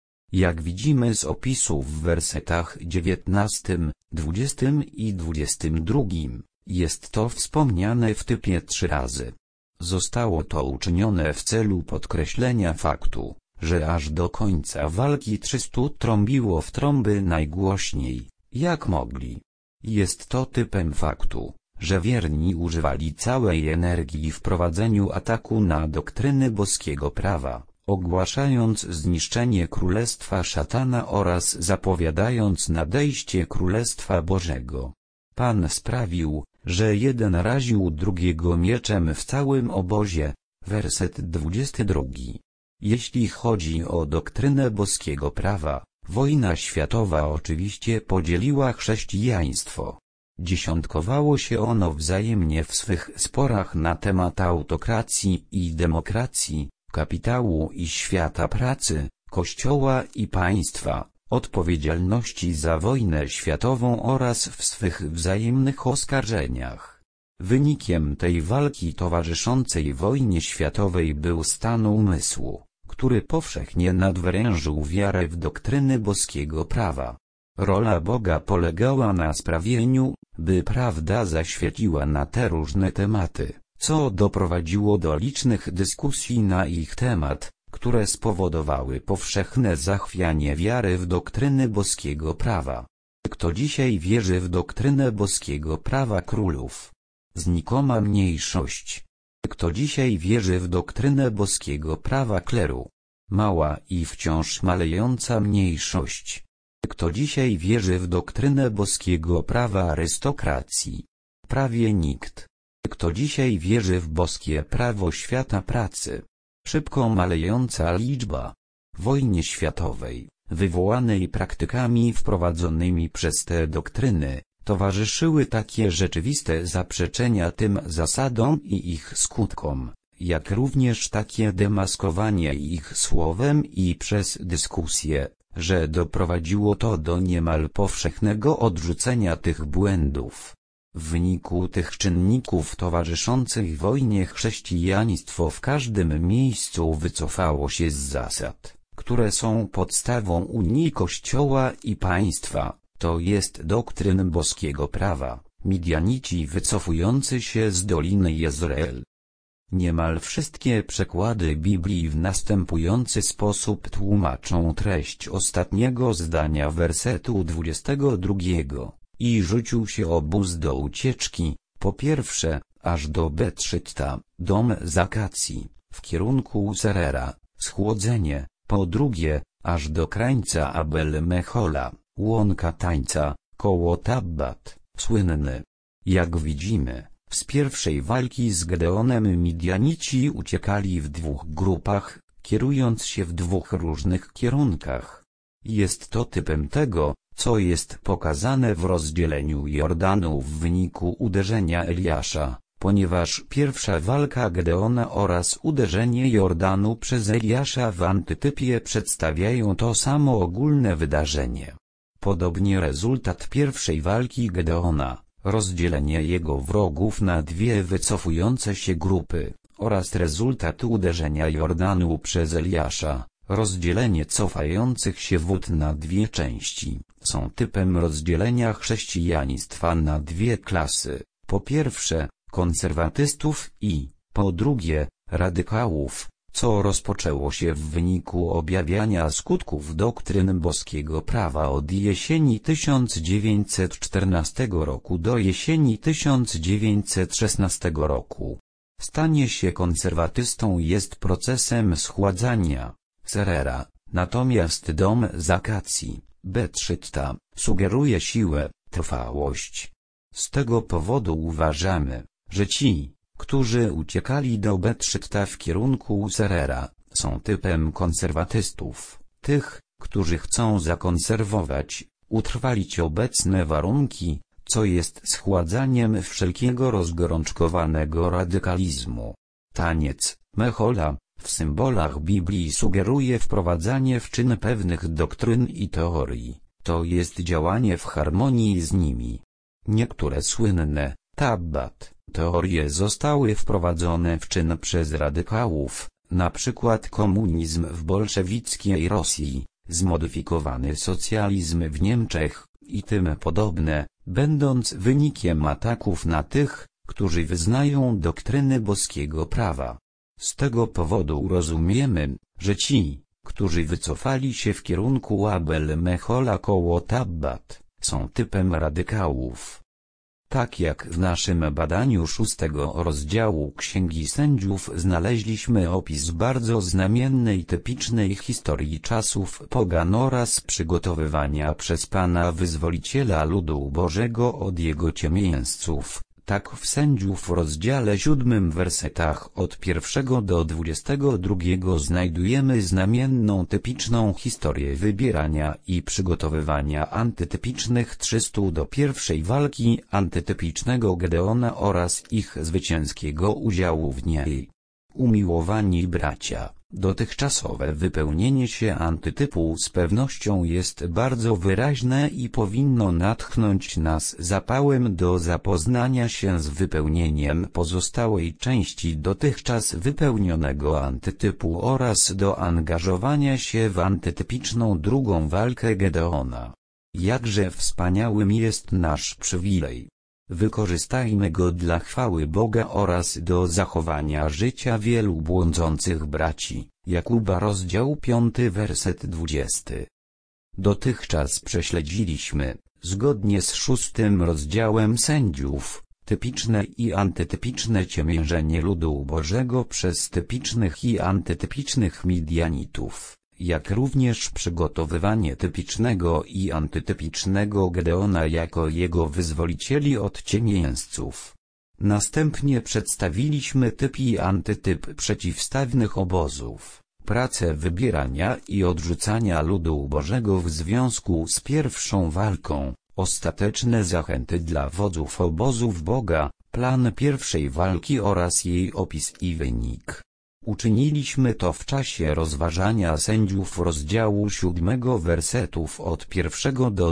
Jak widzimy z opisu w wersetach 19, 20 i 22, jest to wspomniane w typie 3 razy. Zostało to uczynione w celu podkreślenia faktu, że aż do końca walki 300 trąbiło w trąby najgłośniej, jak mogli. Jest to typem faktu, że wierni używali całej energii w prowadzeniu ataku na doktryny boskiego prawa, ogłaszając zniszczenie Królestwa Szatana oraz zapowiadając nadejście Królestwa Bożego. Pan sprawił, że jeden raził drugiego mieczem w całym obozie. Werset 22. Jeśli chodzi o doktrynę boskiego prawa, wojna światowa oczywiście podzieliła chrześcijaństwo. Dziesiątkowało się ono wzajemnie w swych sporach na temat autokracji i demokracji, kapitału i świata pracy, kościoła i państwa, odpowiedzialności za wojnę światową oraz w swych wzajemnych oskarżeniach. Wynikiem tej walki towarzyszącej wojnie światowej był stan umysłu, który powszechnie nadwyrężył wiarę w doktryny boskiego prawa. Rola Boga polegała na sprawieniu, by prawda zaświeciła na te różne tematy, co doprowadziło do licznych dyskusji na ich temat, które spowodowały powszechne zachwianie wiary w doktryny boskiego prawa. Kto dzisiaj wierzy w doktrynę boskiego prawa królów? Znikoma mniejszość. Kto dzisiaj wierzy w doktrynę boskiego prawa kleru? Mała i wciąż malejąca mniejszość. Kto dzisiaj wierzy w doktrynę boskiego prawa arystokracji? Prawie nikt. Kto dzisiaj wierzy w boskie prawo świata pracy? Szybko malejąca liczba. Wojnie światowej, wywołanej praktykami wprowadzonymi przez te doktryny, towarzyszyły takie rzeczywiste zaprzeczenia tym zasadom i ich skutkom, jak również takie demaskowanie ich słowem i przez dyskusję, że doprowadziło to do niemal powszechnego odrzucenia tych błędów. W wyniku tych czynników towarzyszących wojnie chrześcijaństwo w każdym miejscu wycofało się z zasad, które są podstawą unii Kościoła i państwa, to jest doktryn boskiego prawa, Midianici wycofujący się z Doliny Jezreel. Niemal wszystkie przekłady Biblii w następujący sposób tłumaczą treść ostatniego zdania wersetu 22. I rzucił się obóz do ucieczki, po pierwsze, aż do Betrzytta, dom z akacji, w kierunku Zerera, schłodzenie, po drugie, aż do krańca Abel-Mechola, łąka tańca, koło Tabbat, słynny. Jak widzimy, z pierwszej walki z Gedeonem Midianici uciekali w 2 grupach, kierując się w 2 różnych kierunkach. Jest to typem tego, co jest pokazane w rozdzieleniu Jordanu w wyniku uderzenia Eliasza, ponieważ pierwsza walka Gedeona oraz uderzenie Jordanu przez Eliasza w antytypie przedstawiają to samo ogólne wydarzenie. Podobnie rezultat pierwszej walki Gedeona, rozdzielenie jego wrogów na 2 wycofujące się grupy, oraz rezultat uderzenia Jordanu przez Eliasza, rozdzielenie cofających się wód na 2 części, są typem rozdzielenia chrześcijaństwa na 2 klasy, po pierwsze, konserwatystów i, po drugie, radykałów, co rozpoczęło się w wyniku objawiania skutków doktryn boskiego prawa od jesieni 1914 roku do jesieni 1916 roku. Stanie się konserwatystą jest procesem schładzania, Serera, natomiast dom z akacji, Betrzytta, sugeruje siłę, trwałość. Z tego powodu uważamy, że ci, którzy uciekali do Betrzytta w kierunku Serera, są typem konserwatystów, tych, którzy chcą zakonserwować, utrwalić obecne warunki, co jest schładzaniem wszelkiego rozgorączkowanego radykalizmu. Taniec Mechola w symbolach Biblii sugeruje wprowadzanie w czyn pewnych doktryn i teorii, to jest działanie w harmonii z nimi. Niektóre słynne, Tabbat, teorie zostały wprowadzone w czyn przez radykałów, na przykład komunizm w bolszewickiej Rosji, zmodyfikowany socjalizm w Niemczech, i tym podobne, będąc wynikiem ataków na tych, którzy wyznają doktryny boskiego prawa. Z tego powodu rozumiemy, że ci, którzy wycofali się w kierunku Abel Mechola koło Tabbat, są typem radykałów. Tak jak w naszym badaniu 6 rozdziału Księgi Sędziów znaleźliśmy opis bardzo znamiennej typicznej historii czasów pogan oraz przygotowywania przez Pana Wyzwoliciela ludu Bożego od jego ciemiężców, tak w Sędziów w rozdziale 7 wersetach od 1 do 22 znajdujemy znamienną typiczną historię wybierania i przygotowywania antytypicznych 300 do pierwszej walki antytypicznego Gedeona oraz ich zwycięskiego udziału w niej. Umiłowani bracia, dotychczasowe wypełnienie się antytypu z pewnością jest bardzo wyraźne i powinno natchnąć nas zapałem do zapoznania się z wypełnieniem pozostałej części dotychczas wypełnionego antytypu oraz do angażowania się w antytypiczną drugą walkę Gedeona. Jakże wspaniałym jest nasz przywilej! Wykorzystajmy go dla chwały Boga oraz do zachowania życia wielu błądzących braci. Jakuba rozdział 5 werset 20. Dotychczas prześledziliśmy, zgodnie z 6 rozdziałem Sędziów, typiczne i antytypiczne ciemiężenie ludu Bożego przez typicznych i antytypicznych Midianitów, jak również przygotowywanie typicznego i antytypicznego Gedeona jako jego wyzwolicieli od ciemiężców. Następnie przedstawiliśmy typ i antytyp przeciwstawnych obozów, pracę wybierania i odrzucania ludu Bożego w związku z pierwszą walką, ostateczne zachęty dla wodzów obozów Boga, plan pierwszej walki oraz jej opis i wynik. Uczyniliśmy to w czasie rozważania Sędziów rozdziału 7 wersetów od 1 do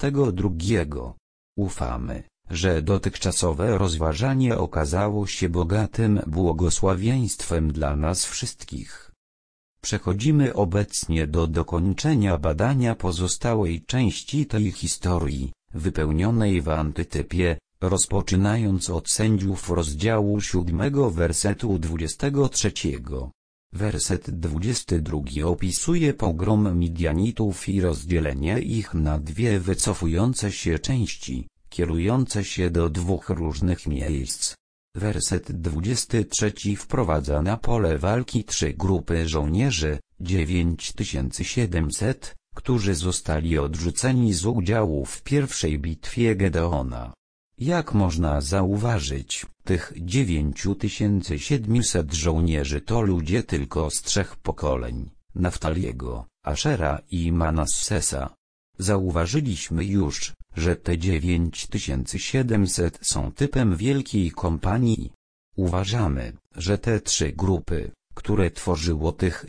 22. Ufamy, że dotychczasowe rozważanie okazało się bogatym błogosławieństwem dla nas wszystkich. Przechodzimy obecnie do dokończenia badania pozostałej części tej historii, wypełnionej w antytypie, rozpoczynając od Sędziów rozdziału 7 wersetu 23. Werset 22 opisuje pogrom Midianitów i rozdzielenie ich na dwie wycofujące się części, kierujące się do dwóch różnych miejsc. Werset 23 wprowadza na pole walki trzy grupy żołnierzy, 9700, którzy zostali odrzuceni z udziału w pierwszej bitwie Gedeona. Jak można zauważyć, tych 9700 żołnierzy to ludzie tylko z trzech pokoleń, Naftaliego, Ashera i Manassesa. Zauważyliśmy już, że te 9700 są typem wielkiej kompanii. Uważamy, że te trzy grupy, które tworzyło tych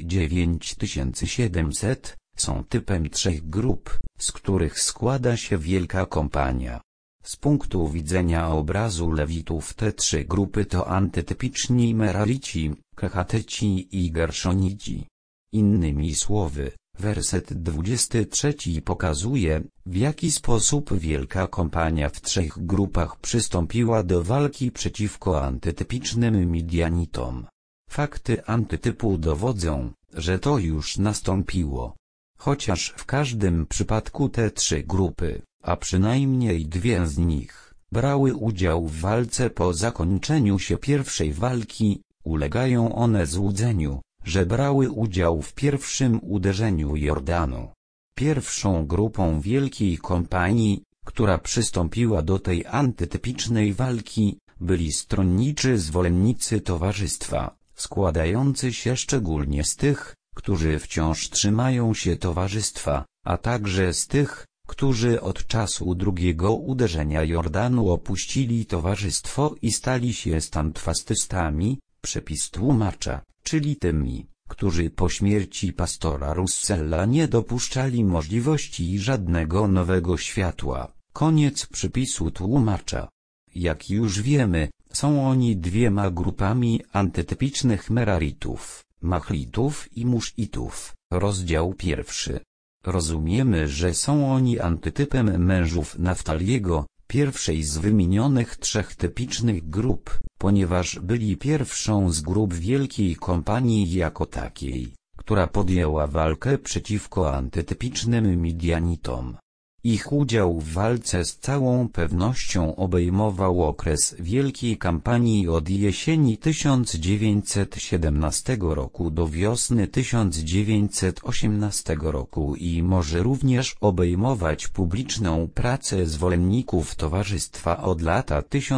9700, są typem trzech grup, z których składa się wielka kompania. Z punktu widzenia obrazu Lewitów te trzy grupy to antytypiczni Merarici, Kehatyci i Gerszonici. Innymi słowy, werset 23 pokazuje, w jaki sposób wielka kompania w trzech grupach przystąpiła do walki przeciwko antytypicznym Midianitom. Fakty antytypu dowodzą, że to już nastąpiło. Chociaż w każdym przypadku te trzy grupy, a przynajmniej dwie z nich, brały udział w walce po zakończeniu się pierwszej walki, ulegają one złudzeniu, że brały udział w pierwszym uderzeniu Jordanu. Pierwszą grupą Wielkiej Kompanii, która przystąpiła do tej antytypicznej walki, byli stronniczy zwolennicy towarzystwa, składający się szczególnie z tych, którzy wciąż trzymają się towarzystwa, a także z tych, którzy od czasu drugiego uderzenia Jordanu opuścili towarzystwo i stali się standfastystami, przepis tłumacza, czyli tymi, którzy po śmierci pastora Russella nie dopuszczali możliwości żadnego nowego światła. Koniec przypisu tłumacza. Jak już wiemy, są oni dwiema grupami antytypicznych Meraritów, Machlitów i Muszitów. Rozdział 1. Rozumiemy, że są oni antytypem mężów Naftaliego, pierwszej z wymienionych trzech typicznych grup, ponieważ byli pierwszą z grup Wielkiej Kompanii jako takiej, która podjęła walkę przeciwko antytypicznym Midianitom. Ich udział w walce z całą pewnością obejmował okres Wielkiej Kampanii od jesieni 1917 roku do wiosny 1918 roku i może również obejmować publiczną pracę zwolenników towarzystwa od lata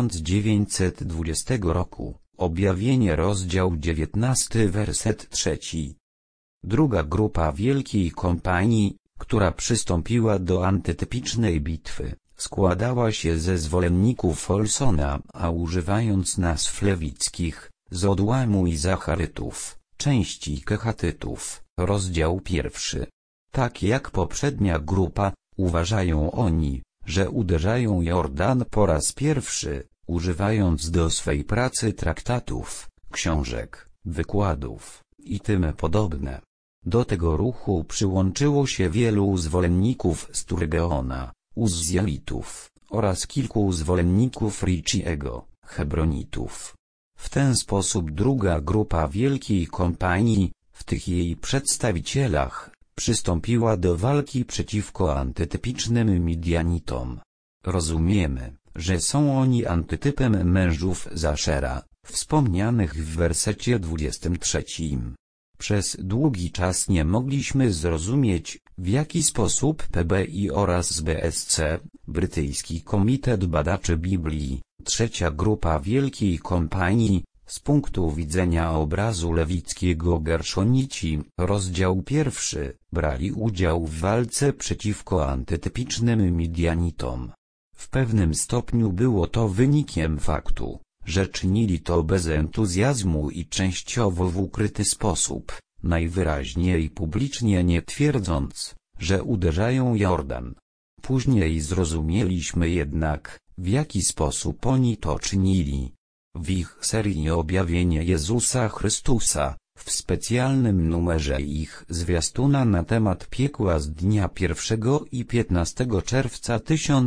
1920 roku. Objawienie rozdział 19 werset 3. Druga grupa Wielkiej Kompanii, która przystąpiła do antytypicznej bitwy, składała się ze zwolenników Olsona, a używając nazw lewickich, z odłamu i Zacharytów, części Kehatytów, rozdział 1. Tak jak poprzednia grupa, uważają oni, że uderzają Jordan po raz pierwszy, używając do swej pracy traktatów, książek, wykładów i tym podobne. Do tego ruchu przyłączyło się wielu zwolenników Sturgeona, Uzzielitów, oraz kilku zwolenników Richiego, Hebronitów. W ten sposób druga grupa Wielkiej Kompanii, w tych jej przedstawicielach, przystąpiła do walki przeciwko antytypicznym Midianitom. Rozumiemy, że są oni antytypem mężów Zaszera, wspomnianych w wersecie 23. Przez długi czas nie mogliśmy zrozumieć, w jaki sposób PBI oraz BSC, Brytyjski Komitet Badaczy Biblii, trzecia grupa Wielkiej Kompanii, z punktu widzenia obrazu lewickiego Gerszonici, rozdział 1, brali udział w walce przeciwko antytypicznym Midianitom. W pewnym stopniu było to wynikiem faktu, że czynili to bez entuzjazmu i częściowo w ukryty sposób, najwyraźniej publicznie nie twierdząc, że uderzają Jordan. Później zrozumieliśmy jednak, w jaki sposób oni to czynili. W ich serii Objawienie Jezusa Chrystusa, w specjalnym numerze ich zwiastuna na temat piekła z dnia 1 i 15 czerwca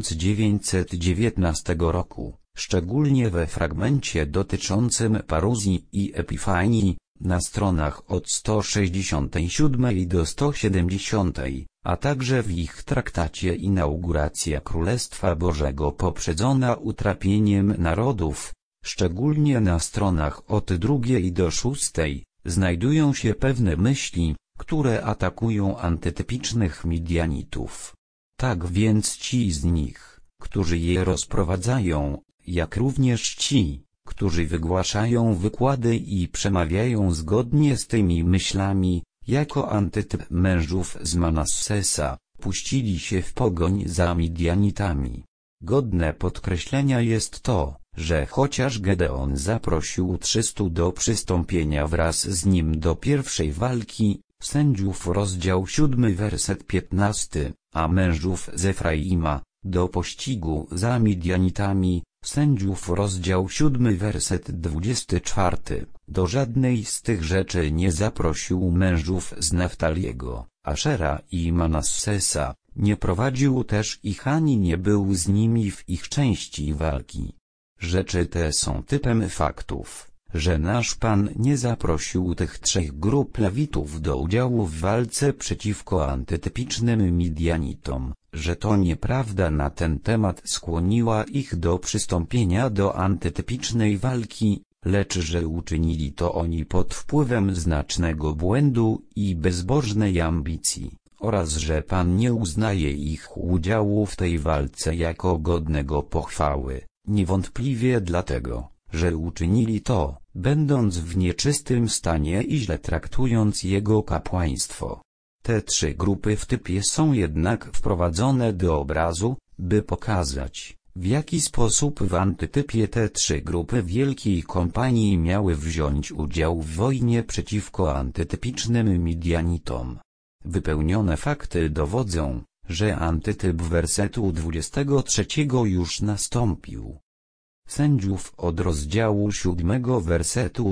1919 roku, szczególnie we fragmencie dotyczącym paruzji i epifanii, na stronach od 167 do 170, a także w ich traktacie Inauguracja Królestwa Bożego poprzedzona utrapieniem narodów, szczególnie na stronach od 2 do 6, znajdują się pewne myśli, które atakują antytypicznych Midianitów. Tak więc ci z nich, którzy je rozprowadzają, jak również ci, którzy wygłaszają wykłady i przemawiają zgodnie z tymi myślami, jako antytyp mężów z Manassesa, puścili się w pogoń za Midianitami. Godne podkreślenia jest to, że chociaż Gedeon zaprosił 300 do przystąpienia wraz z nim do pierwszej walki, Sędziów rozdział 7 werset 15, a mężów z Efraima, do pościgu za Midianitami, Sędziów rozdział 7 werset 24, do żadnej z tych rzeczy nie zaprosił mężów z Naftaliego, Ashera i Manassesa, nie prowadził też ich ani nie był z nimi w ich części walki. Rzeczy te są typem faktów, że nasz Pan nie zaprosił tych 3 grup Lewitów do udziału w walce przeciwko antytypicznym Midianitom, że to nieprawda na ten temat skłoniła ich do przystąpienia do antytypicznej walki, lecz że uczynili to oni pod wpływem znacznego błędu i bezbożnej ambicji, oraz że Pan nie uznaje ich udziału w tej walce jako godnego pochwały, niewątpliwie dlatego, że uczynili to, będąc w nieczystym stanie i źle traktując Jego kapłaństwo. Te 3 grupy w typie są jednak wprowadzone do obrazu, by pokazać, w jaki sposób w antytypie te 3 grupy wielkiej kompanii miały wziąć udział w wojnie przeciwko antytypicznym Midianitom. Wypełnione fakty dowodzą, że antytyp wersetu 23 już nastąpił. Sędziów od rozdziału 7 wersetu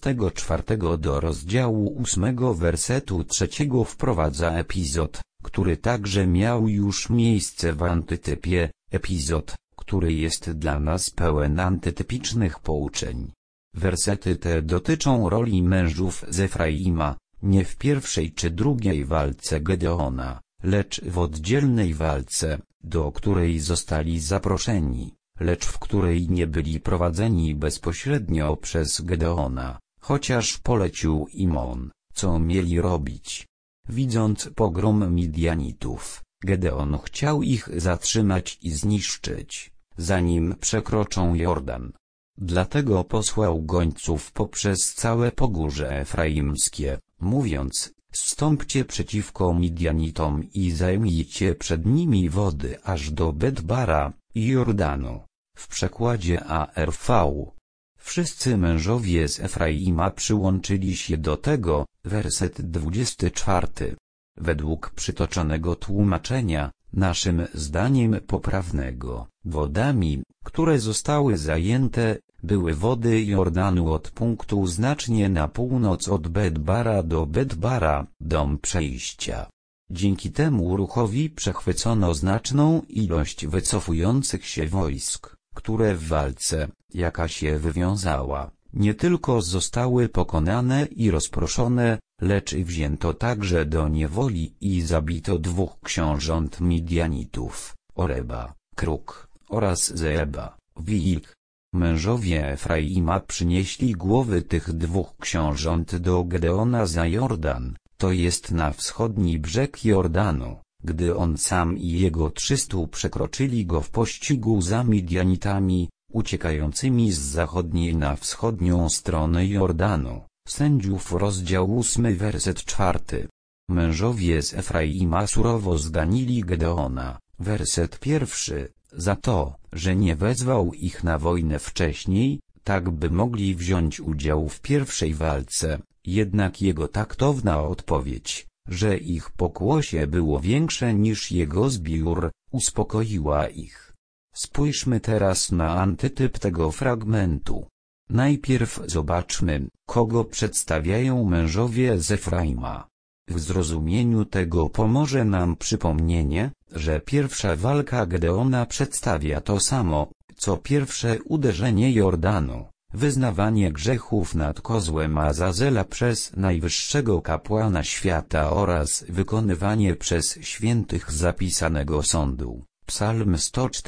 24 do rozdziału 8 wersetu 3 wprowadza epizod, który także miał już miejsce w antytypie, epizod, który jest dla nas pełen antytypicznych pouczeń. Wersety te dotyczą roli mężów z Efraima, nie w pierwszej czy drugiej walce Gedeona, lecz w oddzielnej walce, do której zostali zaproszeni, lecz w której nie byli prowadzeni bezpośrednio przez Gedeona, chociaż polecił im on, co mieli robić. Widząc pogrom Midianitów, Gedeon chciał ich zatrzymać i zniszczyć, zanim przekroczą Jordan. Dlatego posłał gońców poprzez całe pogórze efraimskie, mówiąc: zstąpcie przeciwko Midianitom i zajmijcie przed nimi wody aż do Bet-bara i Jordanu. W przekładzie ARV. Wszyscy mężowie z Efraima przyłączyli się do tego, werset 24. Według przytoczonego tłumaczenia, naszym zdaniem poprawnego, wodami, które zostały zajęte, były wody Jordanu od punktu znacznie na północ od Bet-bara do Bet-bara, dom przejścia. Dzięki temu ruchowi przechwycono znaczną ilość wycofujących się wojsk, które w walce, jaka się wywiązała, nie tylko zostały pokonane i rozproszone, lecz i wzięto także do niewoli i zabito 2 książąt Midianitów, Oreba, Kruk, oraz Zeeba, wilk. Mężowie Efraima przynieśli głowy tych 2 książąt do Gedeona za Jordan, to jest na wschodni brzeg Jordanu, gdy on sam i jego 300 przekroczyli go w pościgu za Midianitami, uciekającymi z zachodniej na wschodnią stronę Jordanu. Sędziów rozdział 8 werset 4. Mężowie z Efraima surowo zganili Gedeona, werset 1, za to, że nie wezwał ich na wojnę wcześniej, tak by mogli wziąć udział w pierwszej walce, jednak jego taktowna odpowiedź, że ich pokłosie było większe niż jego zbiór, uspokoiła ich. Spójrzmy teraz na antytyp tego fragmentu. Najpierw zobaczmy, kogo przedstawiają mężowie z Efraima. W zrozumieniu tego pomoże nam przypomnienie, że pierwsza walka Gedeona przedstawia to samo, co pierwsze uderzenie Jordanu, wyznawanie grzechów nad kozłem Azazela przez najwyższego kapłana świata oraz wykonywanie przez świętych zapisanego sądu. Psalm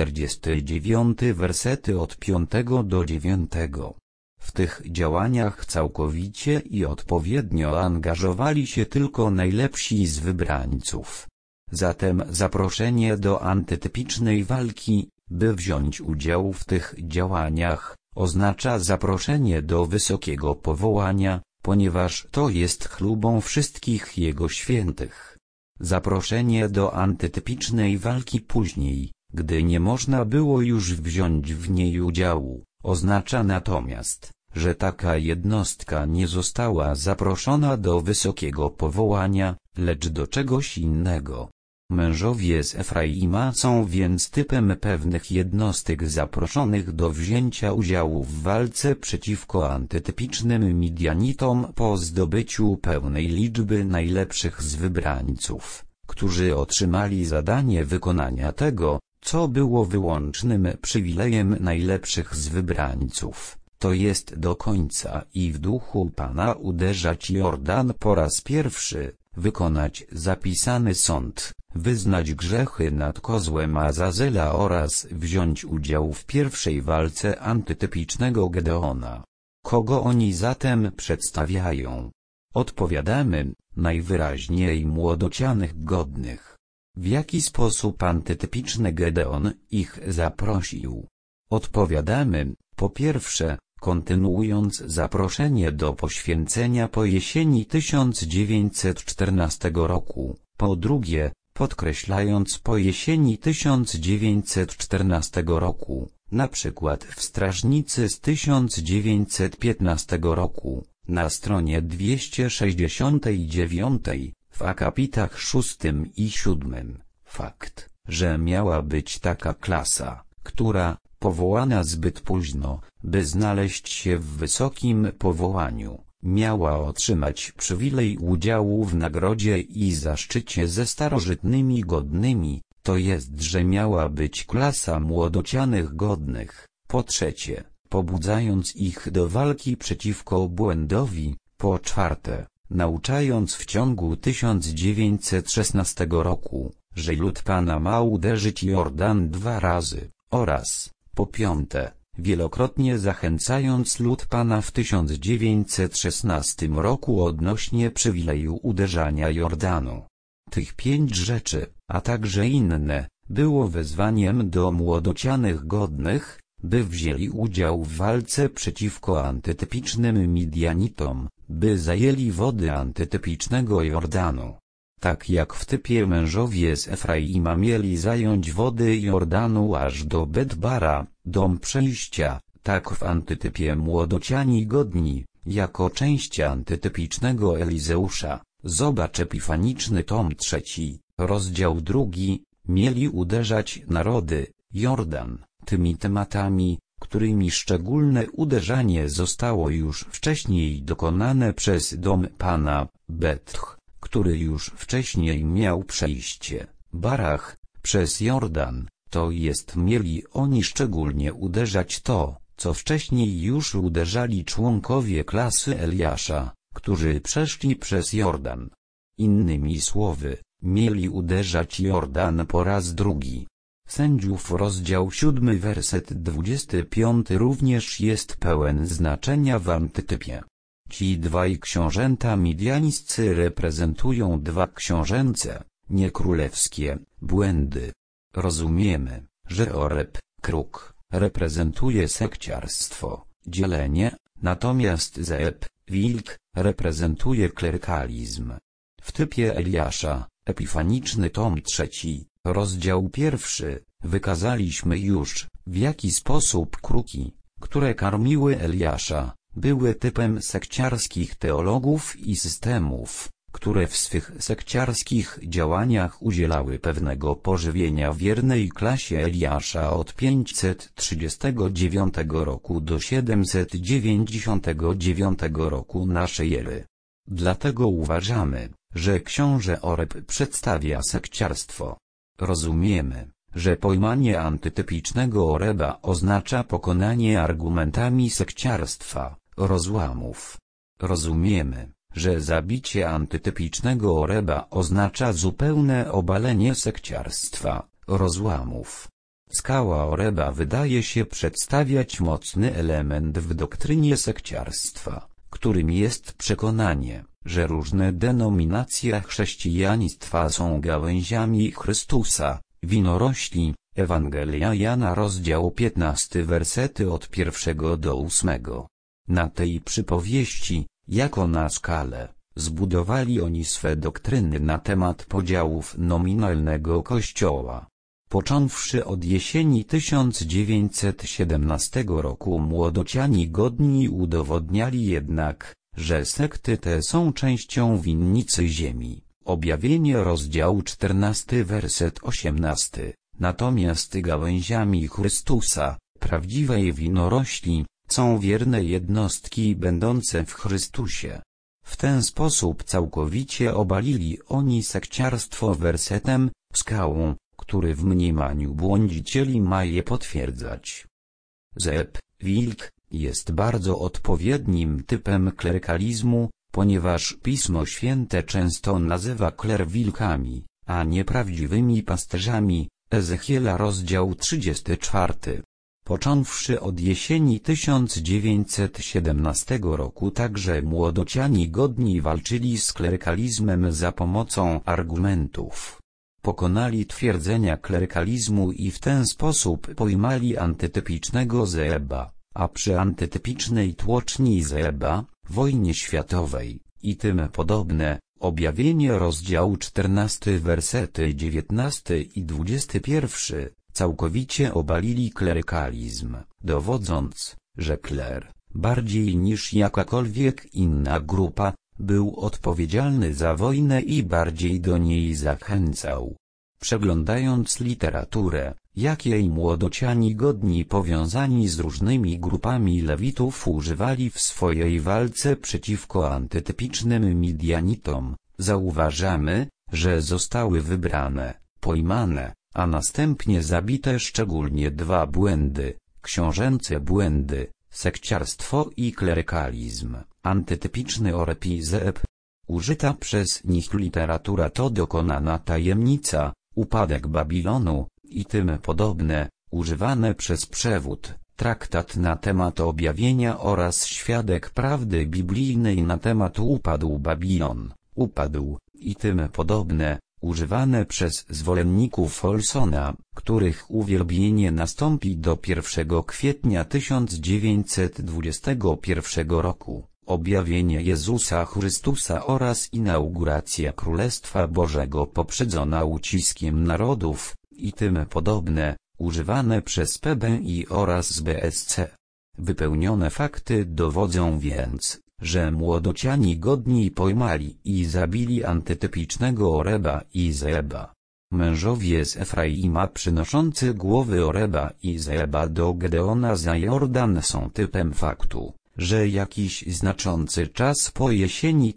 149 wersety od 5 do 9. W tych działaniach całkowicie i odpowiednio angażowali się tylko najlepsi z wybrańców. Zatem zaproszenie do antytypicznej walki, by wziąć udział w tych działaniach, oznacza zaproszenie do wysokiego powołania, ponieważ to jest chlubą wszystkich Jego świętych. Zaproszenie do antytypicznej walki później, gdy nie można było już wziąć w niej udziału, oznacza natomiast, że taka jednostka nie została zaproszona do wysokiego powołania, lecz do czegoś innego. Mężowie z Efraima są więc typem pewnych jednostek zaproszonych do wzięcia udziału w walce przeciwko antytypicznym Midianitom po zdobyciu pełnej liczby najlepszych z wybrańców, którzy otrzymali zadanie wykonania tego, co było wyłącznym przywilejem najlepszych z wybrańców, to jest do końca i w duchu Pana uderzać Jordan po raz pierwszy, wykonać zapisany sąd, wyznać grzechy nad kozłem Azazela oraz wziąć udział w pierwszej walce antytypicznego Gedeona. Kogo oni zatem przedstawiają? Odpowiadamy, najwyraźniej młodocianych godnych. W jaki sposób antytypiczny Gedeon ich zaprosił? Odpowiadamy, po pierwsze, kontynuując zaproszenie do poświęcenia po jesieni 1914 roku, po drugie, podkreślając po jesieni 1914 roku, na przykład w Strażnicy z 1915 roku, na stronie 269, w akapitach 6 i 7, fakt, że miała być taka klasa, która, powołana zbyt późno, by znaleźć się w wysokim powołaniu, miała otrzymać przywilej udziału w nagrodzie i zaszczycie ze starożytnymi godnymi, to jest, że miała być klasa młodocianych godnych, po trzecie, pobudzając ich do walki przeciwko błędowi, po czwarte, nauczając w ciągu 1916 roku, że lud Pana ma uderzyć Jordan 2 razy, oraz, po piąte, wielokrotnie zachęcając lud Pana w 1916 roku odnośnie przywileju uderzania Jordanu. Tych 5 rzeczy, a także inne, było wezwaniem do młodocianych godnych, by wzięli udział w walce przeciwko antytypicznym Midianitom, by zajęli wody antytypicznego Jordanu. Tak jak w typie mężowie z Efraima mieli zająć wody Jordanu aż do Bet-bara, dom przejścia, tak w antytypie młodociani godni, jako część antytypicznego Elizeusza, zobacz Epifaniczny tom 3, rozdział 2, mieli uderzać narody, Jordan, tymi tematami, którymi szczególne uderzanie zostało już wcześniej dokonane przez dom Pana, Betch, który już wcześniej miał przejście, Barach, przez Jordan, to jest mieli oni szczególnie uderzać to, co wcześniej już uderzali członkowie klasy Eliasza, którzy przeszli przez Jordan. Innymi słowy, mieli uderzać Jordan po raz drugi. Sędziów rozdział 7 werset 25 również jest pełen znaczenia w antytypie. Ci dwaj książęta midiańscy reprezentują 2 książęce, nie królewskie, błędy. Rozumiemy, że Oreb, kruk, reprezentuje sekciarstwo, dzielenie, natomiast Zeeb, wilk, reprezentuje klerykalizm. W typie Eliasza, Epifaniczny tom 3, rozdział 1, wykazaliśmy już, w jaki sposób kruki, które karmiły Eliasza, były typem sekciarskich teologów i systemów, które w swych sekciarskich działaniach udzielały pewnego pożywienia wiernej klasie Eliasza od 539 roku do 799 roku naszej ery. Dlatego uważamy, że książę Oreb przedstawia sekciarstwo. Rozumiemy, że pojmanie antytypicznego Oreba oznacza pokonanie argumentami sekciarstwa, rozłamów. Rozumiemy, że zabicie antytypicznego Oreba oznacza zupełne obalenie sekciarstwa, rozłamów. Skała Oreba wydaje się przedstawiać mocny element w doktrynie sekciarstwa, którym jest przekonanie, że różne denominacje chrześcijaństwa są gałęziami Chrystusa, winorośli. Ewangelia Jana rozdział 15 wersety od 1 do 8. Na tej przypowieści, jako na skalę, zbudowali oni swe doktryny na temat podziałów nominalnego Kościoła. Począwszy od jesieni 1917 roku młodociani godni udowodniali jednak, że sekty te są częścią winnicy ziemi. Objawienie rozdział 14 werset 18. Natomiast gałęziami Chrystusa, prawdziwej winorośli, są wierne jednostki będące w Chrystusie. W ten sposób całkowicie obalili oni sekciarstwo wersetem, skałą, który w mniemaniu błądzicieli ma je potwierdzać. Zeeb, wilk, jest bardzo odpowiednim typem klerykalizmu, ponieważ Pismo Święte często nazywa kler wilkami, a nie prawdziwymi pasterzami. Ezechiela rozdział 34. Począwszy od jesieni 1917 roku także młodociani godni walczyli z klerykalizmem za pomocą argumentów. Pokonali twierdzenia klerykalizmu i w ten sposób pojmali antytypicznego Zeba, a przy antytypicznej tłoczni Zeba, wojnie światowej, i tym podobne, Objawienie rozdział 14 wersety 19 i 21, całkowicie obalili klerykalizm, dowodząc, że kler, bardziej niż jakakolwiek inna grupa, był odpowiedzialny za wojnę i bardziej do niej zachęcał. Przeglądając literaturę, jakiej młodociani godni powiązani z różnymi grupami lewitów używali w swojej walce przeciwko antytypicznym Midianitom, zauważamy, że zostały wybrane, pojmane, a następnie zabite szczególnie dwa błędy, książęce błędy, sekciarstwo i klerykalizm, antytypiczny Oreb i Zeb. Użyta przez nich literatura to dokonana tajemnica, upadek Babilonu, i tym podobne, używane przez przewód, traktat na temat objawienia oraz świadek prawdy biblijnej na temat upadł Babilon, upadł, i tym podobne, używane przez zwolenników Olsona, których uwielbienie nastąpi do 1 kwietnia 1921 roku. Objawienie Jezusa Chrystusa oraz inauguracja Królestwa Bożego poprzedzona uciskiem narodów, i tym podobne, używane przez PBI oraz BSC. Wypełnione fakty dowodzą więc, że młodociani godni pojmali i zabili antytypicznego Oreba i Zeba. Mężowie z Efraima przynoszący głowy Oreba i Zeba do Gedeona za Jordan są typem faktu, że jakiś znaczący czas po jesieni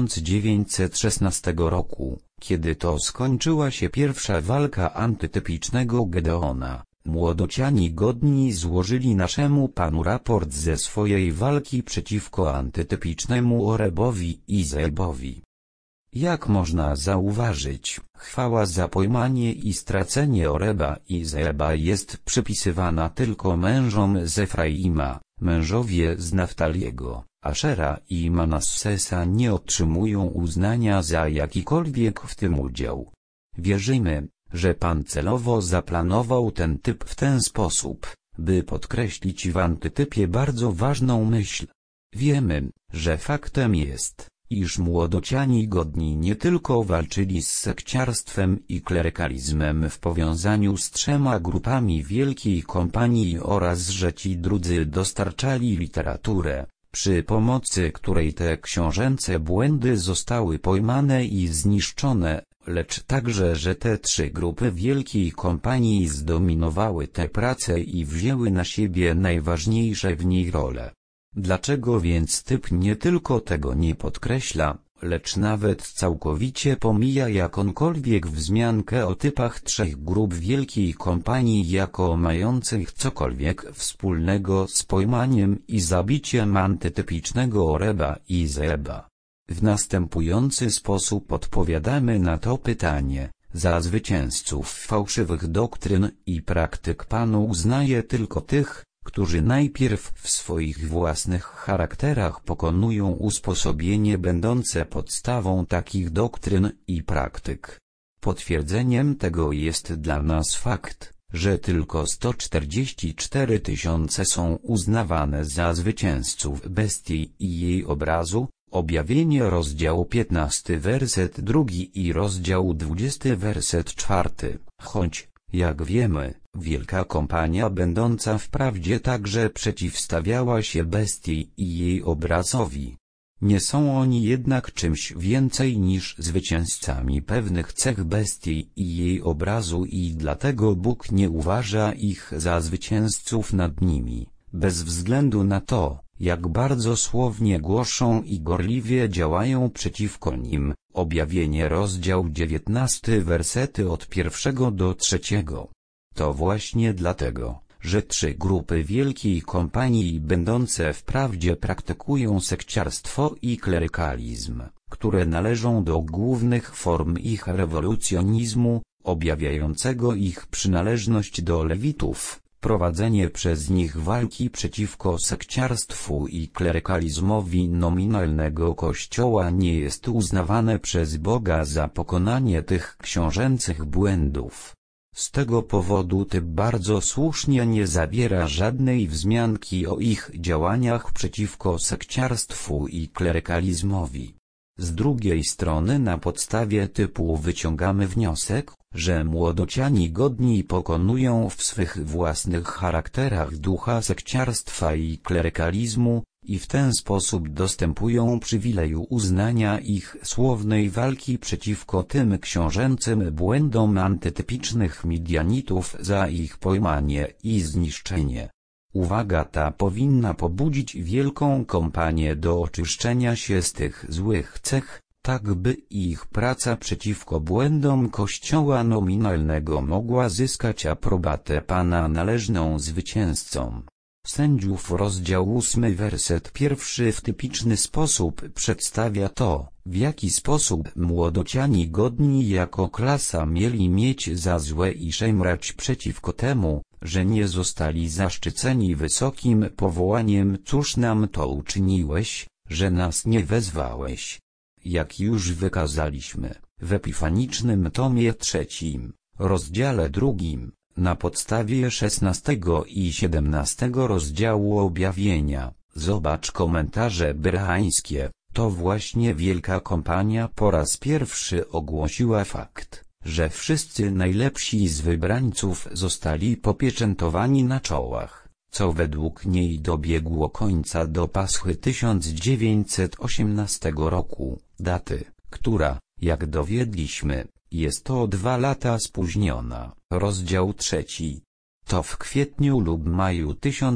1916 roku, kiedy to skończyła się pierwsza walka antytypicznego Gedeona, młodociani godni złożyli naszemu Panu raport ze swojej walki przeciwko antytypicznemu Orebowi i Zebowi. Jak można zauważyć, chwała za pojmanie i stracenie Oreba i Zeba jest przypisywana tylko mężom z Efraima. Mężowie z Naftaliego, Ashera i Manassesa nie otrzymują uznania za jakikolwiek w tym udział. Wierzymy, że Pan celowo zaplanował ten typ w ten sposób, by podkreślić w antytypie bardzo ważną myśl. Wiemy, że faktem jest, iż młodociani godni nie tylko walczyli z sekciarstwem i klerykalizmem w powiązaniu z trzema grupami Wielkiej Kompanii oraz że ci drudzy dostarczali literaturę, przy pomocy której te książęce błędy zostały pojmane i zniszczone, lecz także że te trzy grupy Wielkiej Kompanii zdominowały tę pracę i wzięły na siebie najważniejsze w niej role. Dlaczego więc typ nie tylko tego nie podkreśla, lecz nawet całkowicie pomija jakąkolwiek wzmiankę o typach trzech grup Wielkiej Kompanii jako mających cokolwiek wspólnego z pojmaniem i zabiciem antytypicznego Oreba i Zeba? W następujący sposób odpowiadamy na to pytanie. Za zwycięzców fałszywych doktryn i praktyk Pan uznaje tylko tych, którzy najpierw w swoich własnych charakterach pokonują usposobienie będące podstawą takich doktryn i praktyk. Potwierdzeniem tego jest dla nas fakt, że tylko 144 000 są uznawane za zwycięzców bestii i jej obrazu. Objawienie rozdział 15 werset 2 i rozdział 20 werset 4, choć, jak wiemy, Wielka Kompania będąca wprawdzie także przeciwstawiała się bestii i jej obrazowi. Nie są oni jednak czymś więcej niż zwycięzcami pewnych cech bestii i jej obrazu i dlatego Bóg nie uważa ich za zwycięzców nad nimi, bez względu na to, jak bardzo słownie głoszą i gorliwie działają przeciwko nim. Objawienie rozdział 19 wersety od 1 do 3. To właśnie dlatego, że 3 grupy Wielkiej Kompanii będące wprawdzie praktykują sekciarstwo i klerykalizm, które należą do głównych form ich rewolucjonizmu, objawiającego ich przynależność do lewitów, prowadzenie przez nich walki przeciwko sekciarstwu i klerykalizmowi nominalnego Kościoła nie jest uznawane przez Boga za pokonanie tych książęcych błędów. Z tego powodu typ bardzo słusznie nie zawiera żadnej wzmianki o ich działaniach przeciwko sekciarstwu i klerykalizmowi. Z drugiej strony na podstawie typu wyciągamy wniosek, że młodociani godni pokonują w swych własnych charakterach ducha sekciarstwa i klerykalizmu, i w ten sposób dostępują przywileju uznania ich słownej walki przeciwko tym książęcym błędom antytypicznych Midianitów za ich pojmanie i zniszczenie. Uwaga ta powinna pobudzić Wielką Kompanię do oczyszczenia się z tych złych cech, tak by ich praca przeciwko błędom Kościoła nominalnego mogła zyskać aprobatę Pana należną zwycięzcom. Sędziów rozdział 8 werset 1 w typiczny sposób przedstawia to, w jaki sposób młodociani godni jako klasa mieli mieć za złe i szemrać przeciwko temu, że nie zostali zaszczyceni wysokim powołaniem. Cóż nam to uczyniłeś, że nas nie wezwałeś? Jak już wykazaliśmy, w epifanicznym tomie 3, rozdziale 2, na podstawie 16 i 17 rozdziału objawienia, zobacz komentarze bereańskie, to właśnie Wielka Kompania po raz pierwszy ogłosiła fakt, że wszyscy najlepsi z wybrańców zostali popieczętowani na czołach, co według niej dobiegło końca do Paschy 1918 roku, daty, która, jak dowiedliśmy, jest o 2 lata spóźniona. Rozdział 3. To w kwietniu lub maju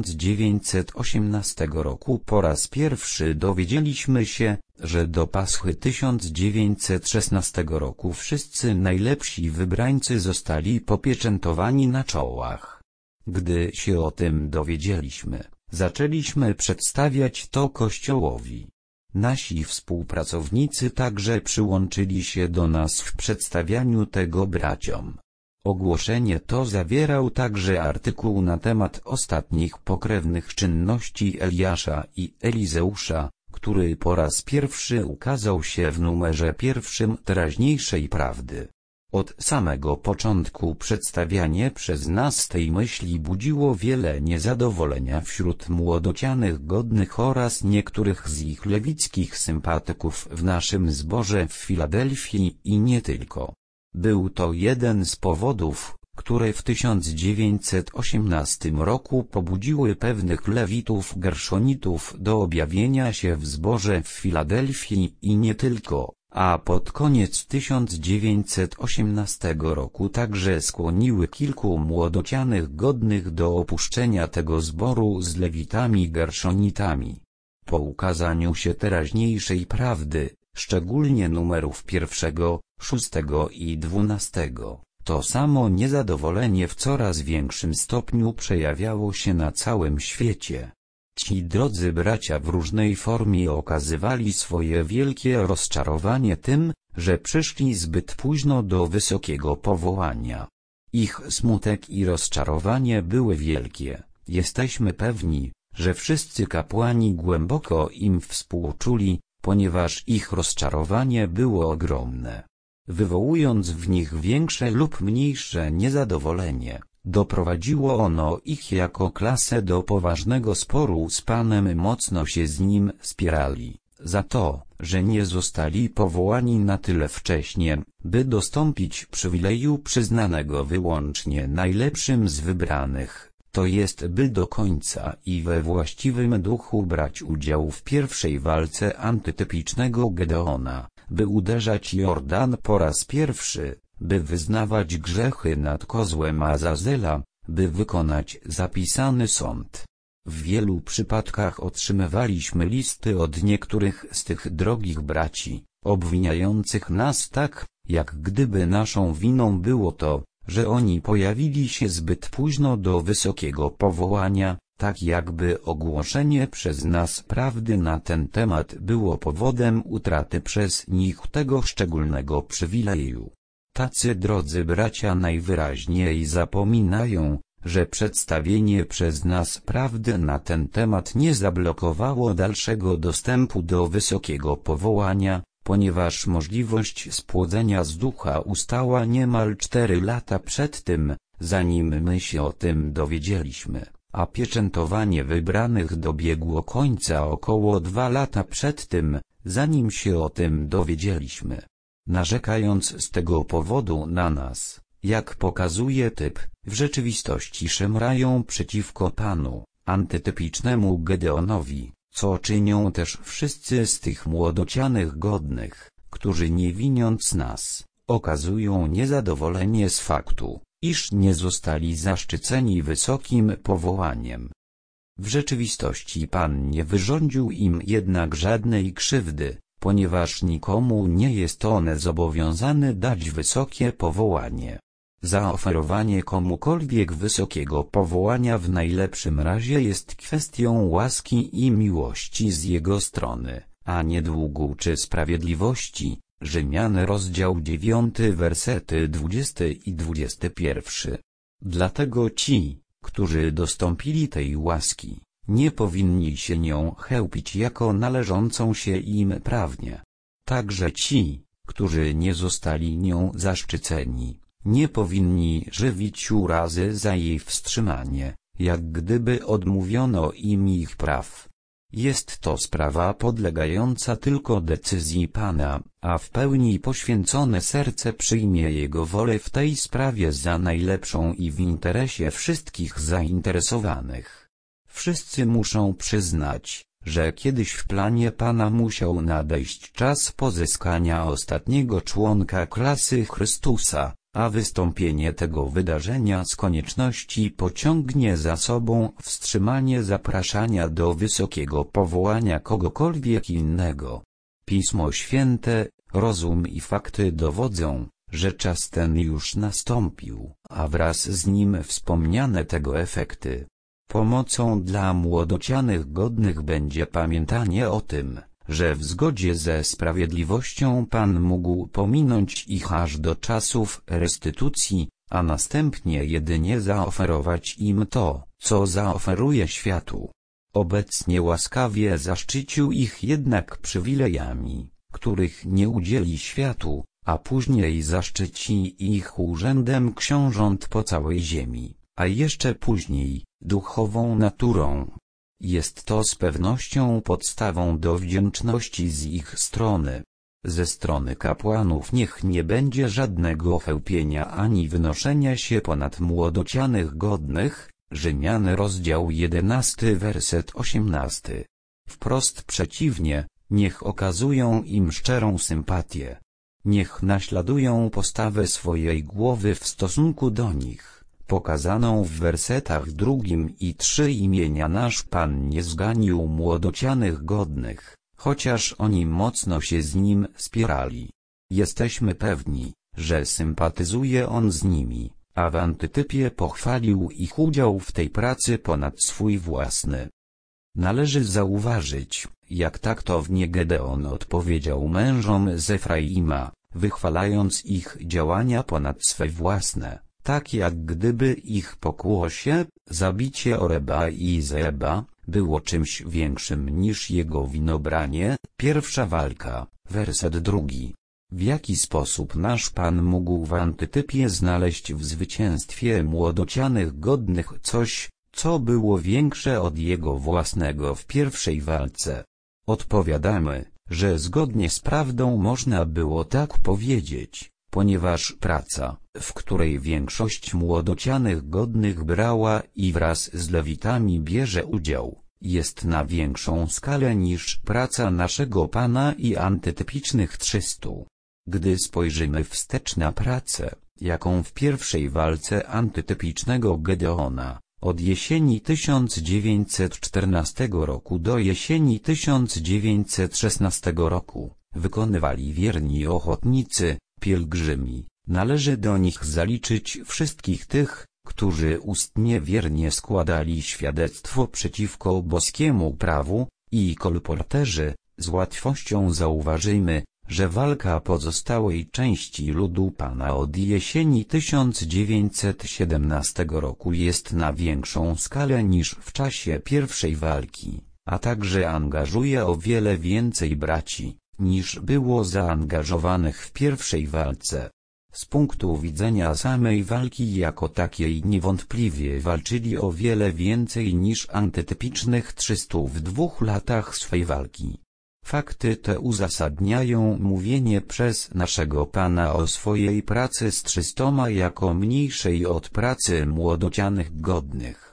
1918 roku po raz pierwszy dowiedzieliśmy się, że do Paschy 1916 roku wszyscy najlepsi wybrańcy zostali popieczętowani na czołach. Gdy się o tym dowiedzieliśmy, zaczęliśmy przedstawiać to Kościołowi. Nasi współpracownicy także przyłączyli się do nas w przedstawianiu tego braciom. Ogłoszenie to zawierał także artykuł na temat ostatnich pokrewnych czynności Eliasza i Elizeusza, który po raz pierwszy ukazał się w numerze 1 teraźniejszej prawdy. Od samego początku przedstawianie przez nas tej myśli budziło wiele niezadowolenia wśród młodocianych godnych oraz niektórych z ich lewickich sympatyków w naszym zborze w Filadelfii i nie tylko. Był to jeden z powodów, które w 1918 roku pobudziły pewnych lewitów gerszonitów do objawienia się w zborze w Filadelfii i nie tylko, a pod koniec 1918 roku także skłoniły kilku młodocianych godnych do opuszczenia tego zboru z lewitami gerszonitami. Po ukazaniu się teraźniejszej prawdy, szczególnie numerów 1, 6 i 12, to samo niezadowolenie w coraz większym stopniu przejawiało się na całym świecie. Ci drodzy bracia w różnej formie okazywali swoje wielkie rozczarowanie tym, że przyszli zbyt późno do wysokiego powołania. Ich smutek i rozczarowanie były wielkie. Jesteśmy pewni, że wszyscy kapłani głęboko im współczuli, ponieważ ich rozczarowanie było ogromne. Wywołując w nich większe lub mniejsze niezadowolenie, doprowadziło ono ich jako klasę do poważnego sporu z Panem. Mocno się z nim spierali, za to, że nie zostali powołani na tyle wcześnie, by dostąpić przywileju przyznanego wyłącznie najlepszym z wybranych, to jest by do końca i we właściwym duchu brać udział w pierwszej walce antytypicznego Gedeona, by uderzać Jordan po raz pierwszy, by wyznawać grzechy nad kozłem Azazela, by wykonać zapisany sąd. W wielu przypadkach otrzymywaliśmy listy od niektórych z tych drogich braci, obwiniających nas tak, jak gdyby naszą winą było to, że oni pojawili się zbyt późno do wysokiego powołania, tak jakby ogłoszenie przez nas prawdy na ten temat było powodem utraty przez nich tego szczególnego przywileju. Tacy drodzy bracia najwyraźniej zapominają, że przedstawienie przez nas prawdy na ten temat nie zablokowało dalszego dostępu do wysokiego powołania, ponieważ możliwość spłodzenia z ducha ustała niemal 4 lata przed tym, zanim my się o tym dowiedzieliśmy, a pieczętowanie wybranych dobiegło końca około 2 lata przed tym, zanim się o tym dowiedzieliśmy. Narzekając z tego powodu na nas, jak pokazuje typ, w rzeczywistości szemrają przeciwko Panu, antytypicznemu Gedeonowi, co czynią też wszyscy z tych młodocianych godnych, którzy nie winiąc nas, okazują niezadowolenie z faktu, iż nie zostali zaszczyceni wysokim powołaniem. W rzeczywistości Pan nie wyrządził im jednak żadnej krzywdy, ponieważ nikomu nie jest on zobowiązany dać wysokie powołanie. Zaoferowanie komukolwiek wysokiego powołania w najlepszym razie jest kwestią łaski i miłości z jego strony, a nie długu czy sprawiedliwości. Rzymian rozdział 9 wersety 20 i 21. Dlatego ci, którzy dostąpili tej łaski, nie powinni się nią chełpić jako należącą się im prawnie. Także ci, którzy nie zostali nią zaszczyceni, nie powinni żywić urazy za jej wstrzymanie, jak gdyby odmówiono im ich praw. Jest to sprawa podlegająca tylko decyzji Pana, a w pełni poświęcone serce przyjmie Jego wolę w tej sprawie za najlepszą i w interesie wszystkich zainteresowanych. Wszyscy muszą przyznać, że kiedyś w planie Pana musiał nadejść czas pozyskania ostatniego członka klasy Chrystusa, a wystąpienie tego wydarzenia z konieczności pociągnie za sobą wstrzymanie zapraszania do wysokiego powołania kogokolwiek innego. Pismo Święte, rozum i fakty dowodzą, że czas ten już nastąpił, a wraz z nim wspomniane tego efekty. Pomocą dla młodocianych godnych będzie pamiętanie o tym, że w zgodzie ze sprawiedliwością Pan mógł pominąć ich aż do czasów restytucji, a następnie jedynie zaoferować im to, co zaoferuje światu. Obecnie łaskawie zaszczycił ich jednak przywilejami, których nie udzieli światu, a później zaszczyci ich urzędem książąt po całej ziemi, a jeszcze później duchową naturą. Jest to z pewnością podstawą do wdzięczności z ich strony. Ze strony kapłanów niech nie będzie żadnego chełpienia ani wynoszenia się ponad młodocianych godnych. Rzymian rozdział 11 werset 18. Wprost przeciwnie, niech okazują im szczerą sympatię. Niech naśladują postawę swojej głowy w stosunku do nich, pokazaną w wersetach 2 i 3 imienia nasz Pan nie zganił młodocianych godnych, chociaż oni mocno się z Nim spierali. Jesteśmy pewni, że sympatyzuje On z nimi, a w antytypie pochwalił ich udział w tej pracy ponad swój własny. Należy zauważyć, jak taktownie Gedeon odpowiedział mężom z Efraima, wychwalając ich działania ponad swe własne, tak jak gdyby ich pokłosie, zabicie Oreba i Zeeba, było czymś większym niż jego winobranie. Pierwsza walka, werset 2. W jaki sposób nasz Pan mógł w antytypie znaleźć w zwycięstwie młodocianych godnych coś, co było większe od jego własnego w pierwszej walce? Odpowiadamy, że zgodnie z prawdą można było tak powiedzieć, ponieważ praca, w której większość młodocianych godnych brała i wraz z Lewitami bierze udział, jest na większą skalę niż praca naszego Pana i antytypicznych 300. Gdy spojrzymy wstecz na pracę, jaką w pierwszej walce antytypicznego Gedeona, od jesieni 1914 roku do jesieni 1916 roku, wykonywali wierni ochotnicy, pielgrzymi, Należy do nich zaliczyć wszystkich tych, którzy ustnie wiernie składali świadectwo przeciwko boskiemu prawu, i kolporterzy. Z łatwością zauważymy, że walka pozostałej części ludu Pana od jesieni 1917 roku jest na większą skalę niż w czasie pierwszej walki, a także angażuje o wiele więcej braci, niż było zaangażowanych w pierwszej walce. Z punktu widzenia samej walki jako takiej niewątpliwie walczyli o wiele więcej niż antytypicznych 300 w 2 latach swej walki. Fakty te uzasadniają mówienie przez naszego Pana o swojej pracy z 300 jako mniejszej od pracy młodocianych godnych.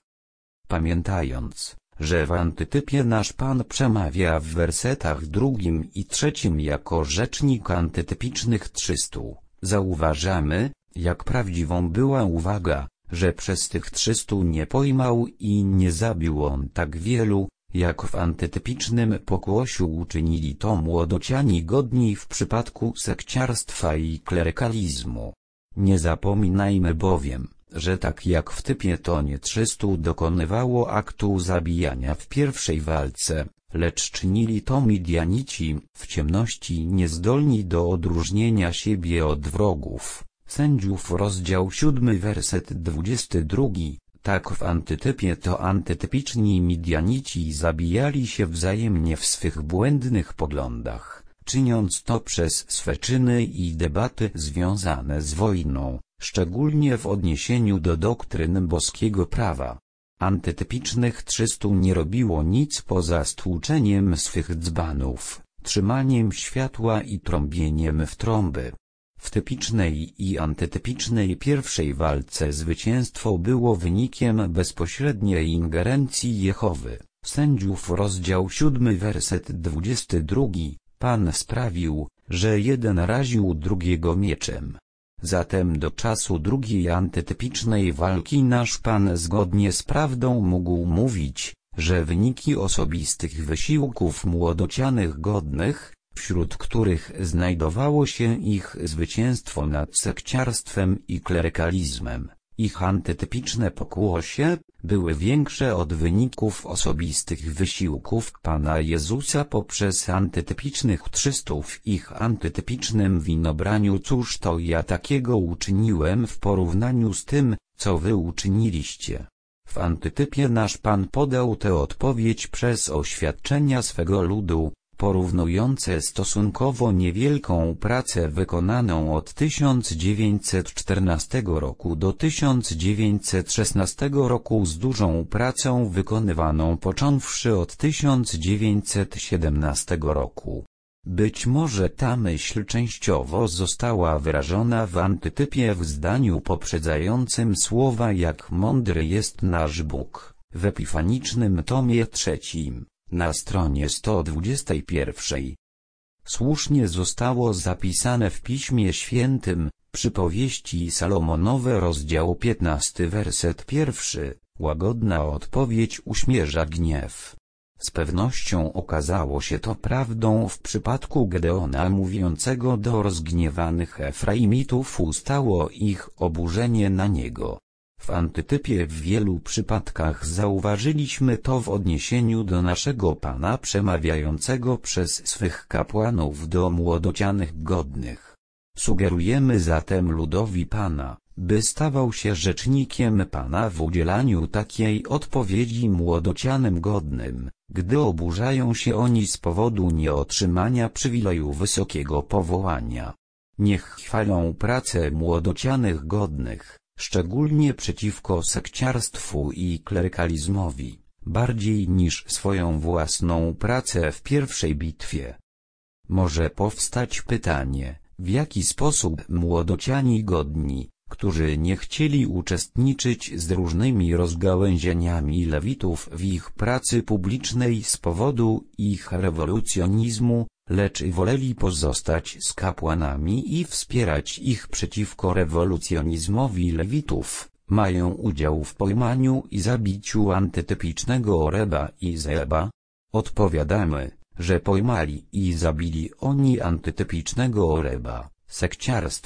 Pamiętając, że w antytypie nasz Pan przemawia w wersetach 2 i 3 jako rzecznik antytypicznych 300, zauważamy, jak prawdziwą była uwaga, że przez tych 300 nie pojmał i nie zabił on tak wielu, jak w antytypicznym pokłosiu uczynili to młodociani godni w przypadku sekciarstwa i klerykalizmu. Nie zapominajmy bowiem, że tak jak w typie to nie 300 dokonywało aktu zabijania w pierwszej walce, lecz czynili to Midianici, w ciemności niezdolni do odróżnienia siebie od wrogów. Sędziów rozdział 7 werset 22. Tak w antytypie to antytypiczni Midianici zabijali się wzajemnie w swych błędnych poglądach, czyniąc to przez swe czyny i debaty związane z wojną, szczególnie w odniesieniu do doktryn boskiego prawa. Antytypicznych 300 nie robiło nic poza stłuczeniem swych dzbanów, trzymaniem światła i trąbieniem w trąby. W typicznej i antytypicznej pierwszej walce zwycięstwo było wynikiem bezpośredniej ingerencji Jehowy. Sędziów rozdział 7 werset 22. Pan sprawił, że jeden raził drugiego mieczem. Zatem do czasu drugiej antytypicznej walki nasz Pan zgodnie z prawdą mógł mówić, że wyniki osobistych wysiłków młodocianych godnych, wśród których znajdowało się ich zwycięstwo nad sekciarstwem i klerykalizmem, ich antytypiczne pokłosie, były większe od wyników osobistych wysiłków Pana Jezusa poprzez antytypicznych 300 w ich antytypicznym winobraniu. Cóż to ja takiego uczyniłem w porównaniu z tym, co wy uczyniliście? W antytypie nasz Pan podał tę odpowiedź przez oświadczenia swego ludu, porównujące stosunkowo niewielką pracę wykonaną od 1914 roku do 1916 roku z dużą pracą wykonywaną począwszy od 1917 roku. Być może ta myśl częściowo została wyrażona w antytypie w zdaniu poprzedzającym słowa jak mądry jest nasz Bóg, w epifanicznym tomie 3. Na stronie 121. Słusznie zostało zapisane w Piśmie Świętym, Przypowieści Salomonowe rozdział 15 werset 1, łagodna odpowiedź uśmierza gniew. Z pewnością okazało się to prawdą w przypadku Gedeona mówiącego do rozgniewanych Efraimitów, ustało ich oburzenie na niego. W antytypie w wielu przypadkach zauważyliśmy to w odniesieniu do naszego Pana przemawiającego przez swych kapłanów do młodocianych godnych. Sugerujemy zatem ludowi Pana, by stawał się rzecznikiem Pana w udzielaniu takiej odpowiedzi młodocianym godnym, gdy oburzają się oni z powodu nieotrzymania przywileju wysokiego powołania. Niech chwalą pracę młodocianych godnych, szczególnie przeciwko sekciarstwu i klerykalizmowi, bardziej niż swoją własną pracę w pierwszej bitwie. Może powstać pytanie, w jaki sposób młodociani godni, którzy nie chcieli uczestniczyć z różnymi rozgałęzieniami Lewitów w ich pracy publicznej z powodu ich rewolucjonizmu, lecz woleli pozostać z kapłanami i wspierać ich przeciwko rewolucjonizmowi Lewitów, mają udział w pojmaniu i zabiciu antytypicznego Oreba i Zeeba? Odpowiadamy, że pojmali i zabili oni antytypicznego Oreba, sekciarstwo,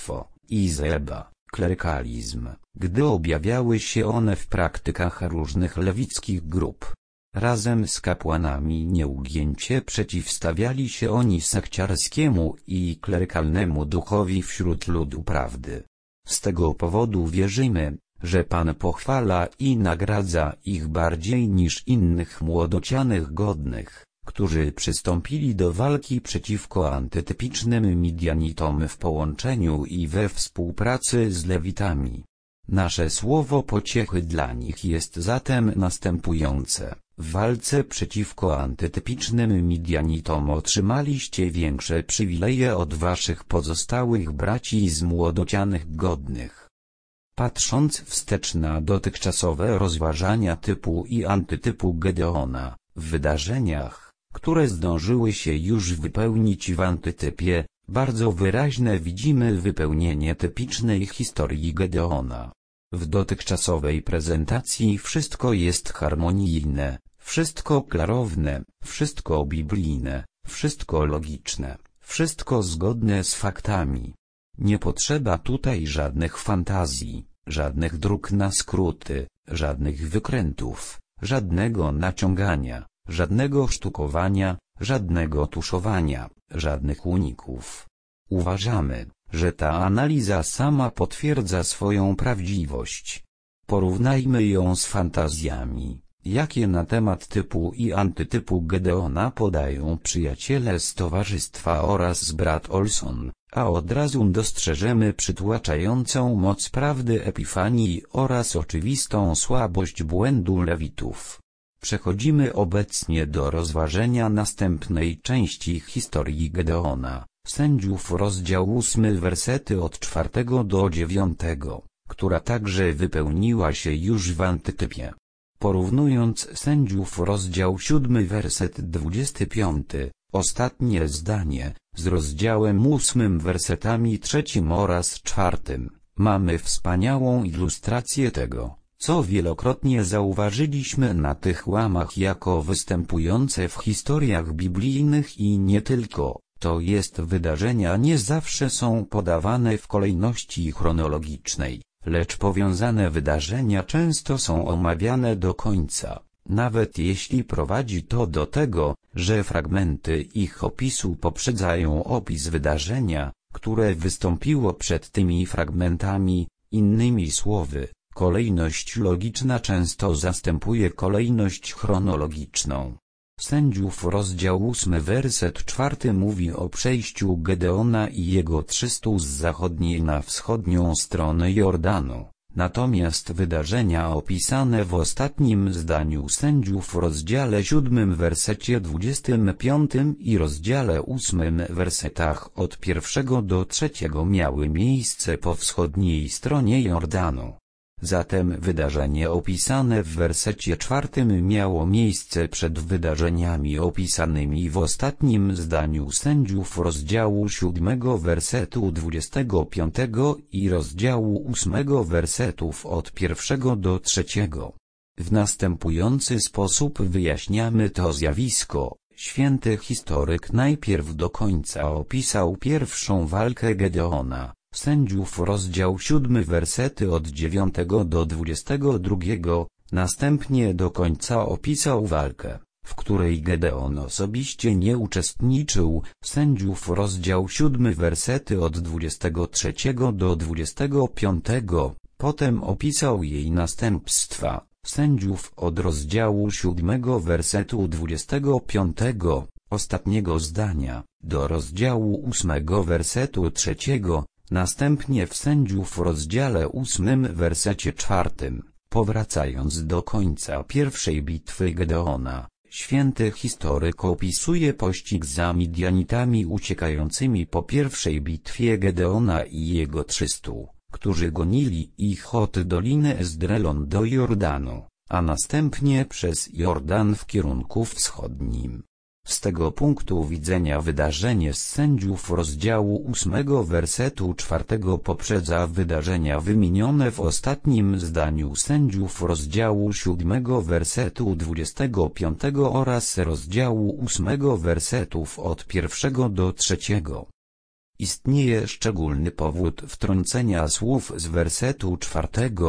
i Zeba, klerykalizm, gdy objawiały się one w praktykach różnych lewickich grup. Razem z kapłanami nieugięcie przeciwstawiali się oni sekciarskiemu i klerykalnemu duchowi wśród ludu prawdy. Z tego powodu wierzymy, że Pan pochwala i nagradza ich bardziej niż innych młodocianych godnych, którzy przystąpili do walki przeciwko antytypicznym Midianitom w połączeniu i we współpracy z Lewitami. Nasze słowo pociechy dla nich jest zatem następujące. W walce przeciwko antytypicznym Midianitom otrzymaliście większe przywileje od waszych pozostałych braci z młodocianych godnych. Patrząc wstecz na dotychczasowe rozważania typu i antytypu Gedeona, w wydarzeniach, które zdążyły się już wypełnić w antytypie, bardzo wyraźne widzimy wypełnienie typicznej historii Gedeona. W dotychczasowej prezentacji wszystko jest harmonijne, wszystko klarowne, wszystko biblijne, wszystko logiczne, wszystko zgodne z faktami. Nie potrzeba tutaj żadnych fantazji, żadnych dróg na skróty, żadnych wykrętów, żadnego naciągania, żadnego sztukowania, żadnego tuszowania, żadnych uników. Uważamy, że ta analiza sama potwierdza swoją prawdziwość. Porównajmy ją z fantazjami, jakie na temat typu i antytypu Gedeona podają przyjaciele z towarzystwa oraz brat Olson, a od razu dostrzeżemy przytłaczającą moc prawdy Epifanii oraz oczywistą słabość błędu Lewitów. Przechodzimy obecnie do rozważenia następnej części historii Gedeona, Sędziów rozdział 8 wersety od 4 do 9, która także wypełniła się już w antytypie. Porównując Sędziów rozdział 7 werset 25, ostatnie zdanie, z rozdziałem 8 wersetami 3 oraz 4, mamy wspaniałą ilustrację tego, co wielokrotnie zauważyliśmy na tych łamach jako występujące w historiach biblijnych i nie tylko. To jest wydarzenia nie zawsze są podawane w kolejności chronologicznej, lecz powiązane wydarzenia często są omawiane do końca, nawet jeśli prowadzi to do tego, że fragmenty ich opisu poprzedzają opis wydarzenia, które wystąpiło przed tymi fragmentami. Innymi słowy, kolejność logiczna często zastępuje kolejność chronologiczną. Sędziów rozdział 8 werset 4 mówi o przejściu Gedeona i jego 300 z zachodniej na wschodnią stronę Jordanu. Natomiast wydarzenia opisane w ostatnim zdaniu Sędziów w rozdziale 7 wersecie 25 i rozdziale 8 wersetach od 1 do 3 miały miejsce po wschodniej stronie Jordanu. Zatem wydarzenie opisane w wersecie 4 miało miejsce przed wydarzeniami opisanymi w ostatnim zdaniu Sędziów rozdziału 7 wersetu 25 i rozdziału 8 wersetów od 1 do 3. W następujący sposób wyjaśniamy to zjawisko. Święty historyk najpierw do końca opisał pierwszą walkę Gedeona. Sędziów rozdział 7 wersety od 9 do 22, następnie do końca opisał walkę, w której Gedeon osobiście nie uczestniczył, Sędziów rozdział 7 wersety od 23 do 25, potem opisał jej następstwa, Sędziów od rozdziału 7 wersetu 25, ostatniego zdania, do rozdziału 8 wersetu 3, następnie w Sędziów w rozdziale 8 wersecie 4, powracając do końca pierwszej bitwy Gedeona, święty historyk opisuje pościg za Midianitami uciekającymi po pierwszej bitwie Gedeona i jego 300, którzy gonili ich od doliny Esdrelon do Jordanu, a następnie przez Jordan w kierunku wschodnim. Z tego punktu widzenia wydarzenie z Sędziów rozdziału 8 wersetu 4 poprzedza wydarzenia wymienione w ostatnim zdaniu Sędziów rozdziału 7 wersetu 25 oraz rozdziału 8 wersetów od 1 do 3. Istnieje szczególny powód wtrącenia słów z wersetu 4.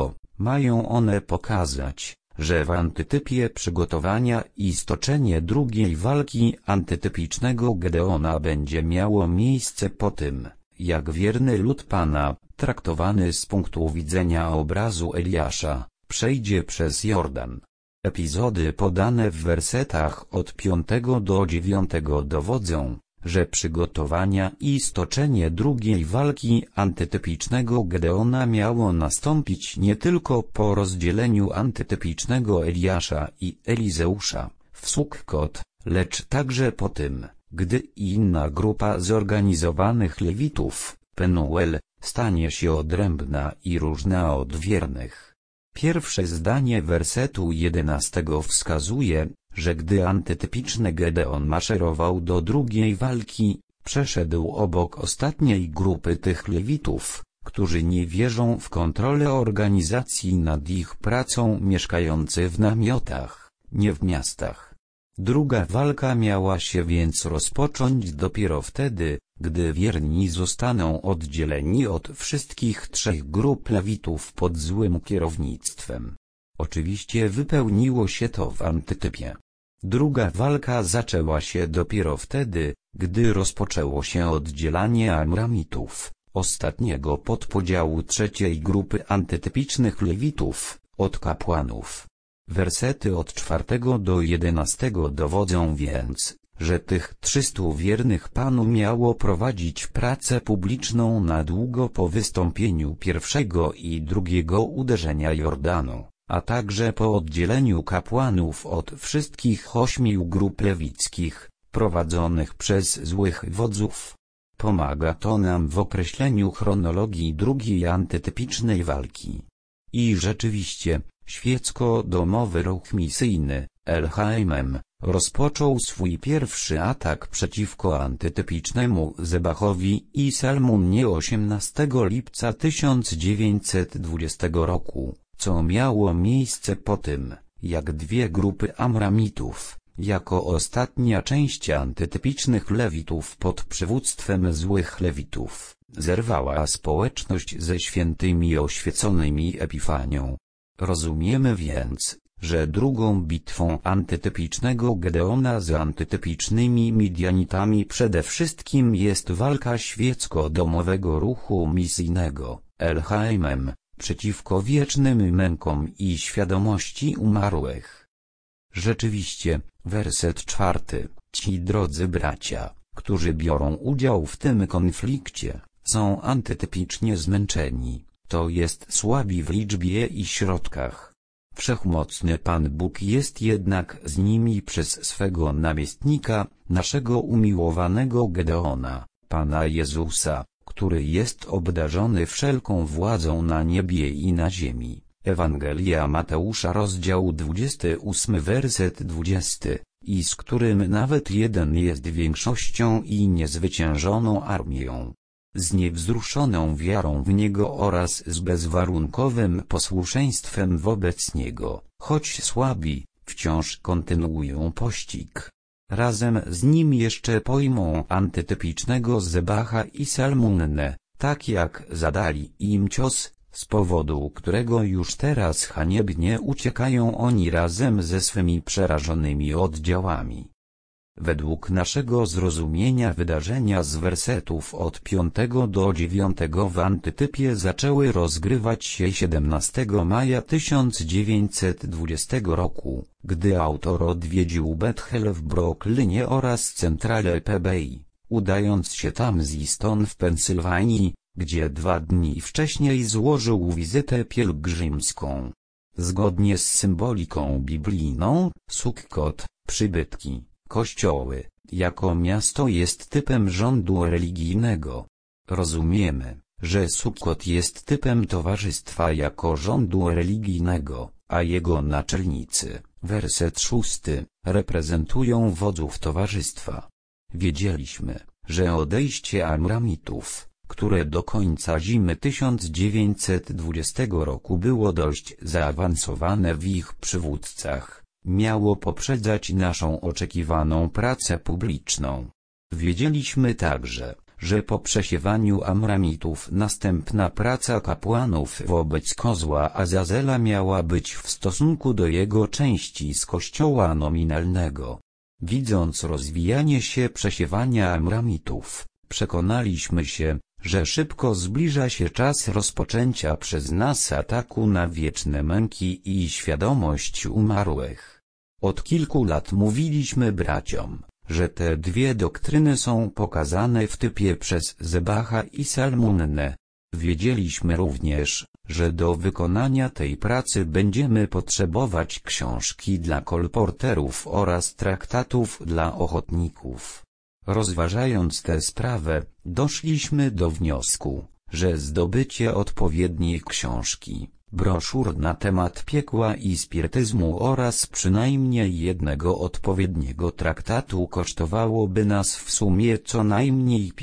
Mają one pokazać, że w antytypie przygotowania i stoczenie drugiej walki antytypicznego Gedeona będzie miało miejsce po tym, jak wierny lud Pana, traktowany z punktu widzenia obrazu Eliasza, przejdzie przez Jordan. Epizody podane w wersetach od 5 do 9 dowodzą, że przygotowania i stoczenie drugiej walki antytypicznego Gedeona miało nastąpić nie tylko po rozdzieleniu antytypicznego Eliasza i Elizeusza w Sukkot, lecz także po tym, gdy inna grupa zorganizowanych Lewitów, Penuel, stanie się odrębna i różna od wiernych. Pierwsze zdanie wersetu 11 wskazuje, że gdy antytypiczny Gedeon maszerował do drugiej walki, przeszedł obok ostatniej grupy tych Lewitów, którzy nie wierzą w kontrolę organizacji nad ich pracą, mieszkający w namiotach, nie w miastach. Druga walka miała się więc rozpocząć dopiero wtedy, gdy wierni zostaną oddzieleni od wszystkich trzech grup Lewitów pod złym kierownictwem. Oczywiście wypełniło się to w antytypie. Druga walka zaczęła się dopiero wtedy, gdy rozpoczęło się oddzielanie Amramitów, ostatniego podpodziału trzeciej grupy antytypicznych Lewitów, od kapłanów. Wersety od 4 do 11 dowodzą więc, że tych 300 wiernych Panu miało prowadzić pracę publiczną na długo po wystąpieniu pierwszego i drugiego uderzenia Jordanu, a także po oddzieleniu kapłanów od wszystkich 8 grup lewickich, prowadzonych przez złych wodzów. Pomaga to nam w określeniu chronologii drugiej antytypicznej walki. I rzeczywiście, świecko-domowy ruch misyjny, El-Haimem, rozpoczął swój pierwszy atak przeciwko antytypicznemu Zebachowi i Salmunie 18 lipca 1920 roku, co miało miejsce po tym, jak dwie grupy Amramitów, jako ostatnia część antytypicznych Lewitów pod przywództwem złych Lewitów, zerwała społeczność ze świętymi oświeconymi Epifanią. Rozumiemy więc, że drugą bitwą antytypicznego Gedeona z antytypicznymi Midianitami przede wszystkim jest walka świecko-domowego ruchu misyjnego, El-Haimem, przeciwko wiecznym mękom i świadomości umarłych. Rzeczywiście, werset 4. Ci drodzy bracia, którzy biorą udział w tym konflikcie, są antytypicznie zmęczeni, to jest słabi w liczbie i środkach. Wszechmocny Pan Bóg jest jednak z nimi przez swego namiestnika, naszego umiłowanego Gedeona, Pana Jezusa, który jest obdarzony wszelką władzą na niebie i na ziemi. Ewangelia Mateusza rozdział 28 werset 20, i z którym nawet jeden jest większością i niezwyciężoną armią. Z niewzruszoną wiarą w Niego oraz z bezwarunkowym posłuszeństwem wobec Niego, choć słabi, wciąż kontynuują pościg. Razem z nim jeszcze pojmą antytypicznego Zebacha i Salmunnę, tak jak zadali im cios, z powodu którego już teraz haniebnie uciekają oni razem ze swymi przerażonymi oddziałami. Według naszego zrozumienia wydarzenia z wersetów od 5 do 9 w antytypie zaczęły rozgrywać się 17 maja 1920 roku, gdy autor odwiedził Bethel w Brooklynie oraz centralę PBI, udając się tam z Easton w Pensylwanii, gdzie 2 dni wcześniej złożył wizytę pielgrzymską. Zgodnie z symboliką biblijną, Sukkot, przybytki, kościoły, jako miasto jest typem rządu religijnego. Rozumiemy, że Sukkot jest typem towarzystwa jako rządu religijnego, a jego naczelnicy, werset 6, reprezentują wodzów towarzystwa. Wiedzieliśmy, że odejście Amramitów, które do końca zimy 1920 roku było dość zaawansowane w ich przywódcach, miało poprzedzać naszą oczekiwaną pracę publiczną. Wiedzieliśmy także, że po przesiewaniu Amramitów następna praca kapłanów wobec kozła Azazela miała być w stosunku do jego części z kościoła nominalnego. Widząc rozwijanie się przesiewania Amramitów, przekonaliśmy się, że szybko zbliża się czas rozpoczęcia przez nas ataku na wieczne męki i świadomość umarłych. Od kilku lat mówiliśmy braciom, że te dwie doktryny są pokazane w typie przez Zebacha i Salmunnę. Wiedzieliśmy również, że do wykonania tej pracy będziemy potrzebować książki dla kolporterów oraz traktatów dla ochotników. Rozważając tę sprawę, doszliśmy do wniosku, że zdobycie odpowiedniej książki, broszur na temat piekła i spirytyzmu oraz przynajmniej jednego odpowiedniego traktatu kosztowałoby nas w sumie co najmniej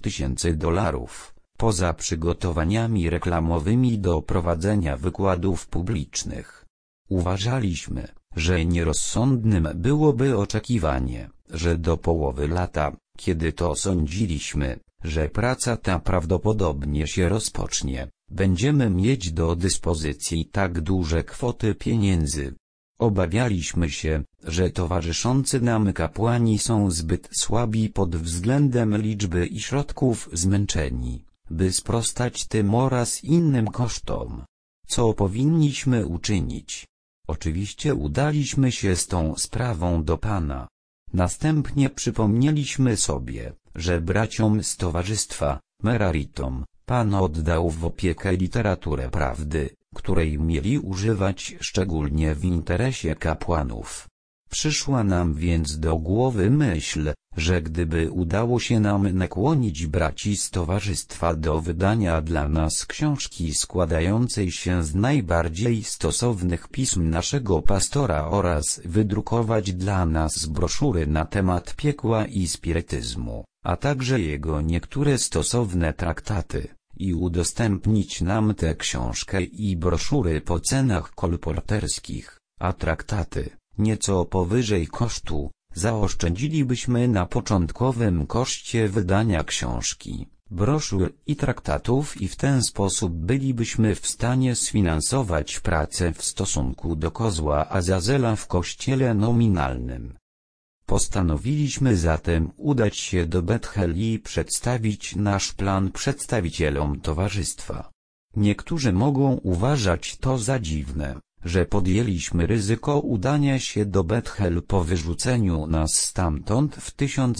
$5000, poza przygotowaniami reklamowymi do prowadzenia wykładów publicznych. Uważaliśmy, że nierozsądnym byłoby oczekiwanie, że do połowy lata, kiedy to sądziliśmy, że praca ta prawdopodobnie się rozpocznie, będziemy mieć do dyspozycji tak duże kwoty pieniędzy. Obawialiśmy się, że towarzyszący nam kapłani są zbyt słabi pod względem liczby i środków, zmęczeni, by sprostać tym oraz innym kosztom. Co powinniśmy uczynić? Oczywiście udaliśmy się z tą sprawą do Pana. Następnie przypomnieliśmy sobie, że braciom z towarzystwa, Meraritom, Pan oddał w opiekę literaturę prawdy, której mieli używać szczególnie w interesie kapłanów. Przyszła nam więc do głowy myśl, że gdyby udało się nam nakłonić braci z towarzystwa do wydania dla nas książki składającej się z najbardziej stosownych pism naszego pastora oraz wydrukować dla nas broszury na temat piekła i spirytyzmu, a także jego niektóre stosowne traktaty, i udostępnić nam tę książkę i broszury po cenach kolporterskich, a traktaty nieco powyżej kosztu, zaoszczędzilibyśmy na początkowym koszcie wydania książki, broszur i traktatów i w ten sposób bylibyśmy w stanie sfinansować pracę w stosunku do kozła Azazela w kościele nominalnym. Postanowiliśmy zatem udać się do Bethel i przedstawić nasz plan przedstawicielom towarzystwa. Niektórzy mogą uważać to za dziwne, że podjęliśmy ryzyko udania się do Bethel po wyrzuceniu nas stamtąd w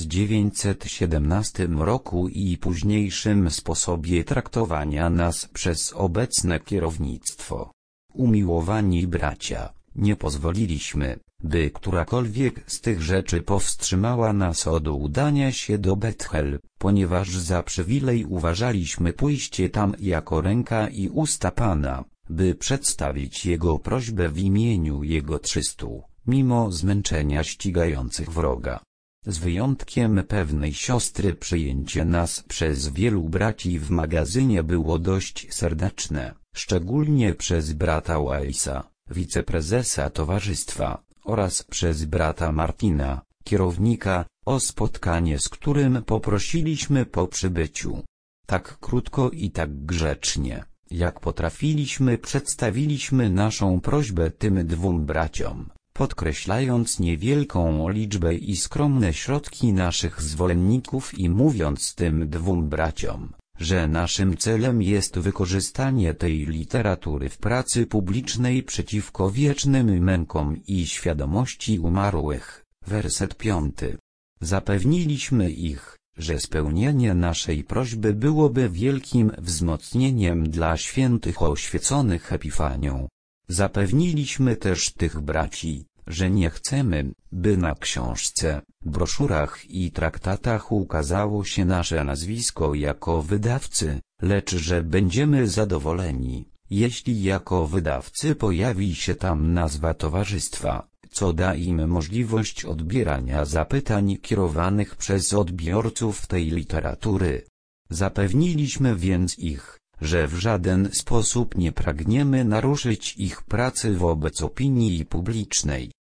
1917 roku i późniejszym sposobie traktowania nas przez obecne kierownictwo. Umiłowani bracia, nie pozwoliliśmy, by którakolwiek z tych rzeczy powstrzymała nas od udania się do Bethel, ponieważ za przywilej uważaliśmy pójście tam jako ręka i usta Pana, by przedstawić Jego prośbę w imieniu Jego 300, mimo zmęczenia ścigających wroga. Z wyjątkiem pewnej siostry przyjęcie nas przez wielu braci w magazynie było dość serdeczne, szczególnie przez brata Weissa, wiceprezesa towarzystwa, oraz przez brata Martina, kierownika, o spotkanie, z którym poprosiliśmy po przybyciu. Tak krótko i tak grzecznie, jak potrafiliśmy, przedstawiliśmy naszą prośbę tym dwóm braciom, podkreślając niewielką liczbę i skromne środki naszych zwolenników i mówiąc tym dwóm braciom, że naszym celem jest wykorzystanie tej literatury w pracy publicznej przeciwko wiecznym mękom i świadomości umarłych. Werset 5. Zapewniliśmy ich, że spełnienie naszej prośby byłoby wielkim wzmocnieniem dla świętych oświeconych Epifanią. Zapewniliśmy też tych braci, że nie chcemy, by na książce, broszurach i traktatach ukazało się nasze nazwisko jako wydawcy, lecz że będziemy zadowoleni, jeśli jako wydawcy pojawi się tam nazwa towarzystwa, co da im możliwość odbierania zapytań kierowanych przez odbiorców tej literatury. Zapewniliśmy więc ich, że w żaden sposób nie pragniemy naruszyć ich pracy wobec opinii publicznej.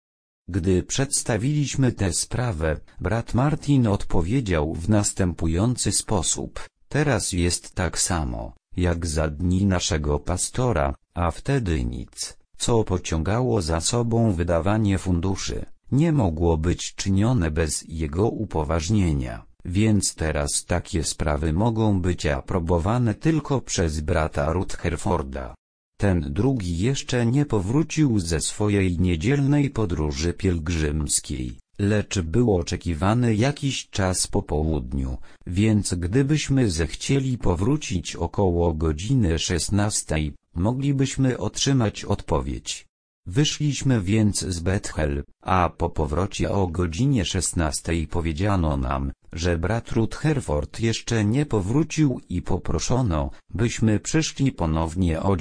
Gdy przedstawiliśmy tę sprawę, brat Martin odpowiedział w następujący sposób: teraz jest tak samo, jak za dni naszego pastora, a wtedy nic, co pociągało za sobą wydawanie funduszy, nie mogło być czynione bez jego upoważnienia, więc teraz takie sprawy mogą być aprobowane tylko przez brata Rutherforda. Ten drugi jeszcze nie powrócił ze swojej niedzielnej podróży pielgrzymskiej, lecz był oczekiwany jakiś czas po południu, więc gdybyśmy zechcieli powrócić około godziny 16, moglibyśmy otrzymać odpowiedź. Wyszliśmy więc z Bethel, a po powrocie o godzinie 16 powiedziano nam, że brat Rutherford jeszcze nie powrócił i poproszono, byśmy przyszli ponownie o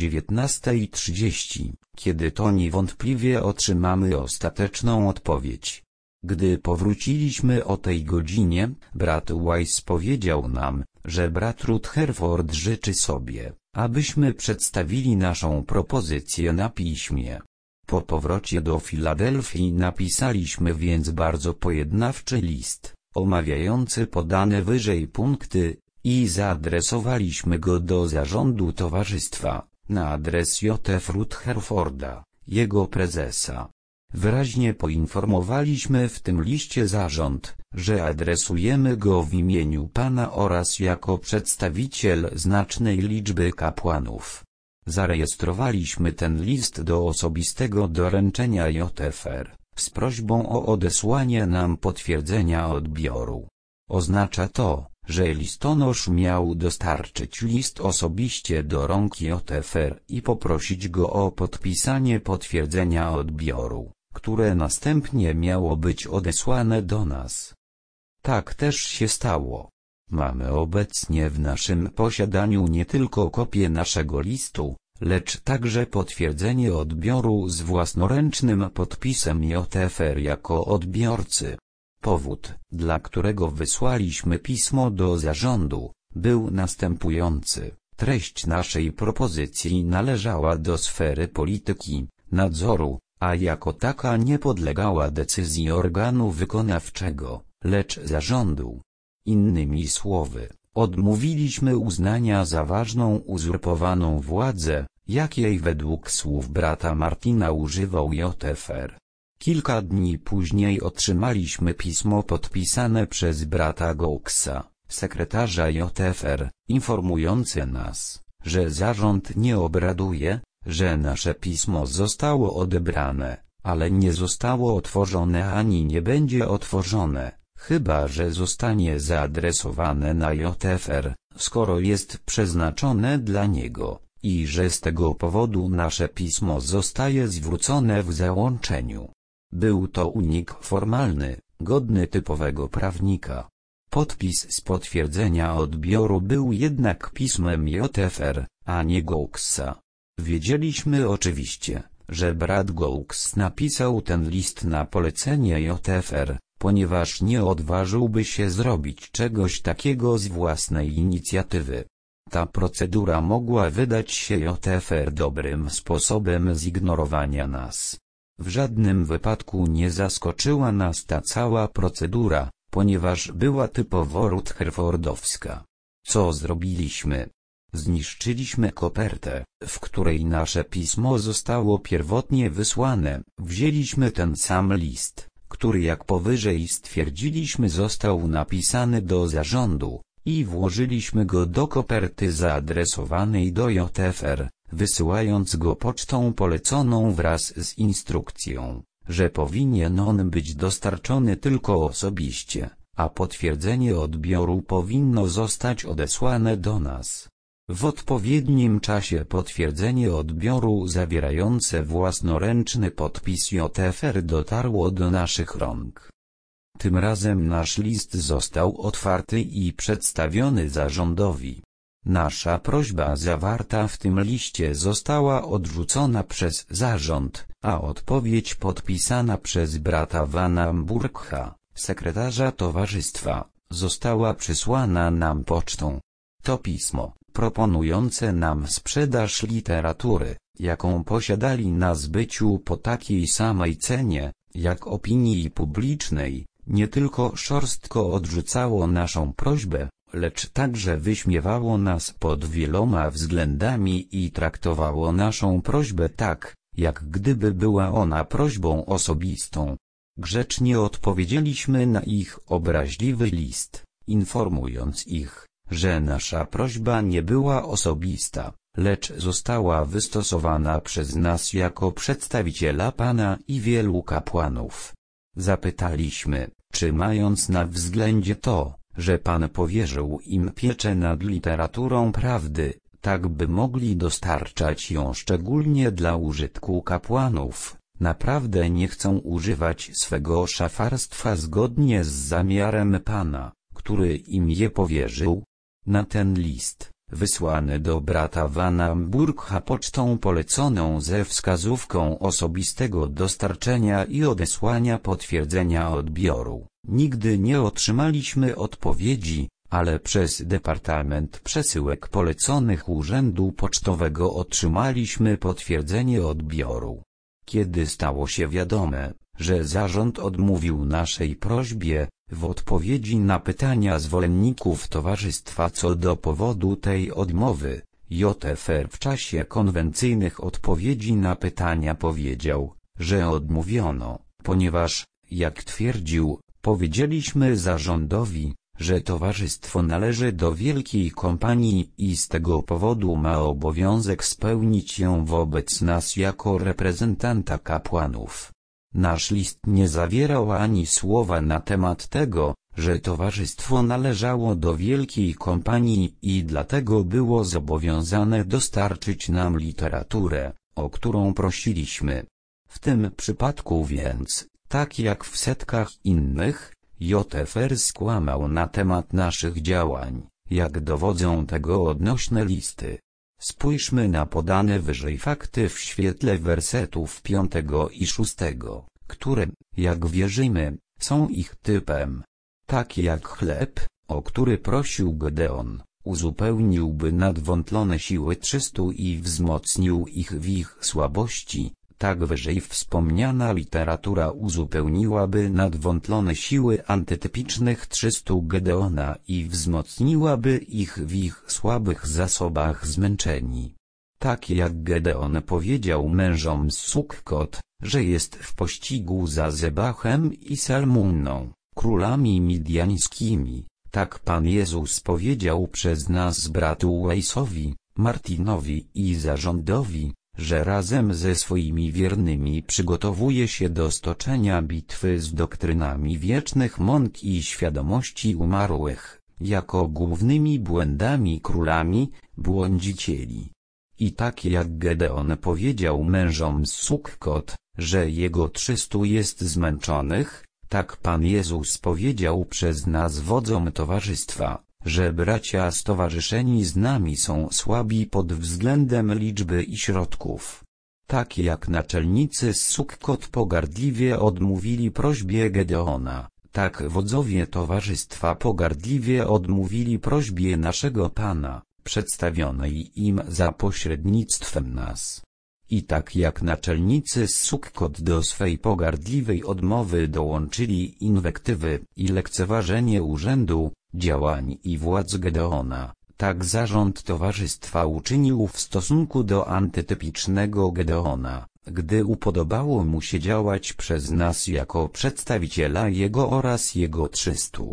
19:30, kiedy to niewątpliwie otrzymamy ostateczną odpowiedź. Gdy powróciliśmy o tej godzinie, brat Wise powiedział nam, że brat Rutherford życzy sobie, abyśmy przedstawili naszą propozycję na piśmie. Po powrocie do Filadelfii napisaliśmy więc bardzo pojednawczy list, omawiający podane wyżej punkty, i zaadresowaliśmy go do zarządu towarzystwa, na adres J.F. Rutherforda, jego prezesa. Wyraźnie poinformowaliśmy w tym liście zarząd, że adresujemy go w imieniu Pana oraz jako przedstawiciel znacznej liczby kapłanów. Zarejestrowaliśmy ten list do osobistego doręczenia J.F.R. z prośbą o odesłanie nam potwierdzenia odbioru. Oznacza to, że listonosz miał dostarczyć list osobiście do rąk J.F.R. i poprosić go o podpisanie potwierdzenia odbioru, które następnie miało być odesłane do nas. Tak też się stało. Mamy obecnie w naszym posiadaniu nie tylko kopię naszego listu, lecz także potwierdzenie odbioru z własnoręcznym podpisem J.F.R. jako odbiorcy. Powód, dla którego wysłaliśmy pismo do zarządu, był następujący. Treść naszej propozycji należała do sfery polityki, nadzoru, a jako taka nie podlegała decyzji organu wykonawczego, lecz zarządu. Innymi słowy, odmówiliśmy uznania za ważną uzurpowaną władzę, jakiej według słów brata Martina używał J.F.R. Kilka dni później otrzymaliśmy pismo podpisane przez brata Gouxa, sekretarza J.F.R., informujące nas, że zarząd nie obraduje, że nasze pismo zostało odebrane, ale nie zostało otworzone ani nie będzie otworzone, chyba że zostanie zaadresowane na J.F.R., skoro jest przeznaczone dla niego, i że z tego powodu nasze pismo zostaje zwrócone w załączeniu. Był to unik formalny, godny typowego prawnika. Podpis z potwierdzenia odbioru był jednak pismem J.F.R., a nie Gouxa. Wiedzieliśmy oczywiście, że brat Gaux napisał ten list na polecenie J.F.R., ponieważ nie odważyłby się zrobić czegoś takiego z własnej inicjatywy. Ta procedura mogła wydać się J.F.R. dobrym sposobem zignorowania nas. W żadnym wypadku nie zaskoczyła nas ta cała procedura, ponieważ była typowo rutherfordowska. Co zrobiliśmy? Zniszczyliśmy kopertę, w której nasze pismo zostało pierwotnie wysłane, wzięliśmy ten sam list, który jak powyżej stwierdziliśmy został napisany do zarządu, i włożyliśmy go do koperty zaadresowanej do J.F.R., wysyłając go pocztą poleconą wraz z instrukcją, że powinien on być dostarczony tylko osobiście, a potwierdzenie odbioru powinno zostać odesłane do nas. W odpowiednim czasie potwierdzenie odbioru zawierające własnoręczny podpis J.F.R. dotarło do naszych rąk. Tym razem nasz list został otwarty i przedstawiony zarządowi. Nasza prośba zawarta w tym liście została odrzucona przez zarząd, a odpowiedź podpisana przez brata Vana Burkha, sekretarza towarzystwa, została przysłana nam pocztą. To pismo, proponujące nam sprzedaż literatury, jaką posiadali na zbyciu po takiej samej cenie, jak opinii publicznej, nie tylko szorstko odrzucało naszą prośbę, lecz także wyśmiewało nas pod wieloma względami i traktowało naszą prośbę tak, jak gdyby była ona prośbą osobistą. Grzecznie odpowiedzieliśmy na ich obraźliwy list, informując ich, że nasza prośba nie była osobista, lecz została wystosowana przez nas jako przedstawiciela Pana i wielu kapłanów. Zapytaliśmy, czy mając na względzie to, że Pan powierzył im pieczę nad literaturą prawdy, tak by mogli dostarczać ją szczególnie dla użytku kapłanów, naprawdę nie chcą używać swego szafarstwa zgodnie z zamiarem Pana, który im je powierzył? Na ten list, wysłany do brata Vana Burgha pocztą poleconą ze wskazówką osobistego dostarczenia i odesłania potwierdzenia odbioru, nigdy nie otrzymaliśmy odpowiedzi, ale przez Departament Przesyłek poleconych Urzędu Pocztowego otrzymaliśmy potwierdzenie odbioru. Kiedy stało się wiadome, że zarząd odmówił naszej prośbie, w odpowiedzi na pytania zwolenników towarzystwa co do powodu tej odmowy, JFR w czasie konwencyjnych odpowiedzi na pytania powiedział, że odmówiono, ponieważ, jak twierdził, powiedzieliśmy zarządowi, że towarzystwo należy do wielkiej kompanii i z tego powodu ma obowiązek spełnić ją wobec nas jako reprezentanta kapłanów. Nasz list nie zawierał ani słowa na temat tego, że towarzystwo należało do wielkiej kompanii i dlatego było zobowiązane dostarczyć nam literaturę, o którą prosiliśmy. W tym przypadku więc, tak jak w setkach innych, JFR skłamał na temat naszych działań, jak dowodzą tego odnośne listy. Spójrzmy na podane wyżej fakty w świetle wersetów 5 i 6, które, jak wierzymy, są ich typem. Tak jak chleb, o który prosił Gedeon, uzupełniłby nadwątlone siły 300 i wzmocnił ich w ich słabości, tak wyżej wspomniana literatura uzupełniłaby nadwątlone siły antytypicznych 300 Gedeona i wzmocniłaby ich w ich słabych zasobach zmęczeni. Tak jak Gedeon powiedział mężom z Sukkot, że jest w pościgu za Zebachem i Salmunną, królami midiańskimi, tak Pan Jezus powiedział przez nas bratu Weisowi, Martinowi i zarządowi, że razem ze swoimi wiernymi przygotowuje się do stoczenia bitwy z doktrynami wiecznych mąk i świadomości umarłych, jako głównymi błędami królami, błądzicieli. I tak jak Gedeon powiedział mężom z Sukkot, że jego 300 jest zmęczonych, tak Pan Jezus powiedział przez nas wodzom towarzystwa, że bracia stowarzyszeni z nami są słabi pod względem liczby i środków. Tak jak naczelnicy z Sukkot pogardliwie odmówili prośbie Gedeona, tak wodzowie towarzystwa pogardliwie odmówili prośbie naszego Pana, przedstawionej im za pośrednictwem nas. I tak jak naczelnicy z Sukkot do swej pogardliwej odmowy dołączyli inwektywy i lekceważenie urzędu, działań i władz Gedeona, tak zarząd towarzystwa uczynił w stosunku do antytypicznego Gedeona, gdy upodobało mu się działać przez nas jako przedstawiciela jego oraz jego 300.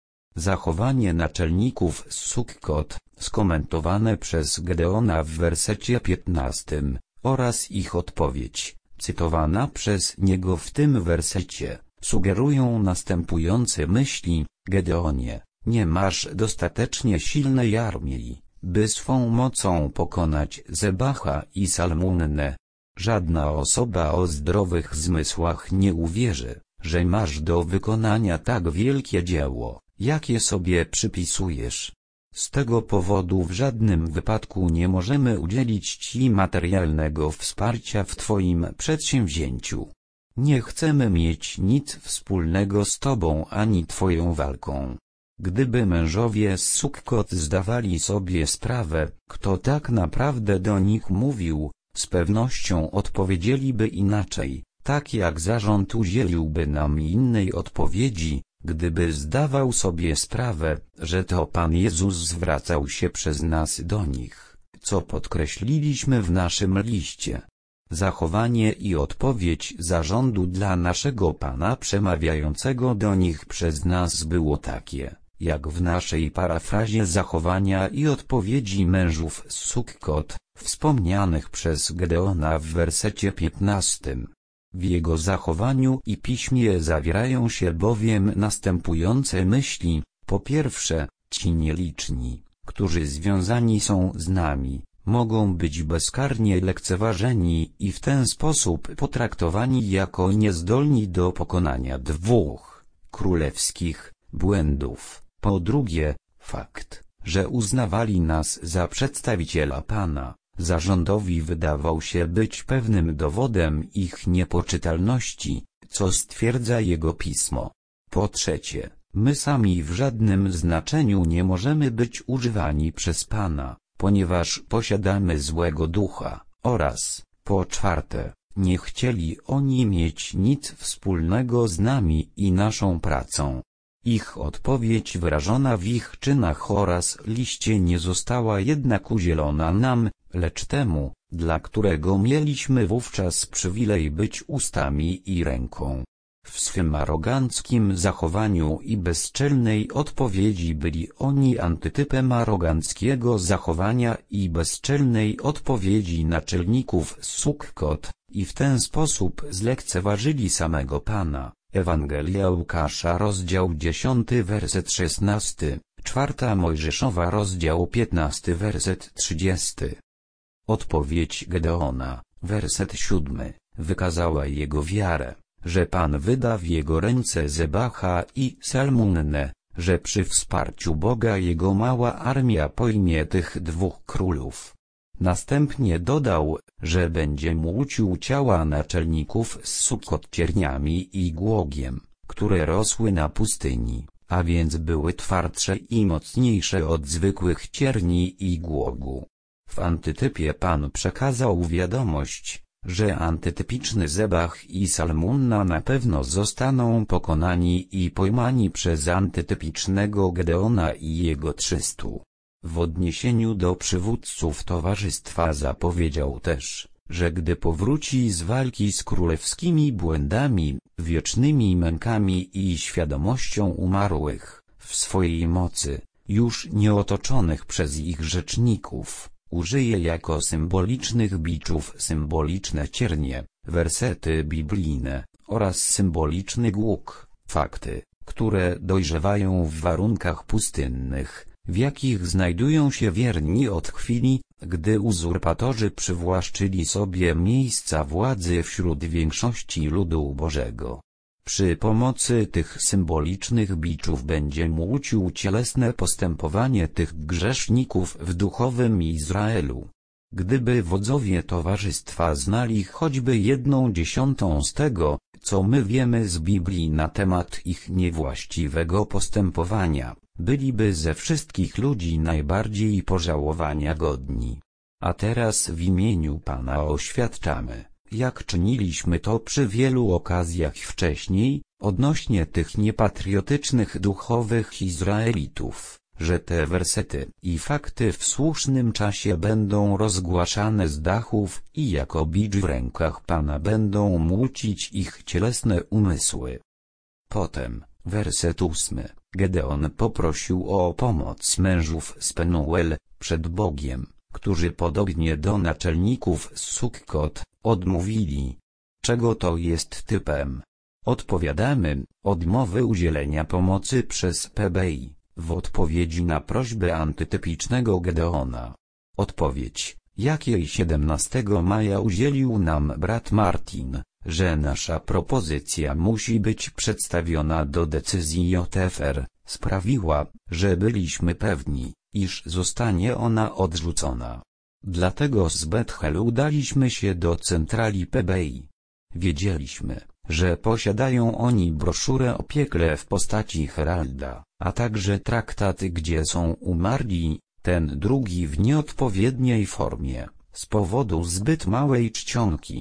Zachowanie naczelników z Sukkot, skomentowane przez Gedeona w wersecie 15, oraz ich odpowiedź, cytowana przez niego w tym wersecie, sugerują następujące myśli: Gedeonie, nie masz dostatecznie silnej armii, by swą mocą pokonać Zebacha i Salmunnę. Żadna osoba o zdrowych zmysłach nie uwierzy, że masz do wykonania tak wielkie dzieło, jakie sobie przypisujesz. Z tego powodu w żadnym wypadku nie możemy udzielić Ci materialnego wsparcia w Twoim przedsięwzięciu. Nie chcemy mieć nic wspólnego z Tobą ani Twoją walką. Gdyby mężowie z Sukkot zdawali sobie sprawę, kto tak naprawdę do nich mówił, z pewnością odpowiedzieliby inaczej, tak jak zarząd udzieliłby nam innej odpowiedzi, gdyby zdawał sobie sprawę, że to Pan Jezus zwracał się przez nas do nich, co podkreśliliśmy w naszym liście. Zachowanie i odpowiedź zarządu dla naszego Pana przemawiającego do nich przez nas było takie, jak w naszej parafrazie zachowania i odpowiedzi mężów z Sukkot, wspomnianych przez Gedeona w wersecie 15. W jego zachowaniu i piśmie zawierają się bowiem następujące myśli: po pierwsze, ci nieliczni, którzy związani są z nami, mogą być bezkarnie lekceważeni i w ten sposób potraktowani jako niezdolni do pokonania dwóch królewskich błędów. Po drugie, fakt, że uznawali nas za przedstawiciela Pana, zarządowi wydawał się być pewnym dowodem ich niepoczytalności, co stwierdza jego pismo. Po trzecie, my sami w żadnym znaczeniu nie możemy być używani przez Pana, ponieważ posiadamy złego ducha, oraz, po czwarte, nie chcieli oni mieć nic wspólnego z nami i naszą pracą. Ich odpowiedź wyrażona w ich czynach oraz liście nie została jednak udzielona nam, lecz temu, dla którego mieliśmy wówczas przywilej być ustami i ręką. W swym aroganckim zachowaniu i bezczelnej odpowiedzi byli oni antytypem aroganckiego zachowania i bezczelnej odpowiedzi naczelników Sukkot, i w ten sposób zlekceważyli samego Pana. Ewangelia Łukasza rozdział 10 werset 16, 4 Mojżeszowa rozdział 15 werset 30. Odpowiedź Gedeona, werset 7, wykazała jego wiarę, że Pan wyda w jego ręce Zebacha i Salmunnę, że przy wsparciu Boga jego mała armia pojmie tych dwóch królów. Następnie dodał, że będzie młócił ciała naczelników z Sukkot cierniami i głogiem, które rosły na pustyni, a więc były twardsze i mocniejsze od zwykłych cierni i głogu. W antytypie Pan przekazał wiadomość, że antytypiczny Zebach i Salmunna na pewno zostaną pokonani i pojmani przez antytypicznego Gedeona i jego 300. W odniesieniu do przywódców towarzystwa zapowiedział też, że gdy powróci z walki z królewskimi błędami, wiecznymi mękami i świadomością umarłych, w swojej mocy, już nie otoczonych przez ich rzeczników, użyje jako symbolicznych biczów symboliczne ciernie, wersety biblijne, oraz symboliczny głóg, fakty, które dojrzewają w warunkach pustynnych, w jakich znajdują się wierni od chwili, gdy uzurpatorzy przywłaszczyli sobie miejsca władzy wśród większości ludu Bożego. Przy pomocy tych symbolicznych biczów będzie młócił cielesne postępowanie tych grzeszników w duchowym Izraelu. Gdyby wodzowie towarzystwa znali choćby 1/10 z tego, co my wiemy z Biblii na temat ich niewłaściwego postępowania, byliby ze wszystkich ludzi najbardziej pożałowania godni. A teraz w imieniu Pana oświadczamy, jak czyniliśmy to przy wielu okazjach wcześniej, odnośnie tych niepatriotycznych duchowych Izraelitów, że te wersety i fakty w słusznym czasie będą rozgłaszane z dachów i jako bicz w rękach Pana będą młócić ich cielesne umysły. Potem, werset 8, Gedeon poprosił o pomoc mężów z Penuel, przed Bogiem, którzy podobnie do naczelników z Sukkot, odmówili. Czego to jest typem? Odpowiadamy, odmowy udzielenia pomocy przez PBI, w odpowiedzi na prośbę antytypicznego Gedeona. Odpowiedź, jakiej 17 maja udzielił nam brat Martin, że nasza propozycja musi być przedstawiona do decyzji JFR, sprawiła, że byliśmy pewni, iż zostanie ona odrzucona. Dlatego z Bethel udaliśmy się do centrali PBI. Wiedzieliśmy, że posiadają oni broszurę o piekle w postaci Heralda, a także traktaty, gdzie są umarli, ten drugi w nieodpowiedniej formie, z powodu zbyt małej czcionki.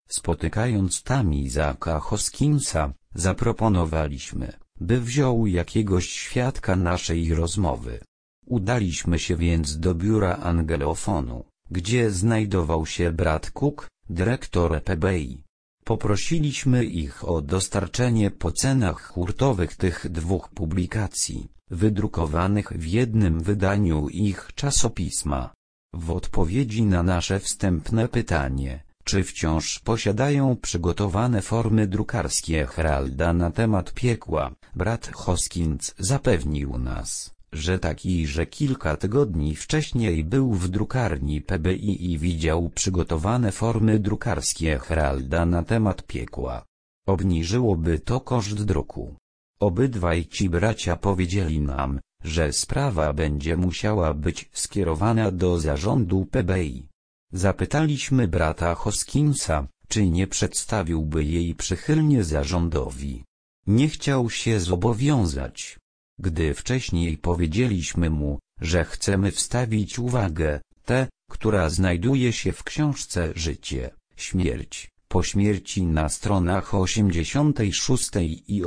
Spotykając tam Isaaca Hoskinsa, zaproponowaliśmy, by wziął jakiegoś świadka naszej rozmowy. Udaliśmy się więc do biura angelofonu, gdzie znajdował się brat Cook, dyrektor PBI. Poprosiliśmy ich o dostarczenie po cenach hurtowych tych dwóch publikacji, wydrukowanych w jednym wydaniu ich czasopisma. W odpowiedzi na nasze wstępne pytanie, czy wciąż posiadają przygotowane formy drukarskie Heralda na temat piekła, brat Hoskins zapewnił nas, że tak i że kilka tygodni wcześniej był w drukarni PBI i widział przygotowane formy drukarskie Heralda na temat piekła. Obniżyłoby to koszt druku. Obydwaj ci bracia powiedzieli nam, że sprawa będzie musiała być skierowana do zarządu PBI. Zapytaliśmy brata Hoskinsa, czy nie przedstawiłby jej przychylnie zarządowi. Nie chciał się zobowiązać. Gdy wcześniej powiedzieliśmy mu, że chcemy wstawić uwagę, tę, która znajduje się w książce Życie, Śmierć, po śmierci na stronach 86 i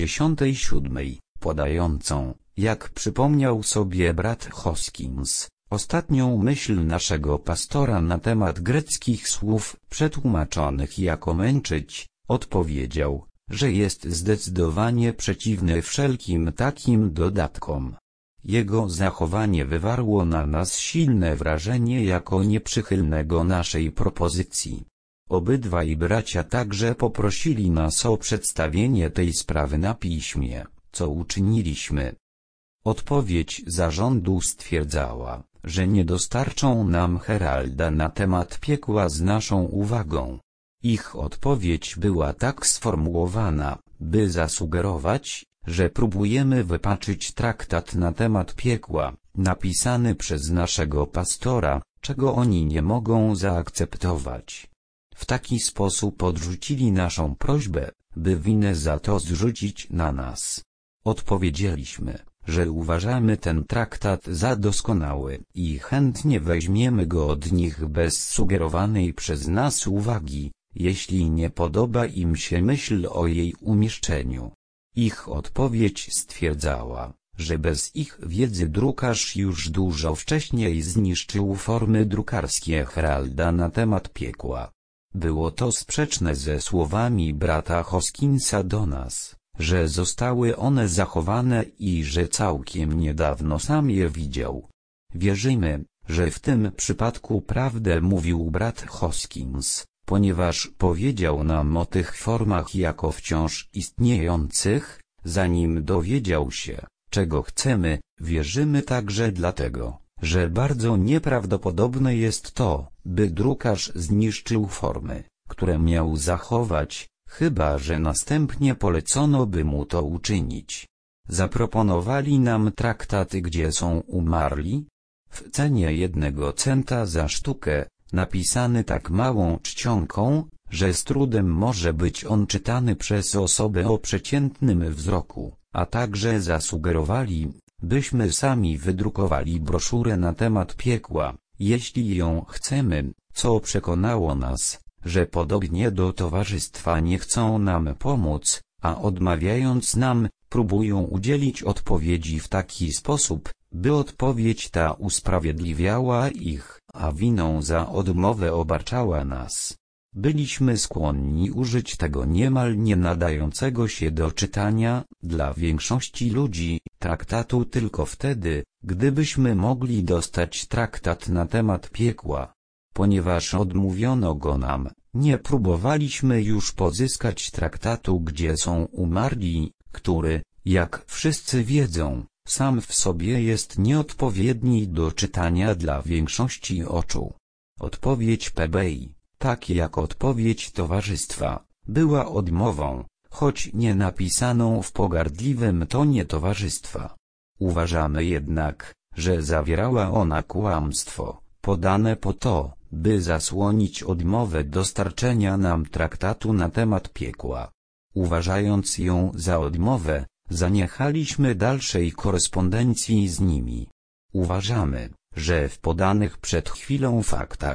87, podającą, jak przypomniał sobie brat Hoskins, ostatnią myśl naszego pastora na temat greckich słów przetłumaczonych jako męczyć, odpowiedział, że jest zdecydowanie przeciwny wszelkim takim dodatkom. Jego zachowanie wywarło na nas silne wrażenie jako nieprzychylnego naszej propozycji. Obydwaj bracia także poprosili nas o przedstawienie tej sprawy na piśmie, co uczyniliśmy. Odpowiedź zarządu stwierdzała, że nie dostarczą nam Heralda na temat piekła z naszą uwagą. Ich odpowiedź była tak sformułowana, by zasugerować, że próbujemy wypaczyć traktat na temat piekła, napisany przez naszego pastora, czego oni nie mogą zaakceptować. W taki sposób odrzucili naszą prośbę, by winę za to zrzucić na nas. Odpowiedzieliśmy, że uważamy ten traktat za doskonały i chętnie weźmiemy go od nich bez sugerowanej przez nas uwagi, jeśli nie podoba im się myśl o jej umieszczeniu. Ich odpowiedź stwierdzała, że bez ich wiedzy drukarz już dużo wcześniej zniszczył formy drukarskie Heralda na temat piekła. Było to sprzeczne ze słowami brata Hoskinsa do nas, że zostały one zachowane i że całkiem niedawno sam je widział. Wierzymy, że w tym przypadku prawdę mówił brat Hoskins, ponieważ powiedział nam o tych formach jako wciąż istniejących, zanim dowiedział się, czego chcemy. Wierzymy także dlatego, że bardzo nieprawdopodobne jest to, by drukarz zniszczył formy, które miał zachować, chyba że następnie polecono by mu to uczynić. Zaproponowali nam traktaty, gdzie są umarli, w cenie 1 centa za sztukę, napisany tak małą czcionką, że z trudem może być on czytany przez osobę o przeciętnym wzroku, a także zasugerowali, byśmy sami wydrukowali broszurę na temat piekła, jeśli ją chcemy, co przekonało nas, że podobnie do towarzystwa nie chcą nam pomóc, a odmawiając nam, próbują udzielić odpowiedzi w taki sposób, by odpowiedź ta usprawiedliwiała ich, a winą za odmowę obarczała nas. Byliśmy skłonni użyć tego niemal nie nadającego się do czytania, dla większości ludzi, traktatu tylko wtedy, gdybyśmy mogli dostać traktat na temat piekła. Ponieważ odmówiono go nam, nie próbowaliśmy już pozyskać traktatu, gdzie są umarli, który, jak wszyscy wiedzą, sam w sobie jest nieodpowiedni do czytania dla większości oczu. Odpowiedź PBI, tak jak odpowiedź towarzystwa, była odmową, choć nie napisaną w pogardliwym tonie towarzystwa. Uważamy jednak, że zawierała ona kłamstwo, podane po to, by zasłonić odmowę dostarczenia nam traktatu na temat piekła. Uważając ją za odmowę, zaniechaliśmy dalszej korespondencji z nimi. Uważamy, że w podanych przed chwilą faktach,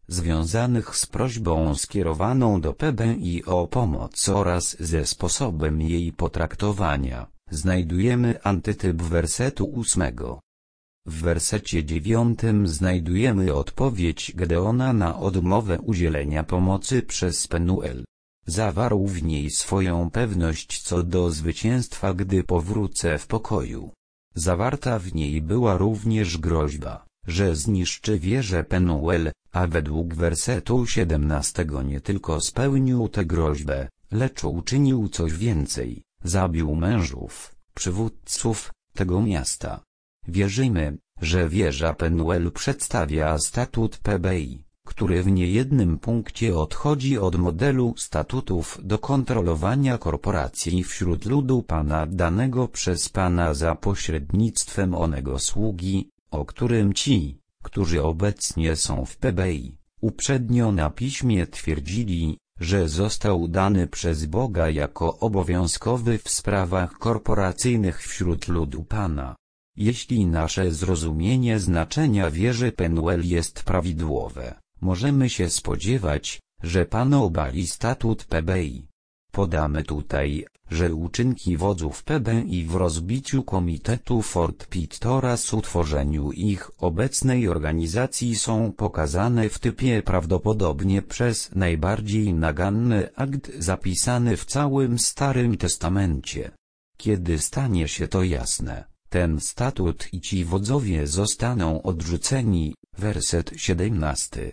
związanych z prośbą skierowaną do PBI o pomoc oraz ze sposobem jej potraktowania, znajdujemy antytyp wersetu 8. W wersecie 9 znajdujemy odpowiedź Gedeona na odmowę udzielenia pomocy przez Penuel. Zawarł w niej swoją pewność co do zwycięstwa, gdy powrócę w pokoju. Zawarta w niej była również groźba, że zniszczy wieżę Penuel, a według wersetu 17 nie tylko spełnił tę groźbę, lecz uczynił coś więcej, zabił mężów, przywódców tego miasta. Wierzymy, że wieża Penuel przedstawia statut PBI, który w niejednym punkcie odchodzi od modelu statutów do kontrolowania korporacji wśród ludu Pana danego przez Pana za pośrednictwem onego sługi, o którym ci, którzy obecnie są w PBI, uprzednio na piśmie twierdzili, że został dany przez Boga jako obowiązkowy w sprawach korporacyjnych wśród ludu Pana. Jeśli nasze zrozumienie znaczenia wieży Penuel jest prawidłowe, możemy się spodziewać, że Pan obali statut PBI. Podamy tutaj, że uczynki wodzów PBI w rozbiciu komitetu Fort Pitt oraz utworzeniu ich obecnej organizacji są pokazane w typie prawdopodobnie przez najbardziej naganny akt zapisany w całym Starym Testamencie. Kiedy stanie się to jasne, ten statut i ci wodzowie zostaną odrzuceni. Werset 17.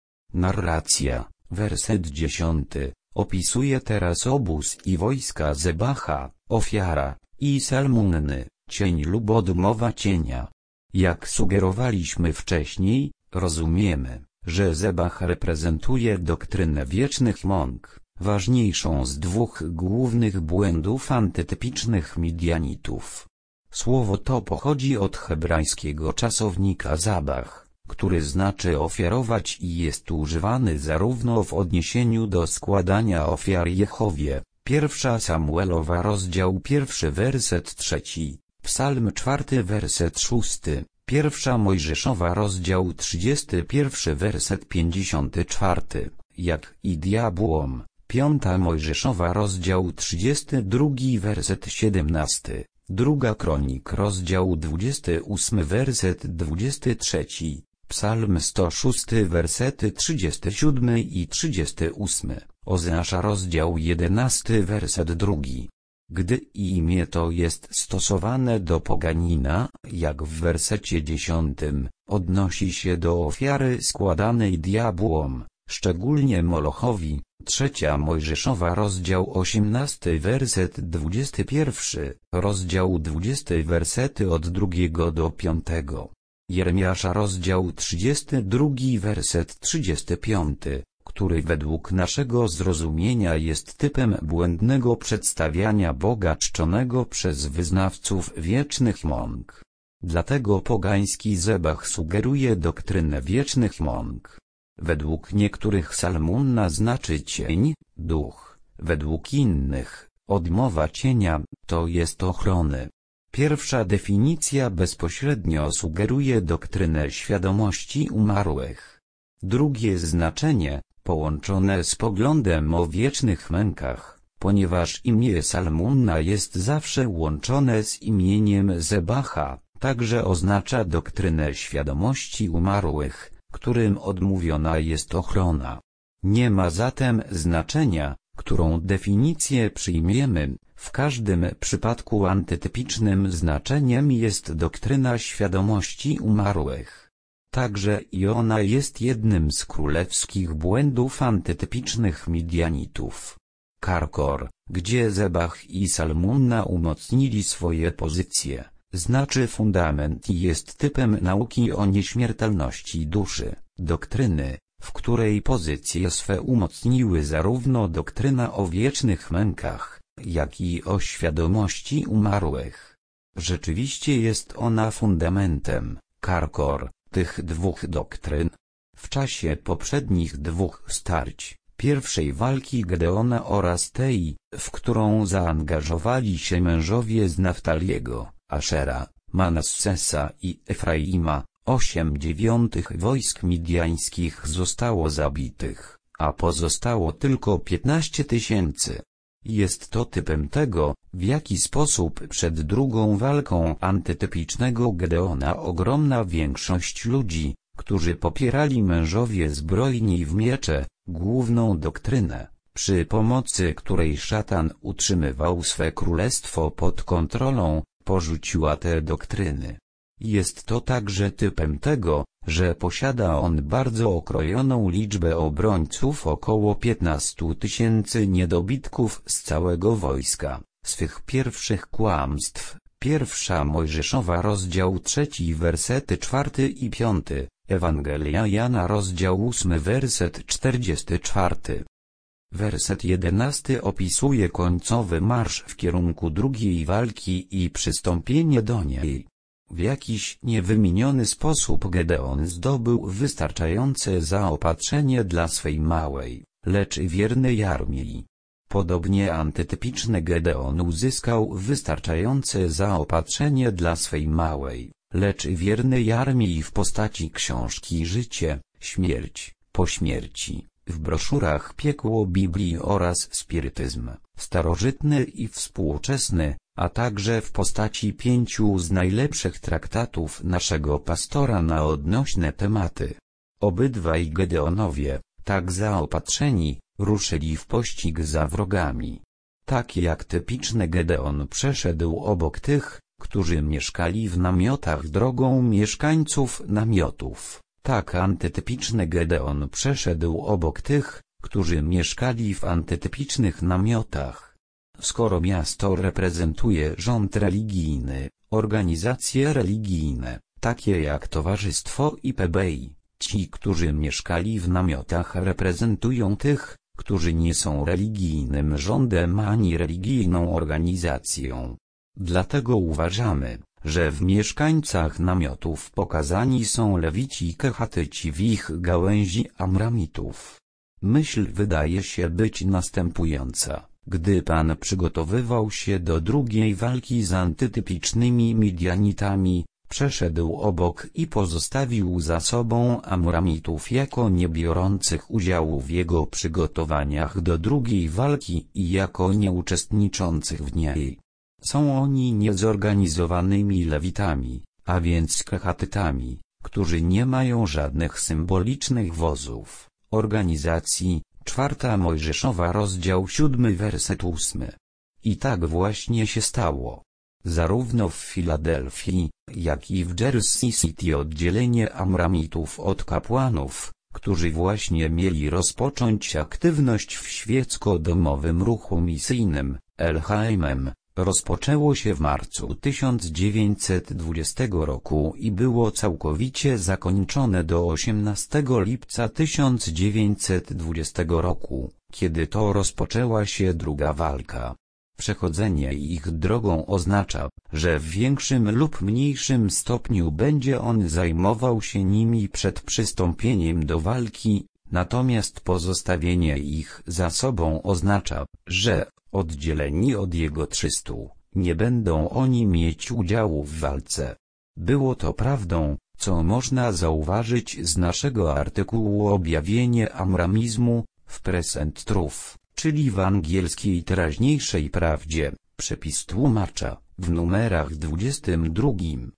Narracja, werset 10, opisuje teraz obóz i wojska Zebacha, ofiara, i Salmunny, cień lub odmowa cienia. Jak sugerowaliśmy wcześniej, rozumiemy, że Zebach reprezentuje doktrynę wiecznych mąk, ważniejszą z dwóch głównych błędów antytypicznych Midianitów. Słowo to pochodzi od hebrajskiego czasownika zabach, który znaczy ofiarować i jest używany zarówno w odniesieniu do składania ofiar Jehowie, 1 Samuelowa rozdział 1 werset 3, Psalm 4 werset 6, 1 Mojżeszowa rozdział 31 werset 54, jak i diabłom, 5 Mojżeszowa rozdział 32 werset 17. 2 Kronik rozdział 28 werset 23, Psalm 106 wersety 37 i 38, Ozeasza rozdział 11 werset 2. Gdy imię to jest stosowane do poganina, jak w wersecie 10, odnosi się do ofiary składanej diabłom, szczególnie Molochowi. 3 Mojżeszowa rozdział 18 werset 21, rozdział 20 wersety od 2 do 5. Jeremiasza rozdział 32 werset 35, który według naszego zrozumienia jest typem błędnego przedstawiania Boga czczonego przez wyznawców wiecznych mąk. Dlatego pogański Zebach sugeruje doktrynę wiecznych mąk. Według niektórych Salmunna znaczy cień, duch, według innych, odmowa cienia, to jest ochrony. Pierwsza definicja bezpośrednio sugeruje doktrynę świadomości umarłych. Drugie znaczenie, połączone z poglądem o wiecznych mękach, ponieważ imię Salmunna jest zawsze łączone z imieniem Zebacha, także oznacza doktrynę świadomości umarłych, którym odmówiona jest ochrona. Nie ma zatem znaczenia, którą definicję przyjmiemy, w każdym przypadku antytypicznym znaczeniem jest doktryna świadomości umarłych. Także i ona jest jednym z królewskich błędów antytypicznych Midianitów. Karkor, gdzie Zebach i Salmunna umocnili swoje pozycje, znaczy fundament i jest typem nauki o nieśmiertelności duszy, doktryny, w której pozycje swe umocniły zarówno doktryna o wiecznych mękach, jak i o świadomości umarłych. Rzeczywiście jest ona fundamentem, Karkor, tych dwóch doktryn. W czasie poprzednich dwóch starć, pierwszej walki Gedeona oraz tej, w którą zaangażowali się mężowie z Naftaliego, Ashera, Manassesa i Efraima, 8/9 wojsk midjańskich zostało zabitych, a pozostało tylko 15 000. Jest to typem tego, w jaki sposób przed drugą walką antytypicznego Gedeona ogromna większość ludzi, którzy popierali mężowie zbrojni w miecze, główną doktrynę, przy pomocy której szatan utrzymywał swe królestwo pod kontrolą, porzuciła te doktryny. Jest to także typem tego, że posiada on bardzo okrojoną liczbę obrońców, około 15 000 niedobitków z całego wojska. Swych pierwszych kłamstw, 1 Mojżeszowa rozdział 3 wersety 4 i 5, Ewangelia Jana rozdział 8 werset 44. Werset 11 opisuje końcowy marsz w kierunku drugiej walki i przystąpienie do niej. W jakiś niewymieniony sposób Gedeon zdobył wystarczające zaopatrzenie dla swej małej, lecz wiernej armii. Podobnie antytypiczny Gedeon uzyskał wystarczające zaopatrzenie dla swej małej, lecz wiernej armii w postaci książki Życie, Śmierć, po śmierci, w broszurach Piekło Biblii oraz Spirytyzm, starożytny i współczesny, a także w postaci 5 z najlepszych traktatów naszego pastora na odnośne tematy. Obydwaj Gedeonowie, tak zaopatrzeni, ruszyli w pościg za wrogami. Tak jak typiczny Gedeon przeszedł obok tych, którzy mieszkali w namiotach drogą mieszkańców namiotów, tak antytypiczny Gedeon przeszedł obok tych, którzy mieszkali w antytypicznych namiotach. Skoro miasto reprezentuje rząd religijny, organizacje religijne, takie jak Towarzystwo IPBI, ci, którzy mieszkali w namiotach reprezentują tych, którzy nie są religijnym rządem ani religijną organizacją. Dlatego uważamy, że w mieszkańcach namiotów pokazani są Lewici i Kehatyci w ich gałęzi Amramitów. Myśl wydaje się być następująca. Gdy Pan przygotowywał się do drugiej walki z antytypicznymi Midjanitami, przeszedł obok i pozostawił za sobą Amoramitów jako nie biorących udziału w jego przygotowaniach do drugiej walki i jako nieuczestniczących w niej. Są oni niezorganizowanymi Lewitami, a więc Kehatytami, którzy nie mają żadnych symbolicznych wozów, organizacji. 4 Mojżeszowa rozdział 7 werset 8. I tak właśnie się stało. Zarówno w Filadelfii, jak i w Jersey City oddzielenie Amramitów od kapłanów, którzy właśnie mieli rozpocząć aktywność w świecko-domowym ruchu misyjnym, LHM, rozpoczęło się w marcu 1920 roku i było całkowicie zakończone do 18 lipca 1920 roku, kiedy to rozpoczęła się druga walka. Przechodzenie ich drogą oznacza, że w większym lub mniejszym stopniu będzie on zajmował się nimi przed przystąpieniem do walki, natomiast pozostawienie ich za sobą oznacza, że, oddzieleni od jego 300, nie będą oni mieć udziału w walce. Było to prawdą, co można zauważyć z naszego artykułu Objawienie Amramizmu, w Present Truth, czyli w angielskiej teraźniejszej prawdzie, przepis tłumacza, w numerach 22,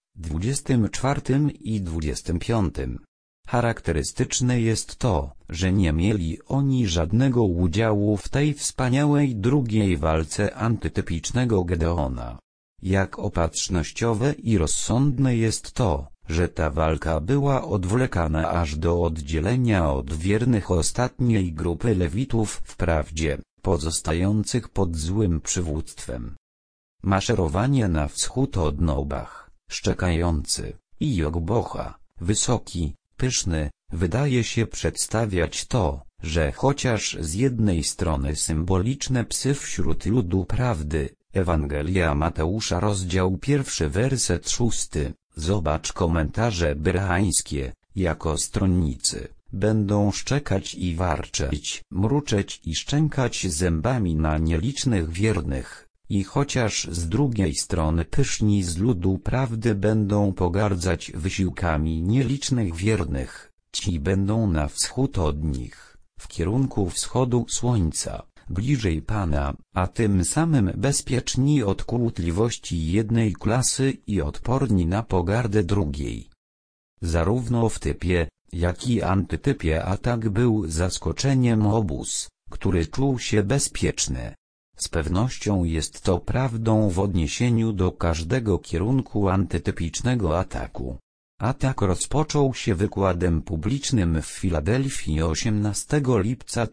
24 i 25. Charakterystyczne jest to, że nie mieli oni żadnego udziału w tej wspaniałej drugiej walce antytypicznego Gedeona. Jak opatrznościowe i rozsądne jest to, że ta walka była odwlekana aż do oddzielenia od wiernych ostatniej grupy Lewitów wprawdzie, pozostających pod złym przywództwem. Maszerowanie na wschód od Nobach, szczekający, i Jogbocha, wysoki, pyszny, wydaje się przedstawiać to, że chociaż z jednej strony symboliczne psy wśród ludu prawdy, Ewangelia Mateusza rozdział 1 werset 6, zobacz komentarze bereańskie, jako stronnicy, będą szczekać i warczeć, mruczeć i szczękać zębami na nielicznych wiernych, I chociaż z drugiej strony pyszni z ludu prawdy będą pogardzać wysiłkami nielicznych wiernych, ci będą na wschód od nich, w kierunku wschodu słońca, bliżej Pana, a tym samym bezpieczni od kłótliwości jednej klasy i odporni na pogardę drugiej. Zarówno w typie, jak i antytypie atak był zaskoczeniem obóz, który czuł się bezpieczny. Z pewnością jest to prawdą w odniesieniu do każdego kierunku antytypicznego ataku. Atak rozpoczął się wykładem publicznym w Filadelfii 18 lipca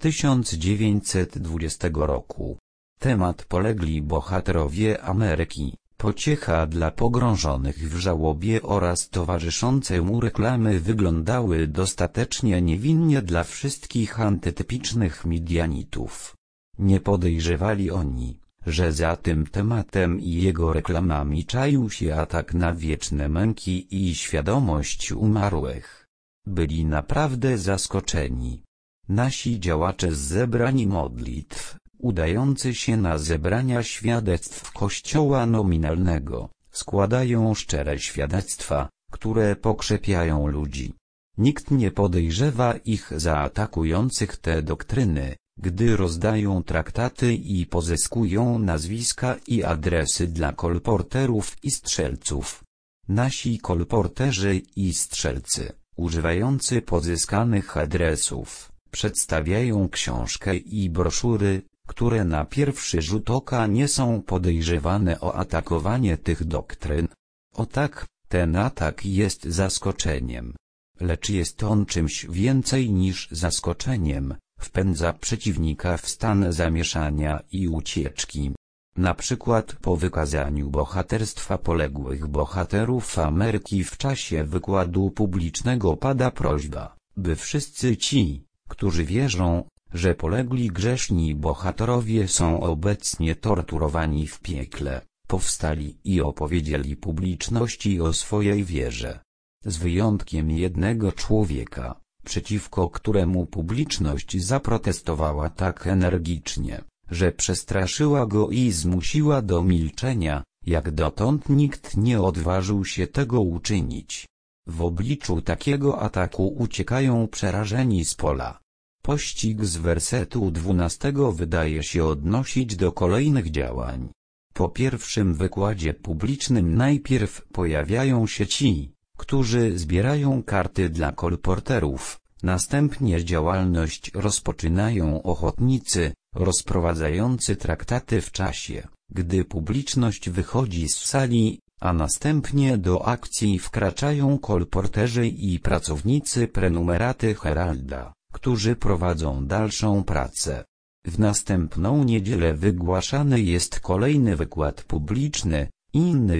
1920 roku. Temat Polegli bohaterowie Ameryki, pociecha dla pogrążonych w żałobie oraz towarzyszące mu reklamy wyglądały dostatecznie niewinnie dla wszystkich antytypicznych Midianitów. Nie podejrzewali oni, że za tym tematem i jego reklamami czaił się atak na wieczne męki i świadomość umarłych. Byli naprawdę zaskoczeni. Nasi działacze z zebrań modlitw, udający się na zebrania świadectw Kościoła nominalnego, składają szczere świadectwa, które pokrzepiają ludzi. Nikt nie podejrzewa ich za atakujących te doktryny, gdy rozdają traktaty i pozyskują nazwiska i adresy dla kolporterów i strzelców. Nasi kolporterzy i strzelcy, używający pozyskanych adresów, przedstawiają książkę i broszury, które na pierwszy rzut oka nie są podejrzewane o atakowanie tych doktryn. O tak, ten atak jest zaskoczeniem. Lecz jest on czymś więcej niż zaskoczeniem. Wpędza przeciwnika w stan zamieszania i ucieczki. Na przykład po wykazaniu bohaterstwa poległych bohaterów Ameryki w czasie wykładu publicznego pada prośba, by wszyscy ci, którzy wierzą, że polegli grzeszni bohaterowie są obecnie torturowani w piekle, powstali i opowiedzieli publiczności o swojej wierze. Z wyjątkiem jednego człowieka, przeciwko któremu publiczność zaprotestowała tak energicznie, że przestraszyła go i zmusiła do milczenia, jak dotąd nikt nie odważył się tego uczynić. W obliczu takiego ataku uciekają przerażeni z pola. Pościg z wersetu 12 wydaje się odnosić do kolejnych działań. Po pierwszym wykładzie publicznym najpierw pojawiają się ci, którzy zbierają karty dla kolporterów, następnie działalność rozpoczynają ochotnicy, rozprowadzający traktaty w czasie, gdy publiczność wychodzi z sali, a następnie do akcji wkraczają kolporterzy i pracownicy prenumeraty Heralda, którzy prowadzą dalszą pracę. W następną niedzielę wygłaszany jest kolejny wykład publiczny, inny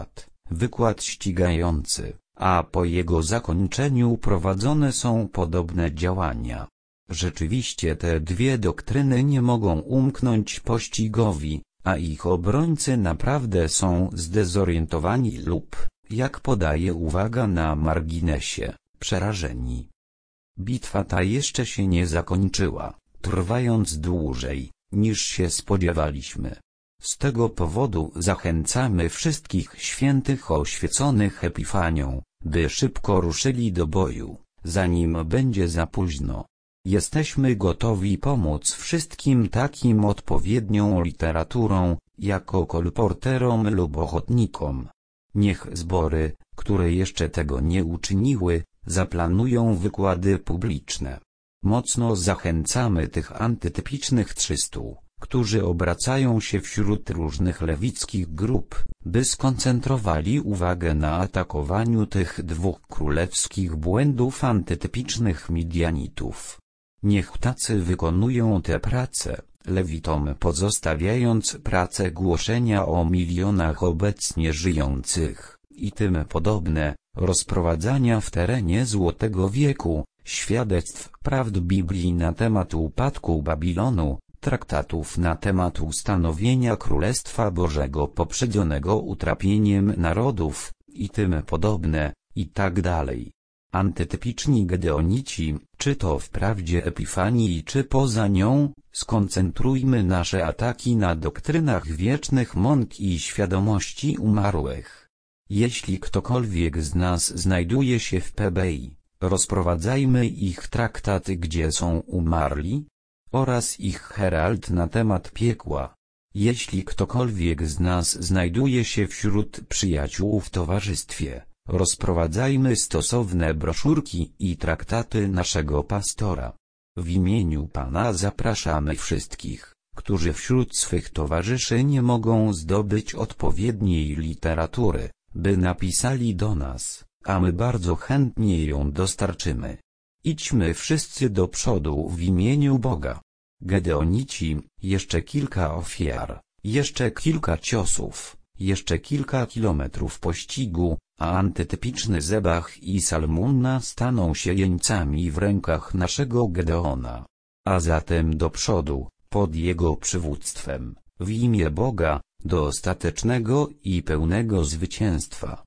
wykład ścigający, a po jego zakończeniu prowadzone są podobne działania. Rzeczywiście te dwie doktryny nie mogą umknąć pościgowi, a ich obrońcy naprawdę są zdezorientowani lub, jak podaje uwaga na marginesie, przerażeni. Bitwa ta jeszcze się nie zakończyła, trwając dłużej, niż się spodziewaliśmy. Z tego powodu zachęcamy wszystkich świętych oświeconych Epifanią, by szybko ruszyli do boju, zanim będzie za późno. Jesteśmy gotowi pomóc wszystkim takim odpowiednią literaturą, jako kolporterom lub ochotnikom. Niech zbory, które jeszcze tego nie uczyniły, zaplanują wykłady publiczne. Mocno zachęcamy tych antytypicznych 300, którzy obracają się wśród różnych lewickich grup, by skoncentrowali uwagę na atakowaniu tych dwóch królewskich błędów antytypicznych Midianitów. Niech tacy wykonują tę pracę, lewitom pozostawiając pracę głoszenia o milionach obecnie żyjących, i tym podobne, rozprowadzania w terenie Złotego Wieku, świadectw prawd Biblii na temat upadku Babilonu, traktatów na temat ustanowienia Królestwa Bożego poprzedzonego utrapieniem narodów, i tym podobne, i tak dalej. Antytypiczni Gedeonici, czy to wprawdzie Epifanii czy poza nią, skoncentrujmy nasze ataki na doktrynach wiecznych mąk i świadomości umarłych. Jeśli ktokolwiek z nas znajduje się w PBI, rozprowadzajmy ich traktaty, gdzie są umarli, oraz ich herald na temat piekła. Jeśli ktokolwiek z nas znajduje się wśród przyjaciół w towarzystwie, rozprowadzajmy stosowne broszurki i traktaty naszego pastora. W imieniu Pana zapraszamy wszystkich, którzy wśród swych towarzyszy nie mogą zdobyć odpowiedniej literatury, by napisali do nas, a my bardzo chętnie ją dostarczymy. Idźmy wszyscy do przodu w imieniu Boga. Gedeonici, jeszcze kilka ofiar, jeszcze kilka ciosów, jeszcze kilka kilometrów pościgu, a antytypiczny Zebach i Salmunna staną się jeńcami w rękach naszego Gedeona. A zatem do przodu, pod jego przywództwem, w imię Boga, do ostatecznego i pełnego zwycięstwa.